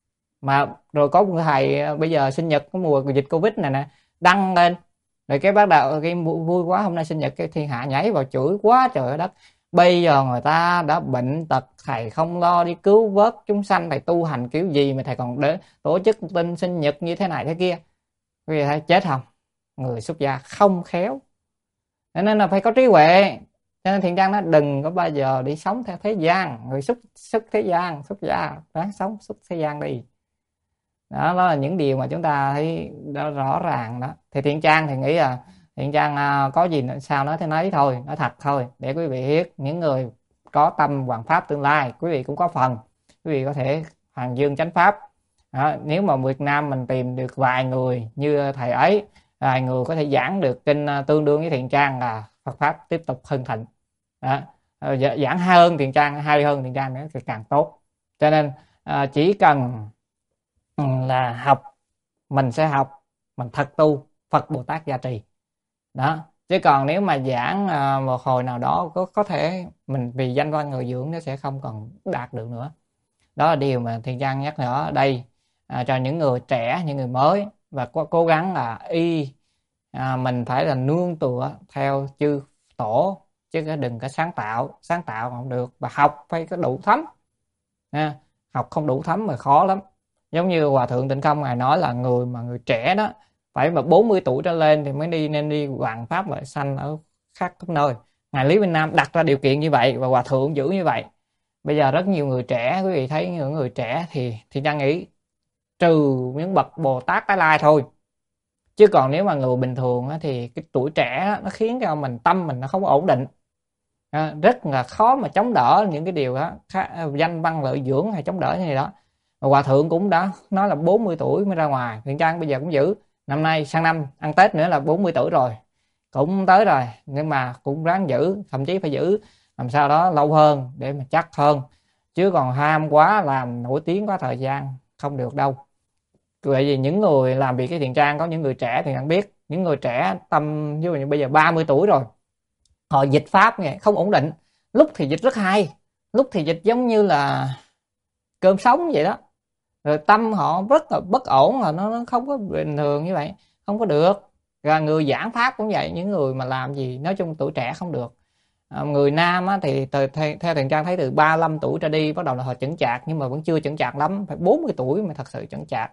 Speaker 2: Mà rồi có một thầy bây giờ sinh nhật có mùa dịch Covid này nè, đăng lên rồi cái bắt đầu cái vui quá hôm nay sinh nhật, cái thiên hạ nhảy vào chửi quá trời đất. Bây giờ người ta đã bệnh tật, thầy không lo đi cứu vớt chúng sanh, thầy tu hành kiểu gì mà thầy còn để tổ chức tin sinh nhật như thế này thế kia. Quý vị thấy chết không? Người xuất gia không khéo, nên là phải có trí huệ. Cho nên Thiện Trang nói đừng có bao giờ đi sống theo thế gian. Người xuất xuất thế gian, xuất gia ráng sống xuất thế gian đi. Đó, đó là những điều mà chúng ta thấy đó, rõ ràng đó. Thì Thiện Trang thì nghĩ là Thiện Trang à, có gì sao nói thế nấy thôi, nói thật thôi để quý vị biết. Những người có tâm hoàn pháp tương lai, quý vị cũng có phần, quý vị có thể hoàng dương chánh pháp đó. Nếu mà Việt Nam mình tìm được vài người như thầy ấy, vài người có thể giảng được kinh tương đương với Thiện Trang là Phật pháp tiếp tục hưng thịnh đó. Giảng hay hơn Thiện Trang, hay hơn Thiện Trang nữa thì càng tốt. Cho nên à, chỉ cần là học, mình sẽ học, mình thật tu, Phật Bồ Tát gia trì đó. Chứ còn nếu mà giảng à, một hồi nào đó có có thể mình vì danh văn người dưỡng nó sẽ không còn đạt được nữa. Đó là điều mà Thiện Trang nhắc nhở ở đây à, cho những người trẻ, những người mới, và cố, cố gắng là y à, mình phải là nương tựa theo chư tổ, chứ đừng có sáng tạo. Sáng tạo không được, và học phải có đủ thấm à, học không đủ thấm mà khó lắm. Giống như Hòa Thượng Tịnh Không Ngài nói là người mà người trẻ đó phải mà bốn mươi tuổi trở lên thì mới đi nên đi hoàng pháp và sanh ở khác các nơi. Ngài Lý Vinh Nam đặt ra điều kiện như vậy và Hòa Thượng giữ như vậy. Bây giờ rất nhiều người trẻ, quý vị thấy những người trẻ thì thì đang nghĩ trừ những bậc Bồ Tát Tái Lai thôi, chứ còn nếu mà người bình thường á, thì cái tuổi trẻ á, nó khiến cho mình tâm mình nó không ổn định, à, rất là khó mà chống đỡ những cái điều đó, khá, danh văn lợi dưỡng hay chống đỡ như này đó. Mà Hòa Thượng cũng đã nói là bốn mươi tuổi mới ra ngoài. Thiện Trang bây giờ cũng giữ, năm nay sang năm ăn Tết nữa là bốn mươi tuổi rồi, cũng tới rồi, nhưng mà cũng ráng giữ, thậm chí phải giữ làm sao đó lâu hơn để mà chắc hơn, chứ còn ham quá làm nổi tiếng quá thời gian không được đâu. Vậy vì những người làm việc cái Thiện Trang có những người trẻ thì bạn biết, những người trẻ tâm như bây giờ ba mươi tuổi rồi, họ dịch pháp nghe không ổn định, lúc thì dịch rất hay, lúc thì dịch giống như là cơm sống vậy đó, rồi tâm họ rất là bất ổn, là nó, nó không có bình thường như vậy, không có được. Và người giảng pháp cũng vậy, những người mà làm gì nói chung tuổi trẻ không được. À, người nam á, thì từ, theo, theo Thiện Trang thấy từ ba mươi lăm tuổi trở đi bắt đầu là họ chững chạc, nhưng mà vẫn chưa chững chạc lắm, phải bốn mươi tuổi mới thật sự chững chạc.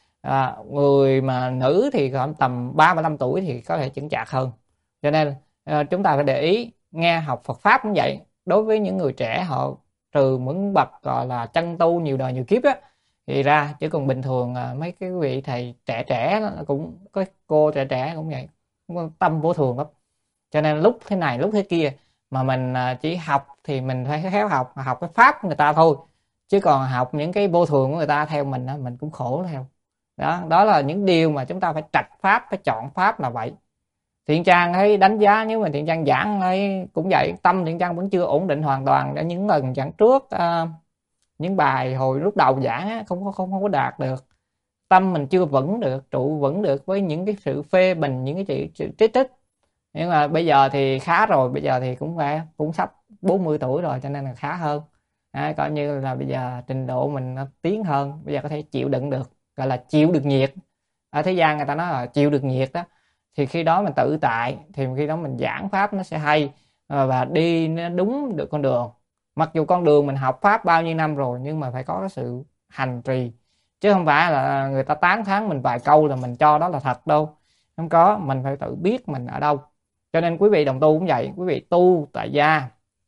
Speaker 2: À, người mà nữ thì tầm ba mươi lăm tuổi thì có thể chững chạc hơn. Cho nên à, chúng ta phải để ý, nghe học Phật pháp cũng vậy, đối với những người trẻ họ trừ những bậc gọi là chân tu nhiều đời nhiều kiếp á thì ra, chứ còn bình thường à, mấy cái vị thầy trẻ trẻ đó, cũng có cô trẻ trẻ cũng vậy, cũng có tâm vô thường lắm. Cho nên lúc thế này lúc thế kia mà mình à, chỉ học thì mình phải khéo học, học cái pháp của người ta thôi, chứ còn học những cái vô thường của người ta theo mình á, mình cũng khổ theo. Đó, đó là những điều mà chúng ta phải trạch pháp, phải chọn pháp là vậy. Thiện Trang thấy đánh giá nếu mà Thiện Trang giảng ấy cũng vậy, tâm Thiện Trang vẫn chưa ổn định hoàn toàn. Đã những lần giảng trước à, những bài hồi lúc đầu giảng á, không có không, không có đạt được, tâm mình chưa vững được, trụ vững được với những cái sự phê bình, những cái sự trích tích. Nhưng mà bây giờ thì khá rồi, bây giờ thì cũng phải cũng sắp bốn mươi tuổi rồi, cho nên là khá hơn. À, coi như là bây giờ trình độ mình nó tiến hơn, bây giờ có thể chịu đựng được, gọi là chịu được nhiệt. Ở thế gian người ta nói là chịu được nhiệt đó, thì khi đó mình tự tại, thì khi đó mình giảng pháp nó sẽ hay và đi nó đúng được con đường. Mặc dù con đường mình học pháp bao nhiêu năm rồi, nhưng mà phải có cái sự hành trì, chứ không phải là người ta tán thán mình vài câu là mình cho đó là thật đâu. Không có, mình phải tự biết mình ở đâu. Cho nên quý vị đồng tu cũng vậy, quý vị tu tại gia,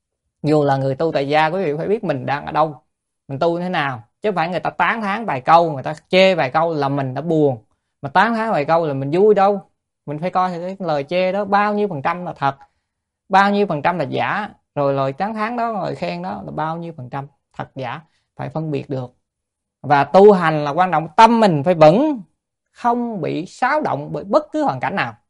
Speaker 2: dù là người tu tại gia, quý vị phải biết mình đang ở đâu, mình tu như thế nào, chứ không phải người ta tán thán vài câu, người ta chê vài câu là mình đã buồn, mà tán thán vài câu là mình vui đâu. Mình phải coi cái lời chê đó bao nhiêu phần trăm là thật, bao nhiêu phần trăm là giả, rồi lời tán thán đó, lời khen đó là bao nhiêu phần trăm thật giả, phải phân biệt được. Và tu hành là quan trọng, tâm mình phải vững, không bị xáo động bởi bất cứ hoàn cảnh nào,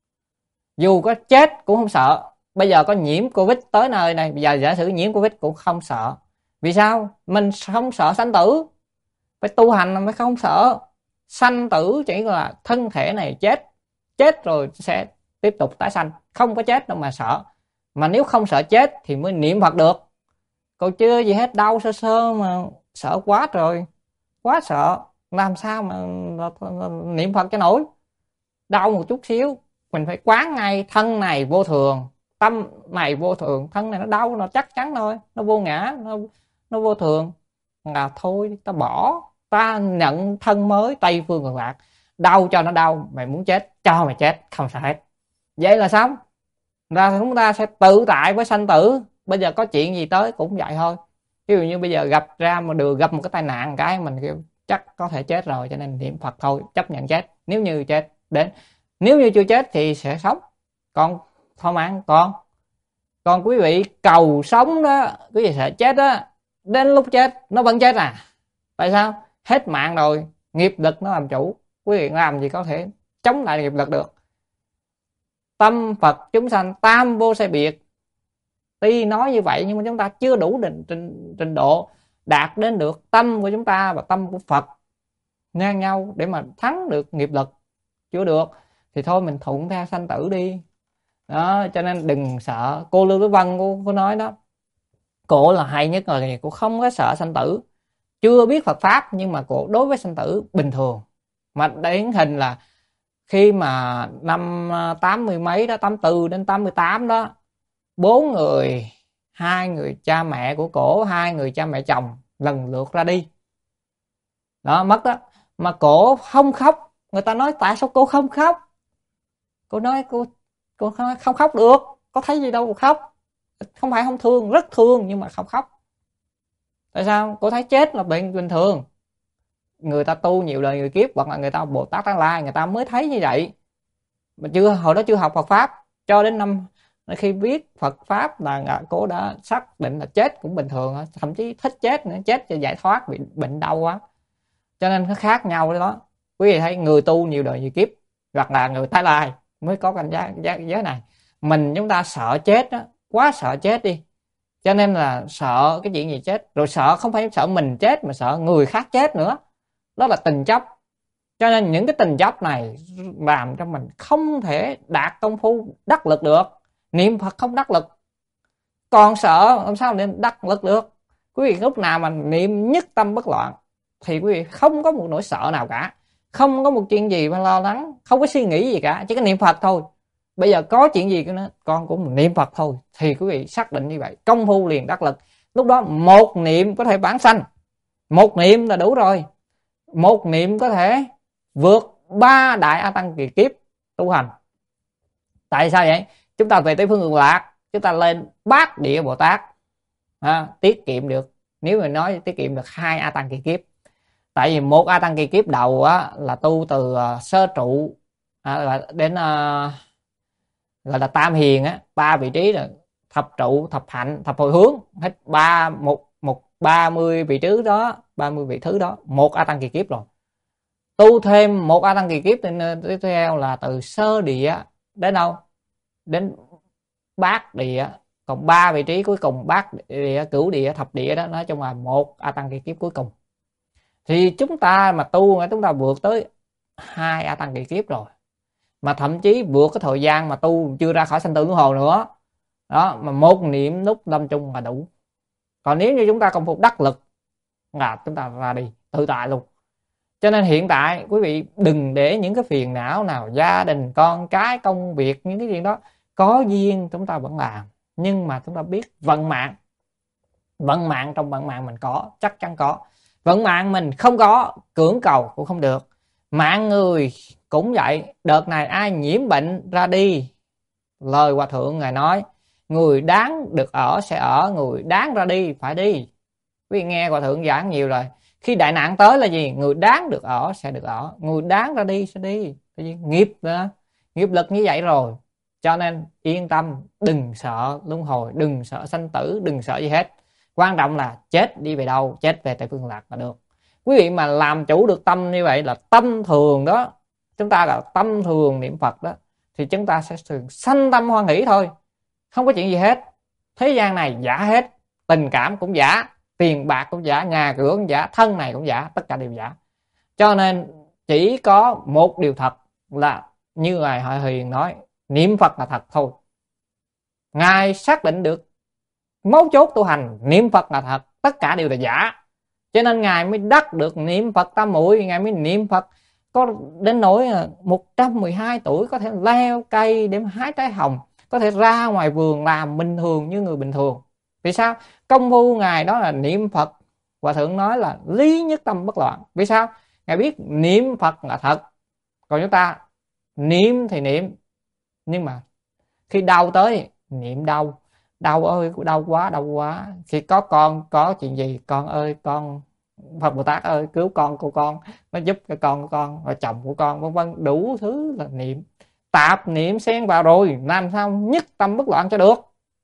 Speaker 2: dù có chết cũng không sợ. Bây giờ có nhiễm Covid tới nơi này, bây giờ giả sử nhiễm Covid cũng không sợ. Vì sao? Mình không sợ sanh tử. Phải tu hành là mới không sợ sanh tử, chỉ là thân thể này chết, chết rồi sẽ tiếp tục tái sanh, không có chết đâu mà sợ. Mà nếu không sợ chết thì mới niệm Phật được, còn chưa gì hết, đau sơ sơ mà sợ quá rồi, quá sợ, làm sao mà niệm Phật cho nổi. Đau một chút xíu mình phải quán ngay, thân này vô thường, tâm này vô thường, thân này nó đau nó chắc chắn thôi, nó vô ngã, nó nó vô thường, là thôi ta bỏ, ta nhận thân mới Tây Phương Cực Lạc. Đau cho nó đau, mày muốn chết cho mày chết, không sao hết, vậy là xong. Ra chúng ta sẽ tự tại với sanh tử. Bây giờ có chuyện gì tới cũng vậy thôi. Ví dụ như bây giờ gặp ra mà đường gặp một cái tai nạn cái mình kêu chắc có thể chết rồi, cho nên niệm Phật thôi, chấp nhận chết. Nếu như chết đến, nếu như chưa chết thì sẽ sống, còn thỏa mãn. Còn còn quý vị cầu sống đó, quý vị sợ chết đó, đến lúc chết nó vẫn chết à. Tại sao? Hết mạng rồi, nghiệp lực nó làm chủ, quý vị làm gì có thể chống lại nghiệp lực được. Tâm Phật chúng sanh tam vô sai biệt. Tuy nói như vậy nhưng mà chúng ta chưa đủ trình, trình, trình độ đạt đến được tâm của chúng ta và tâm của Phật ngang nhau để mà thắng được nghiệp lực. Chưa được thì thôi mình thuận theo sanh tử đi. Đó, cho nên đừng sợ. Cô Lưu Tử Vân cô, cô nói đó, cổ là hay nhất rồi, cô không có sợ sanh tử, chưa biết Phật pháp nhưng mà cổ đối với sanh tử bình thường. Mà điển hình là khi mà năm tám mươi mấy đó, tám mươi tư đến tám mươi tám đó, bốn người, hai người cha mẹ của cổ, hai người cha mẹ chồng lần lượt ra đi. Đó, mất đó. Mà cổ không khóc, người ta nói tại sao cô không khóc? Cô nói cô cô không khóc được, có thấy gì đâu mà khóc. Không phải không thương, rất thương nhưng mà không khóc. Tại sao? Cô thấy chết là bệnh bình thường. Người ta tu nhiều đời nhiều kiếp, hoặc là người ta Bồ Tát Tán Lai, người ta mới thấy như vậy. Mà chưa, hồi đó chưa học Phật pháp, cho đến năm khi biết Phật pháp là cô đã xác định là chết cũng bình thường, thậm chí thích chết nữa, chết cho giải thoát, bị bệnh đau quá. Cho nên nó khác nhau đó. Quý vị thấy người tu nhiều đời nhiều kiếp, hoặc là người Thái Lai mới có cảnh giác, giác giới này. Mình chúng ta sợ chết đó, quá sợ chết đi. Cho nên là sợ cái chuyện gì chết, rồi sợ không phải sợ mình chết mà sợ người khác chết nữa. Đó là tình chấp. Cho nên những cái tình chấp này làm cho mình không thể đạt công phu đắc lực được. Niệm Phật không đắc lực, còn sợ làm sao nên đắc lực được. Quý vị lúc nào mà niệm nhất tâm bất loạn thì quý vị không có một nỗi sợ nào cả, không có một chuyện gì mà lo lắng, không có suy nghĩ gì cả, chỉ có niệm Phật thôi. Bây giờ có chuyện gì nữa con cũng niệm Phật thôi, thì quý vị xác định như vậy, công phu liền đắc lực. Lúc đó một niệm có thể vãng sanh, một niệm là đủ rồi. Một niệm có thể vượt ba đại A Tăng kỳ kiếp tu hành. Tại sao vậy? Chúng ta về tới phương Cực Lạc, chúng ta lên Bát Địa Bồ Tát, à, tiết kiệm được, nếu mà nói tiết kiệm được hai A Tăng kỳ kiếp. Tại vì một A Tăng kỳ kiếp đầu á, là tu từ uh, sơ trụ à, đến uh, gọi là tam hiền á, ba vị trí là thập trụ, thập hạnh, thập hồi hướng, hết ba một một ba mươi vị trí đó, ba mươi vị thứ đó, một A Tăng kỳ kiếp rồi. Tu thêm một A Tăng kỳ kiếp tiếp theo là từ sơ địa đến đâu? Đến bát địa, còn ba vị trí cuối cùng bát địa, cửu địa, thập địa đó, nói chung là một A Tăng kỳ kiếp cuối cùng. Thì chúng ta mà tu, chúng ta vượt tới hai A Tăng kỳ kiếp rồi, mà thậm chí vượt cái thời gian mà tu chưa ra khỏi sanh tử luân hồi nữa đó, mà một niệm lúc lâm chung là đủ. Còn nếu như chúng ta công phu đắc lực là chúng ta ra đi tự tại luôn. Cho nên hiện tại quý vị đừng để những cái phiền não nào, gia đình, con cái, công việc, những cái chuyện đó, có duyên chúng ta vẫn làm, nhưng mà chúng ta biết vận mạng. Vận mạng trong vận mạng mình có, chắc chắn có. Vận mạng mình không có, cưỡng cầu cũng không được. Mạng người cũng vậy, đợt này ai nhiễm bệnh ra đi, lời Hòa Thượng Ngài nói, người đáng được ở sẽ ở, người đáng ra đi phải đi. Quý vị nghe Hòa Thượng giảng nhiều rồi. Khi đại nạn tới là gì? Người đáng được ở sẽ được ở, người đáng ra đi sẽ đi. Tại vì nghiệp đó, nghiệp lực như vậy rồi. Cho nên yên tâm, đừng sợ luân hồi, đừng sợ sanh tử, đừng sợ gì hết. Quan trọng là chết đi về đâu, chết về Tây Phương Lạc là được. Quý vị mà làm chủ được tâm như vậy là tâm thường đó, chúng ta là tâm thường niệm Phật đó, thì chúng ta sẽ thường sanh tâm hoan hỷ thôi. Không có chuyện gì hết. Thế gian này giả hết, tình cảm cũng giả, tiền bạc cũng giả, nhà cửa cũng giả, thân này cũng giả, tất cả đều giả. Cho nên chỉ có một điều thật là như Ngài Hội Hiền nói, niệm Phật là thật thôi. Ngài xác định được mấu chốt tu hành, niệm Phật là thật, tất cả đều là giả. Cho nên Ngài mới đắc được niệm Phật tam muội. Ngài mới niệm Phật có đến nỗi một trăm mười hai tuổi có thể leo cây để hái trái hồng, có thể ra ngoài vườn làm bình thường như người bình thường. Vì sao? Công phu Ngài đó là niệm Phật. Hòa Thượng nói là lý nhất tâm bất loạn. Vì sao? Ngài biết niệm Phật là thật. Còn chúng ta niệm thì niệm, nhưng mà khi đau tới niệm đau, đau ơi đau quá đau quá. Khi có con có chuyện gì, con ơi con Phật Bồ Tát ơi cứu con của con, nó giúp cho con của con, và chồng của con, vân vân, đủ thứ là niệm. Tạp niệm xen vào rồi, làm sao nhất tâm bất loạn cho được.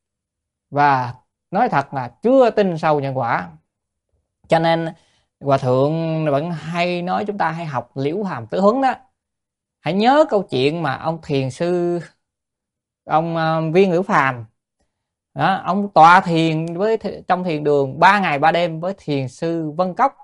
Speaker 2: Và nói thật là chưa tin sâu nhân quả. Cho nên Hòa Thượng vẫn hay nói chúng ta hãy học Liễu Hàm Tứ Huấn đó. Hãy nhớ câu chuyện mà ông thiền sư, ông uh, Viên Hữu Phàm đó, ông tọa thiền với trong thiền đường ba ngày ba đêm với thiền sư Vân Cốc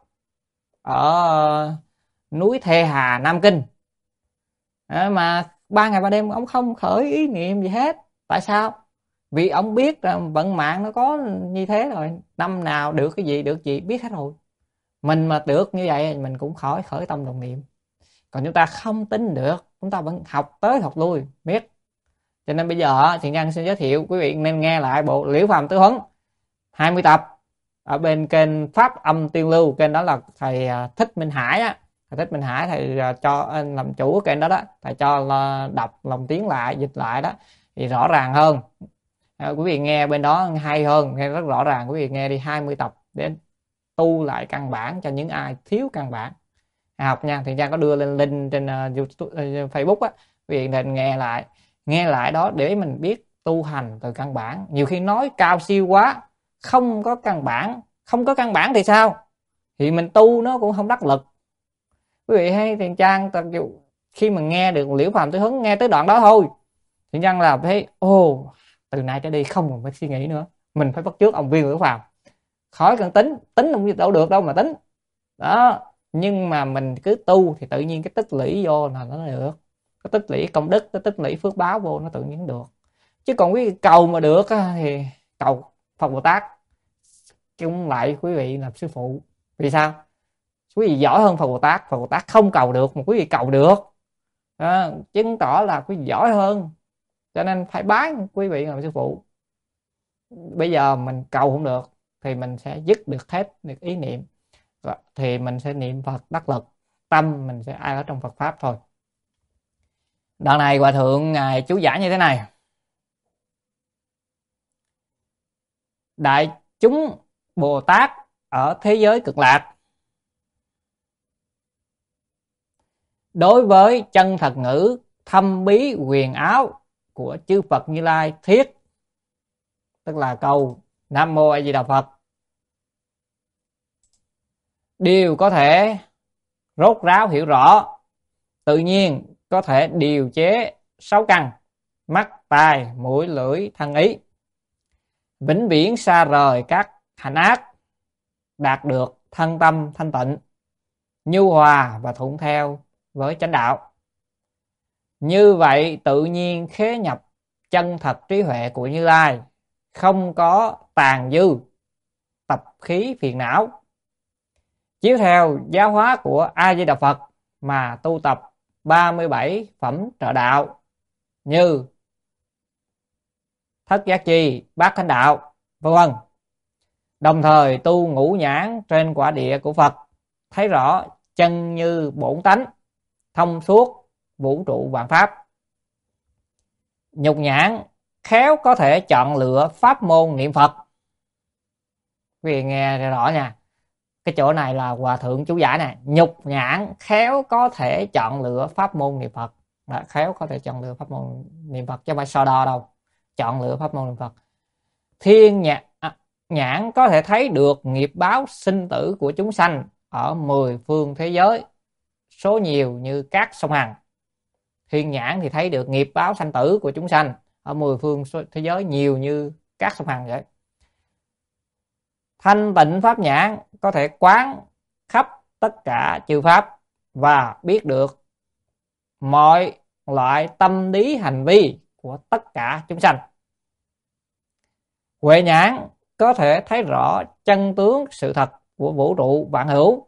Speaker 2: ở uh, núi Thề Hà, Nam Kinh. Đó, mà ba ngày ba đêm ông không khởi ý niệm gì hết. Tại sao? Vì ông biết rằng vận mạng nó có như thế rồi, năm nào được cái gì được gì biết hết rồi. Mình mà được như vậy mình cũng khỏi khởi tâm đồng niệm. Còn chúng ta không tin được, chúng ta vẫn học tới học lui biết. Cho nên bây giờ Thiện Nhân xin giới thiệu quý vị nên nghe lại bộ Liễu Phàm Tứ Huấn hai mươi tập ở bên kênh Pháp Âm Tuyên Lưu, kênh đó là thầy Thích Minh Hải á, thầy Thích Minh Hải thầy cho anh làm chủ kênh đó đó, thầy cho đọc lồng tiếng lại, dịch lại đó thì rõ ràng hơn. À, quý vị nghe bên đó hay hơn, nghe rất rõ ràng. Quý vị nghe đi hai mươi tập để tu lại căn bản cho những ai thiếu căn bản học nha. Thì Trang có đưa lên link trên uh, YouTube, uh, Facebook á, quý vị nên nghe lại, nghe lại đó để mình biết tu hành từ căn bản. Nhiều khi nói cao siêu quá, không có căn bản, không có căn bản thì sao? Thì mình tu nó cũng không đắc lực. Quý vị hay Thiền Trang khi mà nghe được Liễu Phàm Tư Huấn, nghe tới đoạn đó thôi, Thiền Trang là thấy ô, từ nay trở đi không còn phải suy nghĩ nữa, mình phải bắt chước ông Viên Liễu Phàm, khỏi cần tính, tính không đâu được đâu mà tính đó. Nhưng mà mình cứ tu thì tự nhiên cái tích lũy vô là nó được, cái tích lũy công đức, cái tích lũy phước báo vô nó tự nhiên được. Chứ còn quý vị cầu mà được thì cầu Phật Bồ Tát chung lại quý vị làm sư phụ. Vì sao? Quý vị giỏi hơn Phật Bồ Tát, Phật Bồ Tát không cầu được mà quý vị cầu được à, chứng tỏ là quý vị giỏi hơn, cho nên phải bái quý vị làm sư phụ. Bây giờ mình cầu không được thì mình sẽ dứt được hết được ý niệm, thì mình sẽ niệm Phật đắc lực, tâm mình sẽ ai ở trong Phật pháp thôi. Đoạn này Hòa Thượng ngài chú giải như thế này: đại chúng Bồ Tát ở thế giới cực lạc đối với chân thật ngữ thâm bí huyền áo của chư Phật Như Lai thiết, tức là câu Nam Mô A Di Đà Phật, đều có thể rốt ráo hiểu rõ, tự nhiên có thể điều chế sáu căn mắt, tai, mũi, lưỡi, thân, ý, vĩnh viễn xa rời các hành ác, đạt được thân tâm thanh tịnh, nhu hòa và thuận theo với chánh đạo. Như vậy tự nhiên khế nhập chân thật trí huệ của Như Lai, không có tàn dư tập khí phiền não, chiếu theo giáo hóa của A Di Đà Phật mà tu tập ba mươi bảy phẩm trợ đạo như thất giác chi, bát thánh đạo, vân vân. Đồng thời tu ngũ nhãn trên quả địa của Phật, thấy rõ chân như bổn tánh, thông suốt vũ trụ vạn pháp. Nhục nhãn khéo có thể chọn lựa pháp môn niệm Phật. Quý vị nghe rõ nha, cái chỗ này là Hòa Thượng chú giải này. Nhục nhãn khéo có thể chọn lựa pháp môn niệm Phật. Đó, khéo có thể chọn lựa pháp môn niệm Phật chứ không phải so đo đâu, chọn lựa pháp môn niệm Phật. Thiên nhãn, à, nhãn có thể thấy được nghiệp báo sinh tử của chúng sanh ở mười phương thế giới, số nhiều như các sông Hằng. Thiên nhãn thì thấy được nghiệp báo sanh tử của chúng sanh ở mười phương thế giới nhiều như các sông Hằng vậy. Thanh tịnh pháp nhãn có thể quán khắp tất cả chư pháp và biết được mọi loại tâm lý hành vi của tất cả chúng sanh. Huệ nhãn có thể thấy rõ chân tướng sự thật của vũ trụ vạn hữu.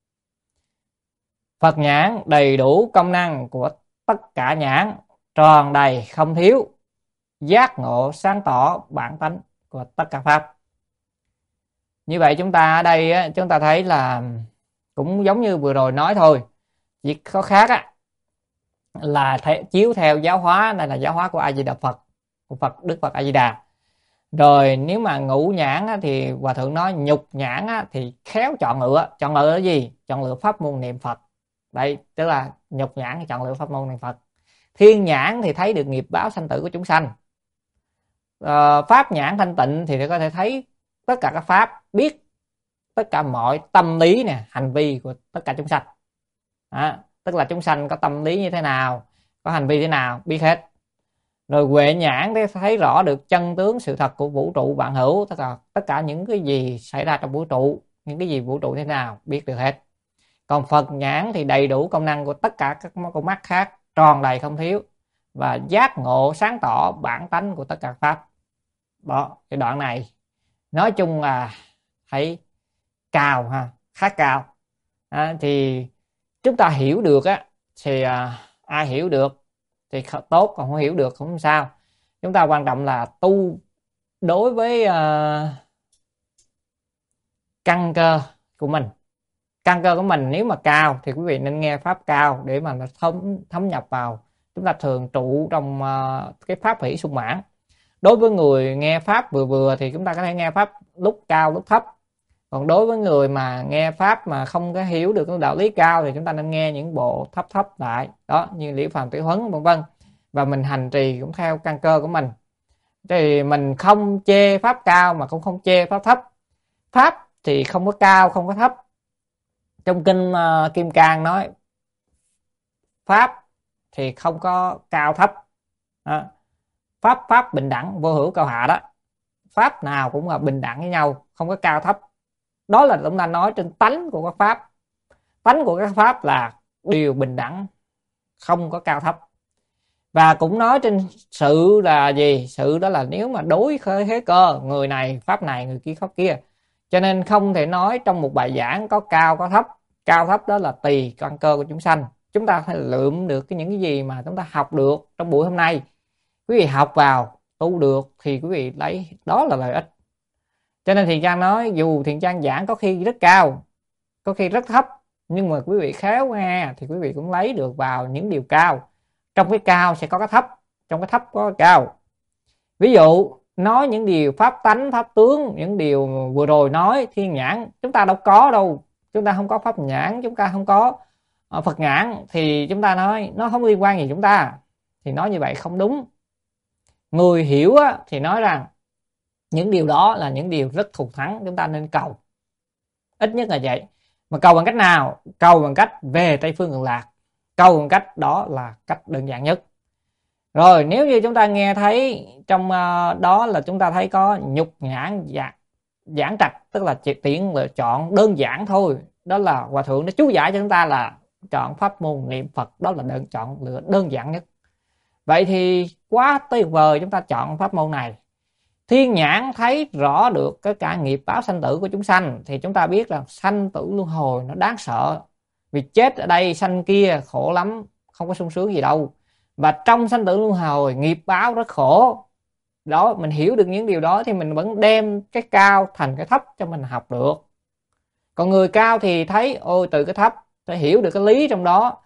Speaker 2: Phật nhãn đầy đủ công năng của tất cả nhãn, tròn đầy không thiếu, giác ngộ sáng tỏ bản tánh của tất cả pháp. Như vậy chúng ta ở đây chúng ta thấy là cũng giống như vừa rồi nói thôi, chỉ có khác á, là th- chiếu theo giáo hóa, này là giáo hóa của A Di Đà Phật, của Phật Đức Phật A Di Đà. Rồi nếu mà ngũ nhãn á, thì Hòa Thượng nói nhục nhãn á, thì khéo chọn lựa. Chọn lựa cái gì? Chọn lựa pháp môn niệm Phật. Đây tức là nhục nhãn thì chọn lựa pháp môn niệm Phật. Thiên nhãn thì thấy được nghiệp báo sanh tử của chúng sanh. ờ, Pháp nhãn thanh tịnh thì có thể thấy tất cả các pháp, biết tất cả mọi tâm lý nè, hành vi của tất cả chúng sanh. Đó, tức là chúng sanh có tâm lý như thế nào, có hành vi thế nào, biết hết. Rồi huệ nhãn để thấy rõ được chân tướng sự thật của vũ trụ vạn hữu, tất cả tất cả những cái gì xảy ra trong vũ trụ, những cái gì vũ trụ thế nào, biết được hết. Còn Phật nhãn thì đầy đủ công năng của tất cả các con mắt khác, tròn đầy không thiếu, và giác ngộ sáng tỏ bản tánh của tất cả pháp. Đó, cái đoạn này nói chung là thấy cao ha, khá cao. À, thì chúng ta hiểu được á thì à, ai hiểu được thì tốt, còn không hiểu được cũng không sao. Chúng ta quan trọng là tu đối với uh, căn cơ của mình. Căn cơ của mình nếu mà cao thì quý vị nên nghe pháp cao để mà nó thấm thấm nhập vào. Chúng ta thường trụ trong uh, cái pháp hỷ sung mãn. Đối với người nghe pháp vừa vừa thì chúng ta có thể nghe pháp lúc cao lúc thấp. Còn đối với người mà nghe pháp mà không có hiểu được cái đạo lý cao thì chúng ta nên nghe những bộ thấp thấp lại, đó như Liễu Phàm Tiểu Huấn vân vân. Và mình hành trì cũng theo căn cơ của mình. Thì mình không chê pháp cao mà cũng không chê pháp thấp. Pháp thì không có cao không có thấp. Trong kinh uh, Kim Cang nói pháp thì không có cao thấp. Đó. Pháp pháp bình đẳng vô hữu cao hạ đó. Pháp nào cũng là bình đẳng với nhau, không có cao thấp. Đó là chúng ta nói trên tánh của các pháp. Tánh của các pháp là điều bình đẳng, không có cao thấp. Và cũng nói trên sự là gì? Sự đó là nếu mà đối khởi thế cơ, người này pháp này, người kia pháp kia. Cho nên không thể nói trong một bài giảng có cao có thấp. Cao thấp đó là tùy căn cơ của chúng sanh. Chúng ta phải lượm được cái những cái gì mà chúng ta học được trong buổi hôm nay. Quý vị học vào, tu được thì quý vị lấy đó là lợi ích. Cho nên Thiện Trang nói dù Thiện Trang giảng có khi rất cao, có khi rất thấp, nhưng mà quý vị khéo nghe thì quý vị cũng lấy được vào những điều cao. Trong cái cao sẽ có cái thấp, trong cái thấp có cái cao. Ví dụ nói những điều pháp tánh, pháp tướng, những điều vừa rồi nói thiên nhãn, chúng ta đâu có đâu. Chúng ta không có pháp nhãn, chúng ta không có Phật nhãn thì chúng ta nói nó không liên quan gì chúng ta. Thì nói như vậy không đúng. Người hiểu á, thì nói rằng những điều đó là những điều rất thù thắng, chúng ta nên cầu. Ít nhất là vậy. Mà cầu bằng cách nào? Cầu bằng cách về Tây Phương Cực Lạc. Cầu bằng cách đó là cách đơn giản nhất. Rồi nếu như chúng ta nghe thấy trong uh, đó là chúng ta thấy có nhục nhãn giảng, giảng trạch, tức là chỉ tiện lựa chọn đơn giản thôi. Đó là Hòa Thượng nó chú giải cho chúng ta là chọn pháp môn niệm Phật, đó là đơn chọn lựa đơn giản nhất. Vậy thì quá tuyệt vời, chúng ta chọn pháp môn này. Thiên nhãn thấy rõ được cái cả nghiệp báo sanh tử của chúng sanh thì chúng ta biết rằng sanh tử luân hồi nó đáng sợ. Vì chết ở đây sanh kia khổ lắm, không có sung sướng gì đâu. Và trong sanh tử luân hồi nghiệp báo rất khổ. Đó, mình hiểu được những điều đó thì mình vẫn đem cái cao thành cái thấp cho mình học được. Còn người cao thì thấy ôi từ cái thấp phải hiểu được cái lý trong đó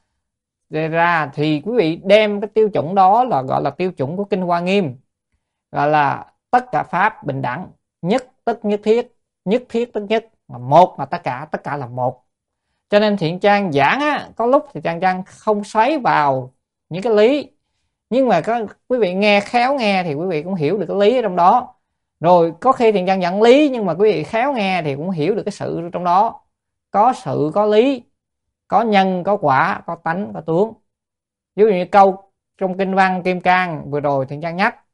Speaker 2: ra thì quý vị đem cái tiêu chuẩn đó là gọi là tiêu chuẩn của Kinh Hoa Nghiêm, gọi là tất cả pháp bình đẳng, nhất tất nhất thiết, nhất thiết tất nhất, mà một là tất cả, tất cả là một. Cho nên Thiện Trang giảng á, có lúc thì Trang Trang không xoáy vào những cái lý, nhưng mà có quý vị nghe khéo nghe thì quý vị cũng hiểu được cái lý ở trong đó. Rồi có khi Thiện Trang giảng lý nhưng mà quý vị khéo nghe thì cũng hiểu được cái sự trong đó. Có sự, có lý, có nhân, có quả, có tánh, có tướng. Ví dụ như câu trong Kinh Văn Kim Cang vừa rồi Thiện Trang nhắc,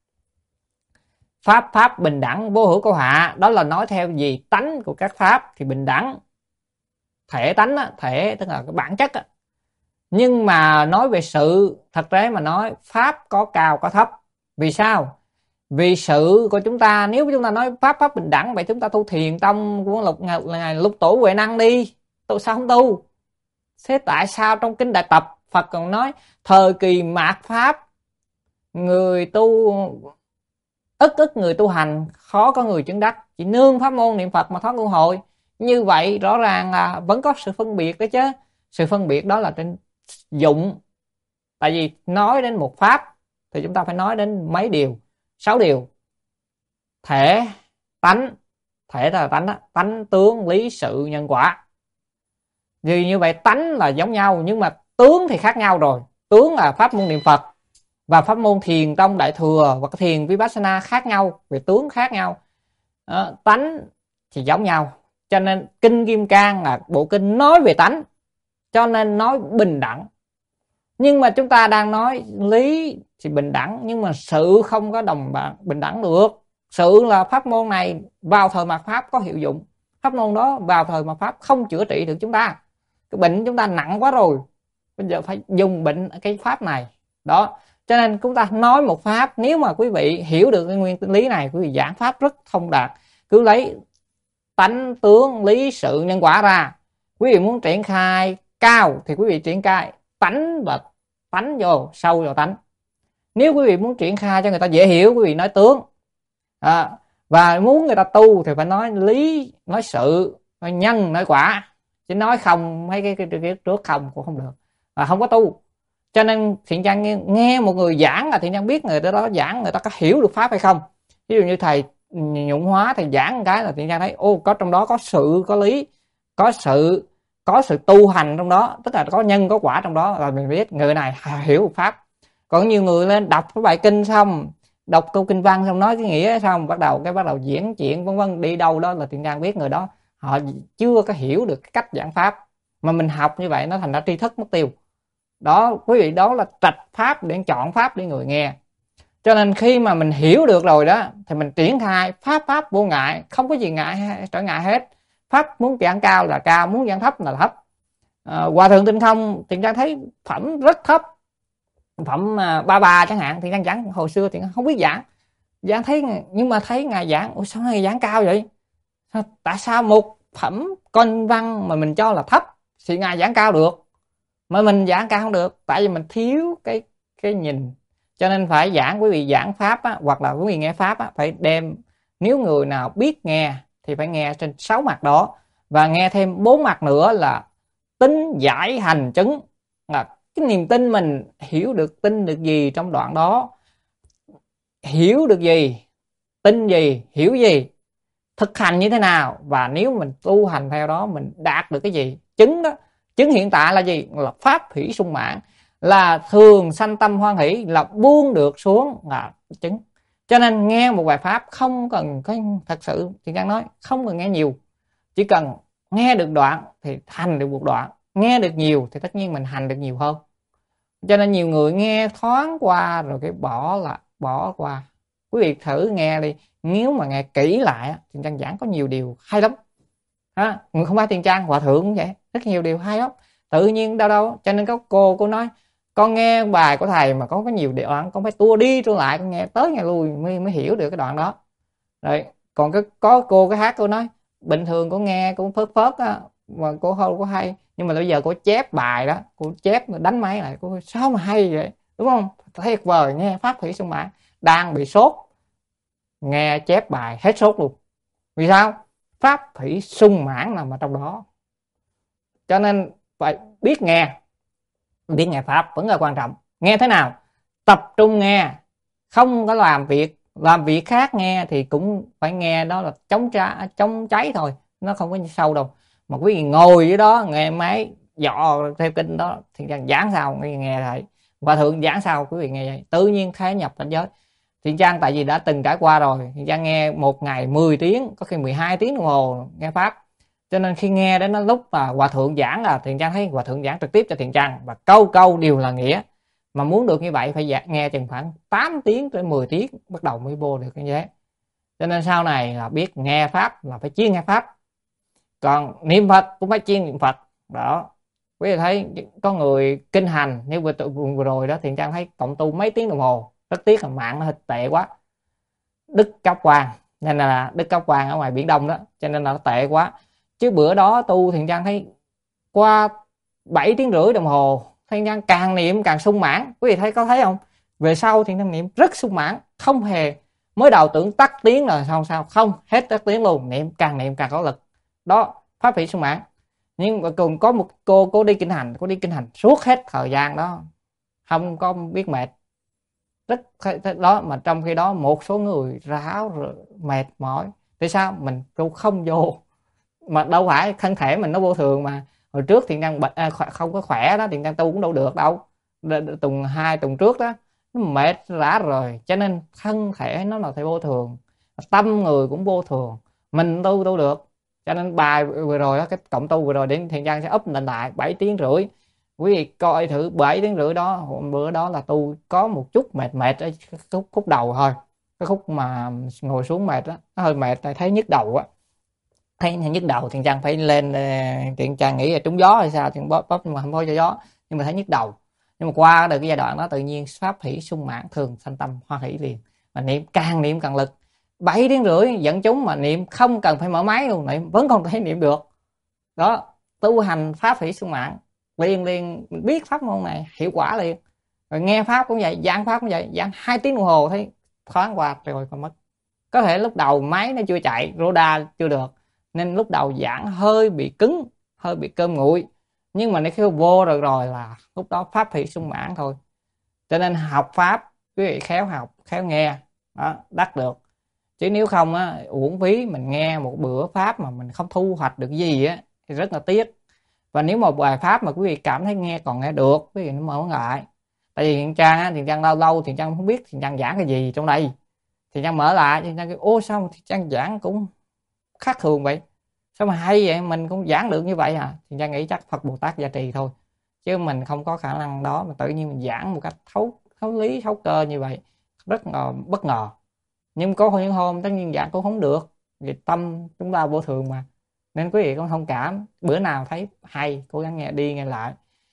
Speaker 2: pháp pháp bình đẳng vô hữu câu hạ, đó là nói theo gì? Tánh của các pháp thì bình đẳng, thể tánh á, thể tức là cái bản chất á. Nhưng mà nói về sự, thật tế mà nói pháp có cao có thấp. Vì sao? Vì sự của chúng ta, nếu chúng ta nói pháp pháp bình đẳng, vậy chúng ta tu thiền tông của lục ngày lục tổ Huệ Năng đi, tu sao không tu? Thế tại sao trong Kinh Đại Tập Phật còn nói thời kỳ mạt pháp người tu ức ức người tu hành, khó có người chứng đắc, chỉ nương pháp môn niệm Phật mà thoát luân hồi. Như vậy rõ ràng là vẫn có sự phân biệt đó chứ. Sự phân biệt đó là trên dụng. Tại vì nói đến một pháp thì chúng ta phải nói đến mấy điều, sáu điều. Thể, tánh, thể là tánh đó, tánh tướng, lý, sự, nhân quả. Vì như vậy tánh là giống nhau nhưng mà tướng thì khác nhau rồi. Tướng là pháp môn niệm Phật và pháp môn thiền tông Đại Thừa và thiền Vipassana khác nhau, về tướng khác nhau. À, tánh thì giống nhau. Cho nên Kinh Kim Cang là bộ kinh nói về tánh, cho nên nói bình đẳng. Nhưng mà chúng ta đang nói lý thì bình đẳng, nhưng mà sự không có đồng bình đẳng được. Sự là pháp môn này vào thời mạt pháp có hiệu dụng, pháp môn đó vào thời mạt pháp không chữa trị được chúng ta. Cái bệnh chúng ta nặng quá rồi, bây giờ phải dùng bệnh cái pháp này đó. Cho nên chúng ta nói một pháp, nếu mà quý vị hiểu được cái nguyên lý này, quý vị giảng pháp rất thông đạt. Cứ lấy tánh, tướng, lý, sự, nhân quả ra. Quý vị muốn triển khai cao thì quý vị triển khai tánh và tánh vô, sâu vào tánh. Nếu quý vị muốn triển khai cho người ta dễ hiểu, quý vị nói tướng. À, và muốn người ta tu thì phải nói lý, nói sự, nói nhân nói quả, chứ nói không mấy cái, cái, cái, cái trước không cũng không được, và không có tu. Cho nên Thiện Trang nghe, nghe một người giảng là Thiện Trang biết người đó, đó giảng người ta có hiểu được pháp hay không. Ví dụ như thầy Nhuận Hóa thầy giảng một cái là Thiện Trang thấy ô có trong đó có sự có lý, có sự có sự tu hành trong đó, tức là có nhân có quả trong đó, là mình biết người này hiểu được pháp. Còn nhiều người lên đọc cái bài kinh xong, đọc câu kinh văn xong nói cái nghĩa xong bắt đầu cái bắt đầu diễn chuyện vân vân đi đâu đó, là Thiện Trang biết người đó họ chưa có hiểu được cái cách giảng pháp, mà mình học như vậy nó thành ra tri thức mất tiêu. Đó quý vị, đó là trạch pháp để chọn pháp để người nghe. Cho nên khi mà mình hiểu được rồi đó thì mình triển khai pháp pháp vô ngại, không có gì ngại trở ngại hết. Pháp muốn giảng cao là cao, muốn giảng thấp là thấp. à, Hòa thượng Tinh Không Thiện Trang thấy phẩm rất thấp, phẩm à, ba ba chẳng hạn, Thiện Trang giảng hồi xưa thì không biết giảng giảng thấy, nhưng mà thấy ngài giảng ủa sao ngài giảng cao vậy, sao, tại sao một phẩm kinh văn mà mình cho là thấp thì ngài giảng cao được mà mình giảng cao không được? Tại vì mình thiếu cái cái nhìn. Cho nên phải giảng, quý vị giảng pháp á, hoặc là quý vị nghe pháp á, phải đem, nếu người nào biết nghe thì phải nghe trên sáu mặt đó, và nghe thêm bốn mặt nữa là tính giải hành chứng, là cái niềm tin mình hiểu được, tin được gì trong đoạn đó, hiểu được gì, tin gì, hiểu gì, thực hành như thế nào, và nếu mình tu hành theo đó mình đạt được cái gì. Chứng đó, chứng hiện tại là gì? Là pháp hỷ sung mãn, là thường sanh tâm hoan hỷ, là buông được xuống là chứng. Cho nên nghe một bài pháp không cần có, thật sự thì đang nói không cần nghe nhiều, chỉ cần nghe được đoạn thì hành được một đoạn, nghe được nhiều thì tất nhiên mình hành được nhiều hơn. Cho nên nhiều người nghe thoáng qua rồi cái bỏ là bỏ qua. Quý vị thử nghe đi, nếu mà nghe kỹ lại Thiện Trang giảng có nhiều điều hay lắm. Đó, không phải Thiện Trang, Hòa Thượng cũng vậy, rất nhiều điều hay lắm. Tự nhiên đâu đâu, cho nên có cô cô nói con nghe bài của thầy mà có có nhiều đoạn con phải tua đi tua lại, con nghe tới nghe lui mới mới hiểu được cái đoạn đó. Rồi còn cái có cô cái hát cô nói bình thường cô nghe cô phớt phớt á mà cô không có hay, nhưng mà bây giờ cô chép bài đó, cô chép đánh máy lại, cô sao mà hay vậy, đúng không? Tuyệt vời, nghe pháp thủy sung mãn. Đang bị sốt nghe chép bài hết sốt luôn. Vì sao? Pháp thủy sung mãn nằm ở trong đó. Cho nên phải biết nghe, biết nghe pháp vẫn là quan trọng. Nghe thế nào? Tập trung nghe, không có làm việc làm việc khác nghe thì cũng phải nghe, đó là chống trái chống cháy thôi, nó không có sâu đâu. Mà quý vị ngồi dưới đó nghe máy dọ theo kinh đó thì giảng sao nghe, nghe lại Hòa Thượng giảng sao quý vị nghe vậy, tự nhiên khái nhập cảnh giới. Thiện Trang tại vì đã từng trải qua rồi, Thiện Trang nghe một ngày mười tiếng, có khi mười hai tiếng đồng hồ nghe pháp. Cho nên khi nghe đến nó lúc mà Hòa Thượng giảng là Thiện Trang thấy Hòa Thượng giảng trực tiếp cho Thiện Trang và câu câu đều là nghĩa. Mà muốn được như vậy phải nghe chừng khoảng tám tiếng tới mười tiếng bắt đầu mới vô được như thế. Cho nên sau này là biết nghe pháp là phải chuyên nghe pháp, còn niệm Phật cũng phải chuyên niệm Phật. Đó, quý vị thấy có người kinh hành như vừa, vừa rồi đó, Thiện Trang thấy cộng tu mấy tiếng đồng hồ, rất tiếc là mạng nó hơi tệ quá. Đức Cáp Quang, nên là Đức Cáp Quang ở ngoài Biển Đông đó, cho nên là nó tệ quá. Chứ bữa đó tu Thiện Trang thấy qua bảy tiếng rưỡi đồng hồ, Thiện Trang càng niệm càng sung mãn. Quý vị thấy có thấy không? Về sau Thiện Trang niệm rất sung mãn, không hề mới đầu tưởng tắt tiếng là sao sao, không, hết tắt tiếng luôn, niệm càng niệm càng có lực. Đó, pháp hỷ sung mãn. Nhưng mà cùng có một cô cô đi kinh hành, cô đi kinh hành suốt hết thời gian đó, không có biết mệt. Rất đó, mà trong khi đó một số người ráo rồi mệt mỏi. Tại sao? Mình tu không vô, mà đâu phải thân thể mình nó vô thường mà. Hồi trước Thiện Trang bệnh à, không có khỏe đó, Thiện Trang tu cũng đâu được đâu. Tuần hai tuần trước đó nó mệt rã rồi, cho nên thân thể nó là thể vô thường, tâm người cũng vô thường, mình tu tu được. Cho nên bài vừa rồi đó, cái cộng tu vừa rồi đến Thiện Trang sẽ up lên lại bảy tiếng rưỡi. Quý vị coi thử bảy tiếng rưỡi đó, hôm bữa đó là tu có một chút mệt mệt ở khúc, khúc đầu thôi. Cái khúc mà ngồi xuống mệt đó, nó hơi mệt, thấy nhức đầu á. Thấy nhức đầu Thiện Trang phải lên, Thiện Trang nghĩ là trúng gió hay sao, Thiện bóp bóp nhưng mà không có cho gió, nhưng mà thấy nhức đầu. Nhưng mà qua được cái giai đoạn đó tự nhiên pháp hỷ sung mãn, thường sanh tâm hoan hỷ liền. Mà niệm càng niệm càng lực. Bảy tiếng rưỡi dẫn chúng mà niệm không cần phải mở máy luôn, niệm vẫn còn thể niệm được. Đó, tu hành pháp hỷ sung mãn liền liền biết pháp môn này hiệu quả liền. Rồi nghe pháp cũng vậy, giảng pháp cũng vậy, giảng hai tiếng đồng hồ thấy thoáng qua rồi còn mất. Có thể lúc đầu máy nó chưa chạy, roda chưa được, nên lúc đầu giảng hơi bị cứng, hơi bị cơm nguội, nhưng mà nếu khi vô rồi rồi là lúc đó pháp thị sung mãn thôi. Cho nên học pháp quý vị khéo học khéo nghe đó, đắc được. Chứ nếu không á, uổng phí mình nghe một bữa pháp mà mình không thu hoạch được gì á thì rất là tiếc. Và nếu một bài pháp mà quý vị cảm thấy nghe còn nghe được, quý vị nó mở lại. Tại vì Thiện Trang á, Thiện Trang lâu lâu Thiện Trang không biết Thiện Trang giảng cái gì trong đây, Thiện Trang mở lại Thiện Trang kêu ô sao mà Thiện Trang giảng cũng khác thường vậy, sao mà hay vậy, mình cũng giảng được như vậy à. Thiện Trang nghĩ chắc Phật Bồ Tát gia trì thôi, chứ mình không có khả năng đó mà tự nhiên mình giảng một cách thấu thấu lý thấu cơ như vậy, rất là bất ngờ. Nhưng có những hôm tất nhiên giảng cũng không được, vì tâm chúng ta vô thường mà, nên quý vị cũng thông cảm. Bữa nào thấy hay cố gắng nghe đi nghe lại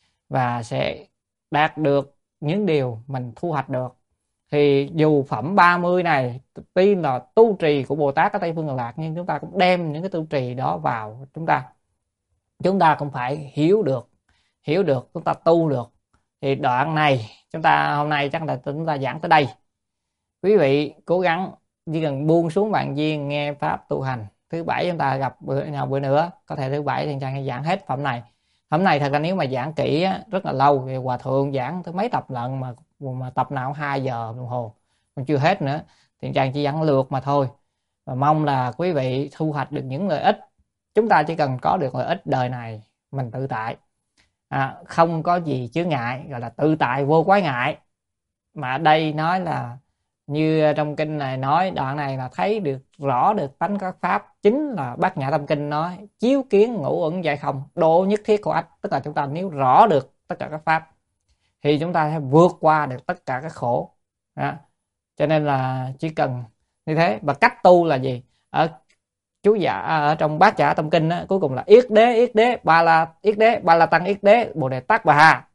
Speaker 2: và sẽ đạt được những điều mình thu hoạch được. Thì dù phẩm ba mươi này tuy là tu trì của Bồ Tát ở Tây Phương Cực Lạc, nhưng chúng ta cũng đem những cái tu trì đó vào chúng ta. Chúng ta cũng phải hiểu được, hiểu được chúng ta tu được. Thì đoạn này chúng ta hôm nay chắc là chúng ta giảng tới đây. Quý vị cố gắng chỉ cần buông xuống bàn viên nghe pháp tu hành. Thứ bảy chúng ta gặp bữa nào bữa nữa, có thể thứ bảy thì Trang giảng hết phẩm này. Phẩm này thật ra nếu mà giảng kỹ á, rất là lâu, thì Hòa Thượng giảng tới mấy tập lận mà mà tập nào hai giờ đồng hồ còn chưa hết nữa, thì Trang chỉ giảng lược mà thôi. Và mong là quý vị thu hoạch được những lợi ích. Chúng ta chỉ cần có được lợi ích đời này mình tự tại, à, không có gì chướng ngại, gọi là tự tại vô quái ngại. Mà ở đây nói là như trong kinh này nói, đoạn này là thấy được rõ được tánh các pháp, chính là Bát Nhã Tâm Kinh nói chiếu kiến ngũ uẩn giải không, độ nhất thiết của ách. Tức là chúng ta nếu rõ được tất cả các pháp thì chúng ta sẽ vượt qua được tất cả các khổ đó. Cho nên là chỉ cần như thế. Và cách tu là gì? Ở chú giả ở trong Bát Nhã Tâm Kinh đó, cuối cùng là yết đế yết đế ba la yết đế ba la tăng yết đế bồ đề tát bà hà.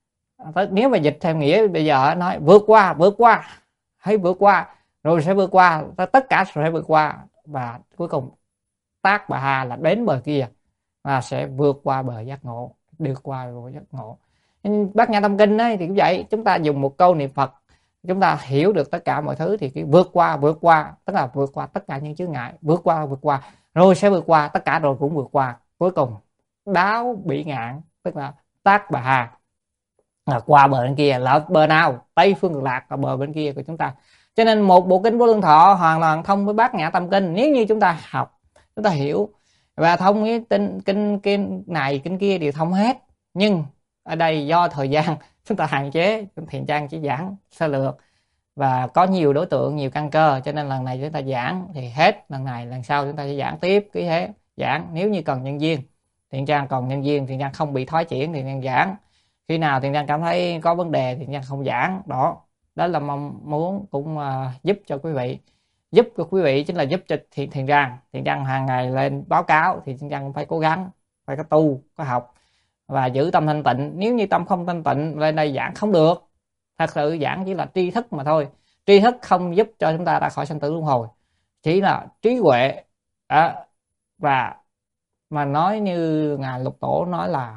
Speaker 2: Nếu mà dịch theo nghĩa bây giờ nói vượt qua vượt qua hãy vượt qua rồi sẽ vượt qua, tất cả sẽ vượt qua, và cuối cùng tác bà hà là đến bờ kia và sẽ vượt qua bờ giác ngộ, được qua bờ giác ngộ. Bát Nhã Tâm Kinh ấy thì cũng vậy, chúng ta dùng một câu niệm Phật chúng ta hiểu được tất cả mọi thứ, thì cái vượt qua vượt qua tức là vượt qua tất cả những chướng ngại, vượt qua vượt qua rồi sẽ vượt qua tất cả, rồi cũng vượt qua, cuối cùng đáo bỉ ngạn, tức là tác bà hà là qua bờ bên kia. Là bờ nào? Tây Phương Cực Lạc là bờ bên kia của chúng ta. Cho nên một bộ kinh Vô Lượng Thọ hoàn toàn thông với Bát Nhã Tâm Kinh. Nếu như chúng ta học, chúng ta hiểu và thông với kinh, kinh, kinh này kinh kia đều thông hết. Nhưng ở đây do thời gian chúng ta hạn chế, Thiện Trang chỉ giảng sơ lược và có nhiều đối tượng, nhiều căn cơ, cho nên lần này chúng ta giảng thì hết, lần này lần sau chúng ta sẽ giảng tiếp, cứ thế giảng. Nếu như cần nhân viên, Thiện Trang còn nhân viên, Thiện Trang không bị thoái chuyển thì Thiện Trang giảng. Khi nào Thiện Trang cảm thấy có vấn đề thì Thiện Trang không giảng. Đó, đó là mong muốn cũng uh, giúp cho quý vị. Giúp của quý vị chính là giúp cho Thiện, Thiện Trang. Thiện Trang hàng ngày lên báo cáo thì Thiện Trang cũng phải cố gắng, phải có tu, có học và giữ tâm thanh tịnh. Nếu như tâm không thanh tịnh lên đây giảng không được. Thật sự giảng chỉ là tri thức mà thôi. Tri thức không giúp cho chúng ta ra khỏi sanh tử luân hồi, chỉ là trí huệ. À, và mà nói như Ngài Lục Tổ nói là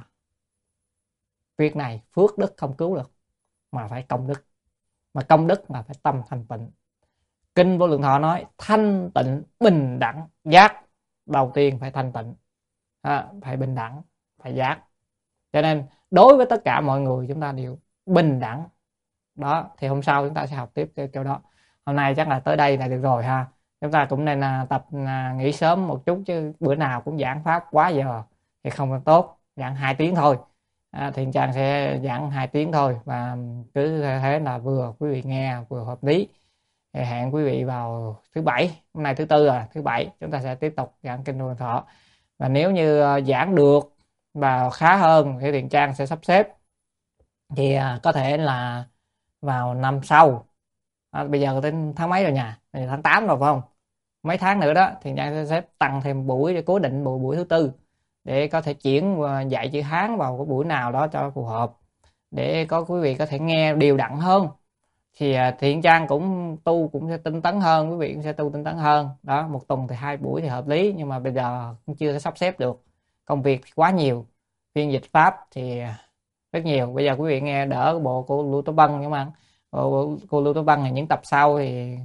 Speaker 2: việc này phước đức không cứu được, mà phải công đức. Mà công đức là phải tâm thanh tịnh. Kinh Vô Lượng Thọ nói thanh tịnh bình đẳng giác. Đầu tiên phải thanh tịnh, à, phải bình đẳng, phải giác. Cho nên đối với tất cả mọi người chúng ta đều bình đẳng. Đó, thì hôm sau chúng ta sẽ học tiếp cái chỗ đó. Hôm nay chắc là tới đây là được rồi ha. Chúng ta cũng nên à, tập à, nghỉ sớm một chút, chứ bữa nào cũng giảng pháp quá giờ thì không tốt. Giảng hai tiếng thôi. À, Thiện Trang sẽ giảng hai tiếng thôi, và cứ thế là vừa quý vị nghe vừa hợp lý. Thì hẹn quý vị vào thứ bảy, hôm nay thứ tư rồi, thứ bảy chúng ta sẽ tiếp tục giảng kinh Vô Lượng Thọ. Và nếu như giảng được và khá hơn thì Thiện Trang sẽ sắp xếp thì có thể là vào năm sau. À, bây giờ tới tháng mấy rồi nhỉ? Tháng tám rồi phải không? Mấy tháng nữa đó thì Trang sẽ xếp tăng thêm buổi để cố định buổi buổi thứ tư, để có thể chuyển dạy chữ Hán vào cái buổi nào đó cho phù hợp, để có quý vị có thể nghe đều đặn hơn. Thì Thiện Trang cũng tu cũng sẽ tinh tấn hơn, quý vị cũng sẽ tu tinh tấn hơn. Đó, một tuần thì hai buổi thì hợp lý, nhưng mà bây giờ cũng chưa sắp xếp được. Công việc thì quá nhiều, phiên dịch pháp thì rất nhiều. Bây giờ quý vị nghe đỡ bộ cô Lưu Tố Bân, nhưng mà cô Lưu Tố Bân thì những tập sau thì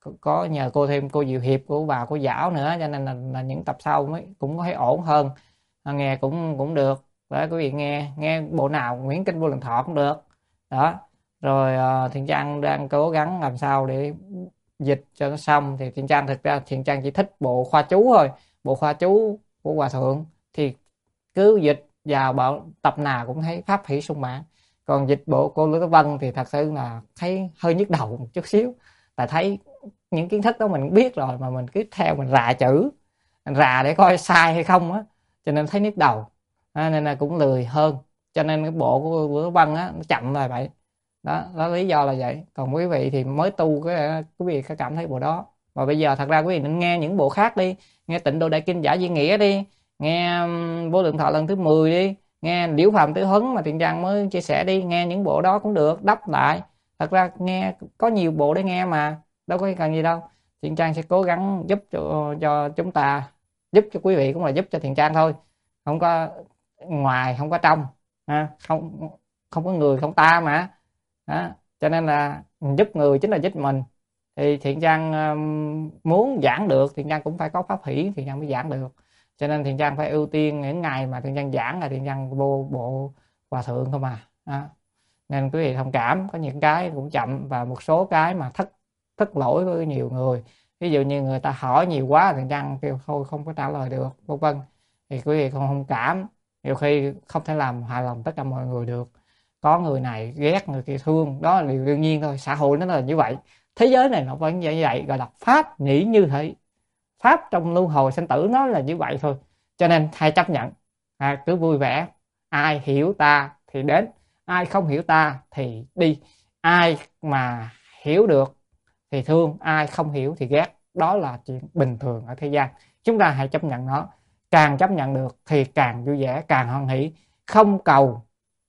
Speaker 2: có nhờ cô thêm cô Diệu Hiệp, của bà cô Giảo nữa, cho nên là, là những tập sau mới cũng có thấy ổn hơn, à, nghe cũng cũng được. Đấy, quý vị nghe nghe bộ nào Nguyễn Kinh Vô Lượng Thọ cũng được đó. Rồi uh, Thiện Trang đang cố gắng làm sao để dịch cho nó xong. Thì Thiện Trang thực ra Thiện Trang chỉ thích bộ khoa chú thôi, bộ khoa chú của Hòa Thượng thì cứ dịch vào bảo tập nào cũng thấy pháp hỷ sung mãn. Còn dịch bộ cô Lữ Tố Vân thì thật sự là thấy hơi nhức đầu một chút xíu, tại thấy những kiến thức đó mình cũng biết rồi mà mình cứ theo mình rà chữ, mình rà để coi sai hay không á, cho nên thấy nhức đầu, à, nên là cũng lười hơn. Cho nên cái bộ của Lữ Tố Vân á nó chậm là vậy đó, đó lý do là vậy. Còn quý vị thì mới tu cái quý vị có cảm thấy bộ đó. Và bây giờ thật ra quý vị nên nghe những bộ khác đi, nghe Tịnh Độ Đại Kinh Giả Di Nghĩa đi, nghe um, Vô Lượng Thọ lần thứ mười đi, nghe Liễu Phàm Tứ Huấn mà Thiện Trang mới chia sẻ đi, nghe những bộ đó cũng được, đắp lại. Thật ra nghe có nhiều bộ để nghe mà, đâu có cần gì đâu. Thiện Trang sẽ cố gắng giúp cho, cho chúng ta, giúp cho quý vị cũng là giúp cho Thiện Trang thôi, không có ngoài không có trong, à, không không có người không ta mà đó. Cho nên là giúp người chính là giúp mình. Thì Thiện Trang um, muốn giảng được, Thiện Trang cũng phải có pháp hỷ Thiện Trang mới giảng được. Cho nên Thiện Trang phải ưu tiên những ngày mà Thiện Trang giảng là Thiện Trang vô bộ Hòa Thượng không à đó. Nên quý vị thông cảm, có những cái cũng chậm và một số cái mà thất thất lỗi với nhiều người. Ví dụ như người ta hỏi nhiều quá Thiện Trang kêu thôi không có trả lời được, vân vân. Thì quý vị không thông cảm, nhiều khi không thể làm hài lòng tất cả mọi người được. Có người này ghét, người kia thương, đó là điều đương nhiên thôi, xã hội nó là như vậy, thế giới này nó vẫn như vậy, gọi là pháp nghĩ như thế, pháp trong luân hồi sinh tử nó là như vậy thôi. Cho nên hãy chấp nhận, à, cứ vui vẻ, ai hiểu ta thì đến, ai không hiểu ta thì đi, ai mà hiểu được thì thương, ai không hiểu thì ghét, đó là chuyện bình thường ở thế gian. Chúng ta hãy chấp nhận nó, càng chấp nhận được thì càng vui vẻ, càng hoan hỷ, không cầu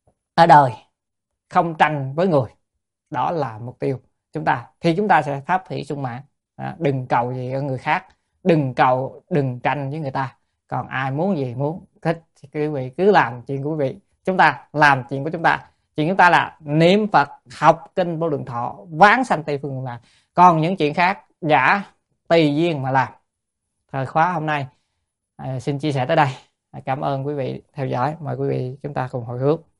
Speaker 2: ở đời, không tranh với người, đó là mục tiêu chúng ta, thì chúng ta sẽ pháp hỷ sung mãn. À, đừng cầu gì ở người khác, đừng cầu, đừng tranh với người ta. Còn ai muốn gì, muốn thích thì quý vị cứ làm chuyện của quý vị, chúng ta làm chuyện của chúng ta. Chuyện chúng ta là niệm Phật, học kinh Vô Lượng Thọ, vãng sanh Tây Phương là. Còn những chuyện khác giả tùy duyên mà làm. Thời khóa hôm nay à, xin chia sẻ tới đây. À, cảm ơn quý vị theo dõi. Mời quý vị chúng ta cùng hồi hướng.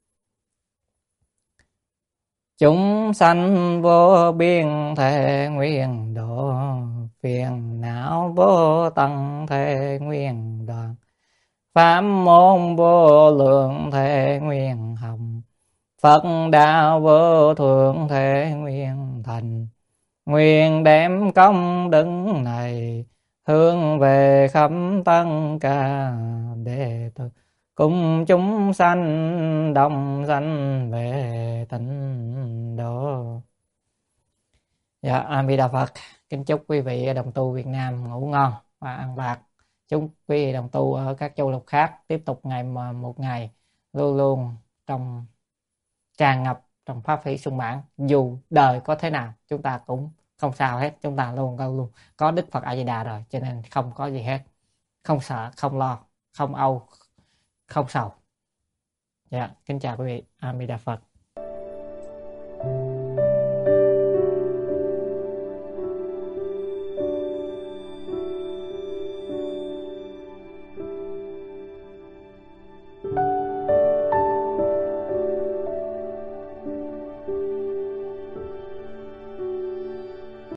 Speaker 2: Chúng sanh vô biên thể nguyện độ, phiền não vô tận thể nguyện đoạn, pháp môn vô lượng thể nguyện học, Phật đạo vô thượng thể nguyện thành. Nguyện đem công đức này hướng về khắp tất cả đệ tử, cùng chúng sanh đồng sanh về tịnh độ. Dạ, A Di Đà Phật. Kính chúc quý vị đồng tu Việt Nam ngủ ngon và ăn bạc. Chúc quý vị đồng tu ở các châu lục khác tiếp tục ngày mà một ngày luôn luôn trong tràn ngập trong pháp hỷ sung mãn. Dù đời có thế nào chúng ta cũng không sao hết, chúng ta luôn luôn luôn có Đức Phật A Di Đà rồi, cho nên không có gì hết, không sợ, không lo, không âu, không sầu. Dạ, kính chào quý vị. A Di Đà Phật.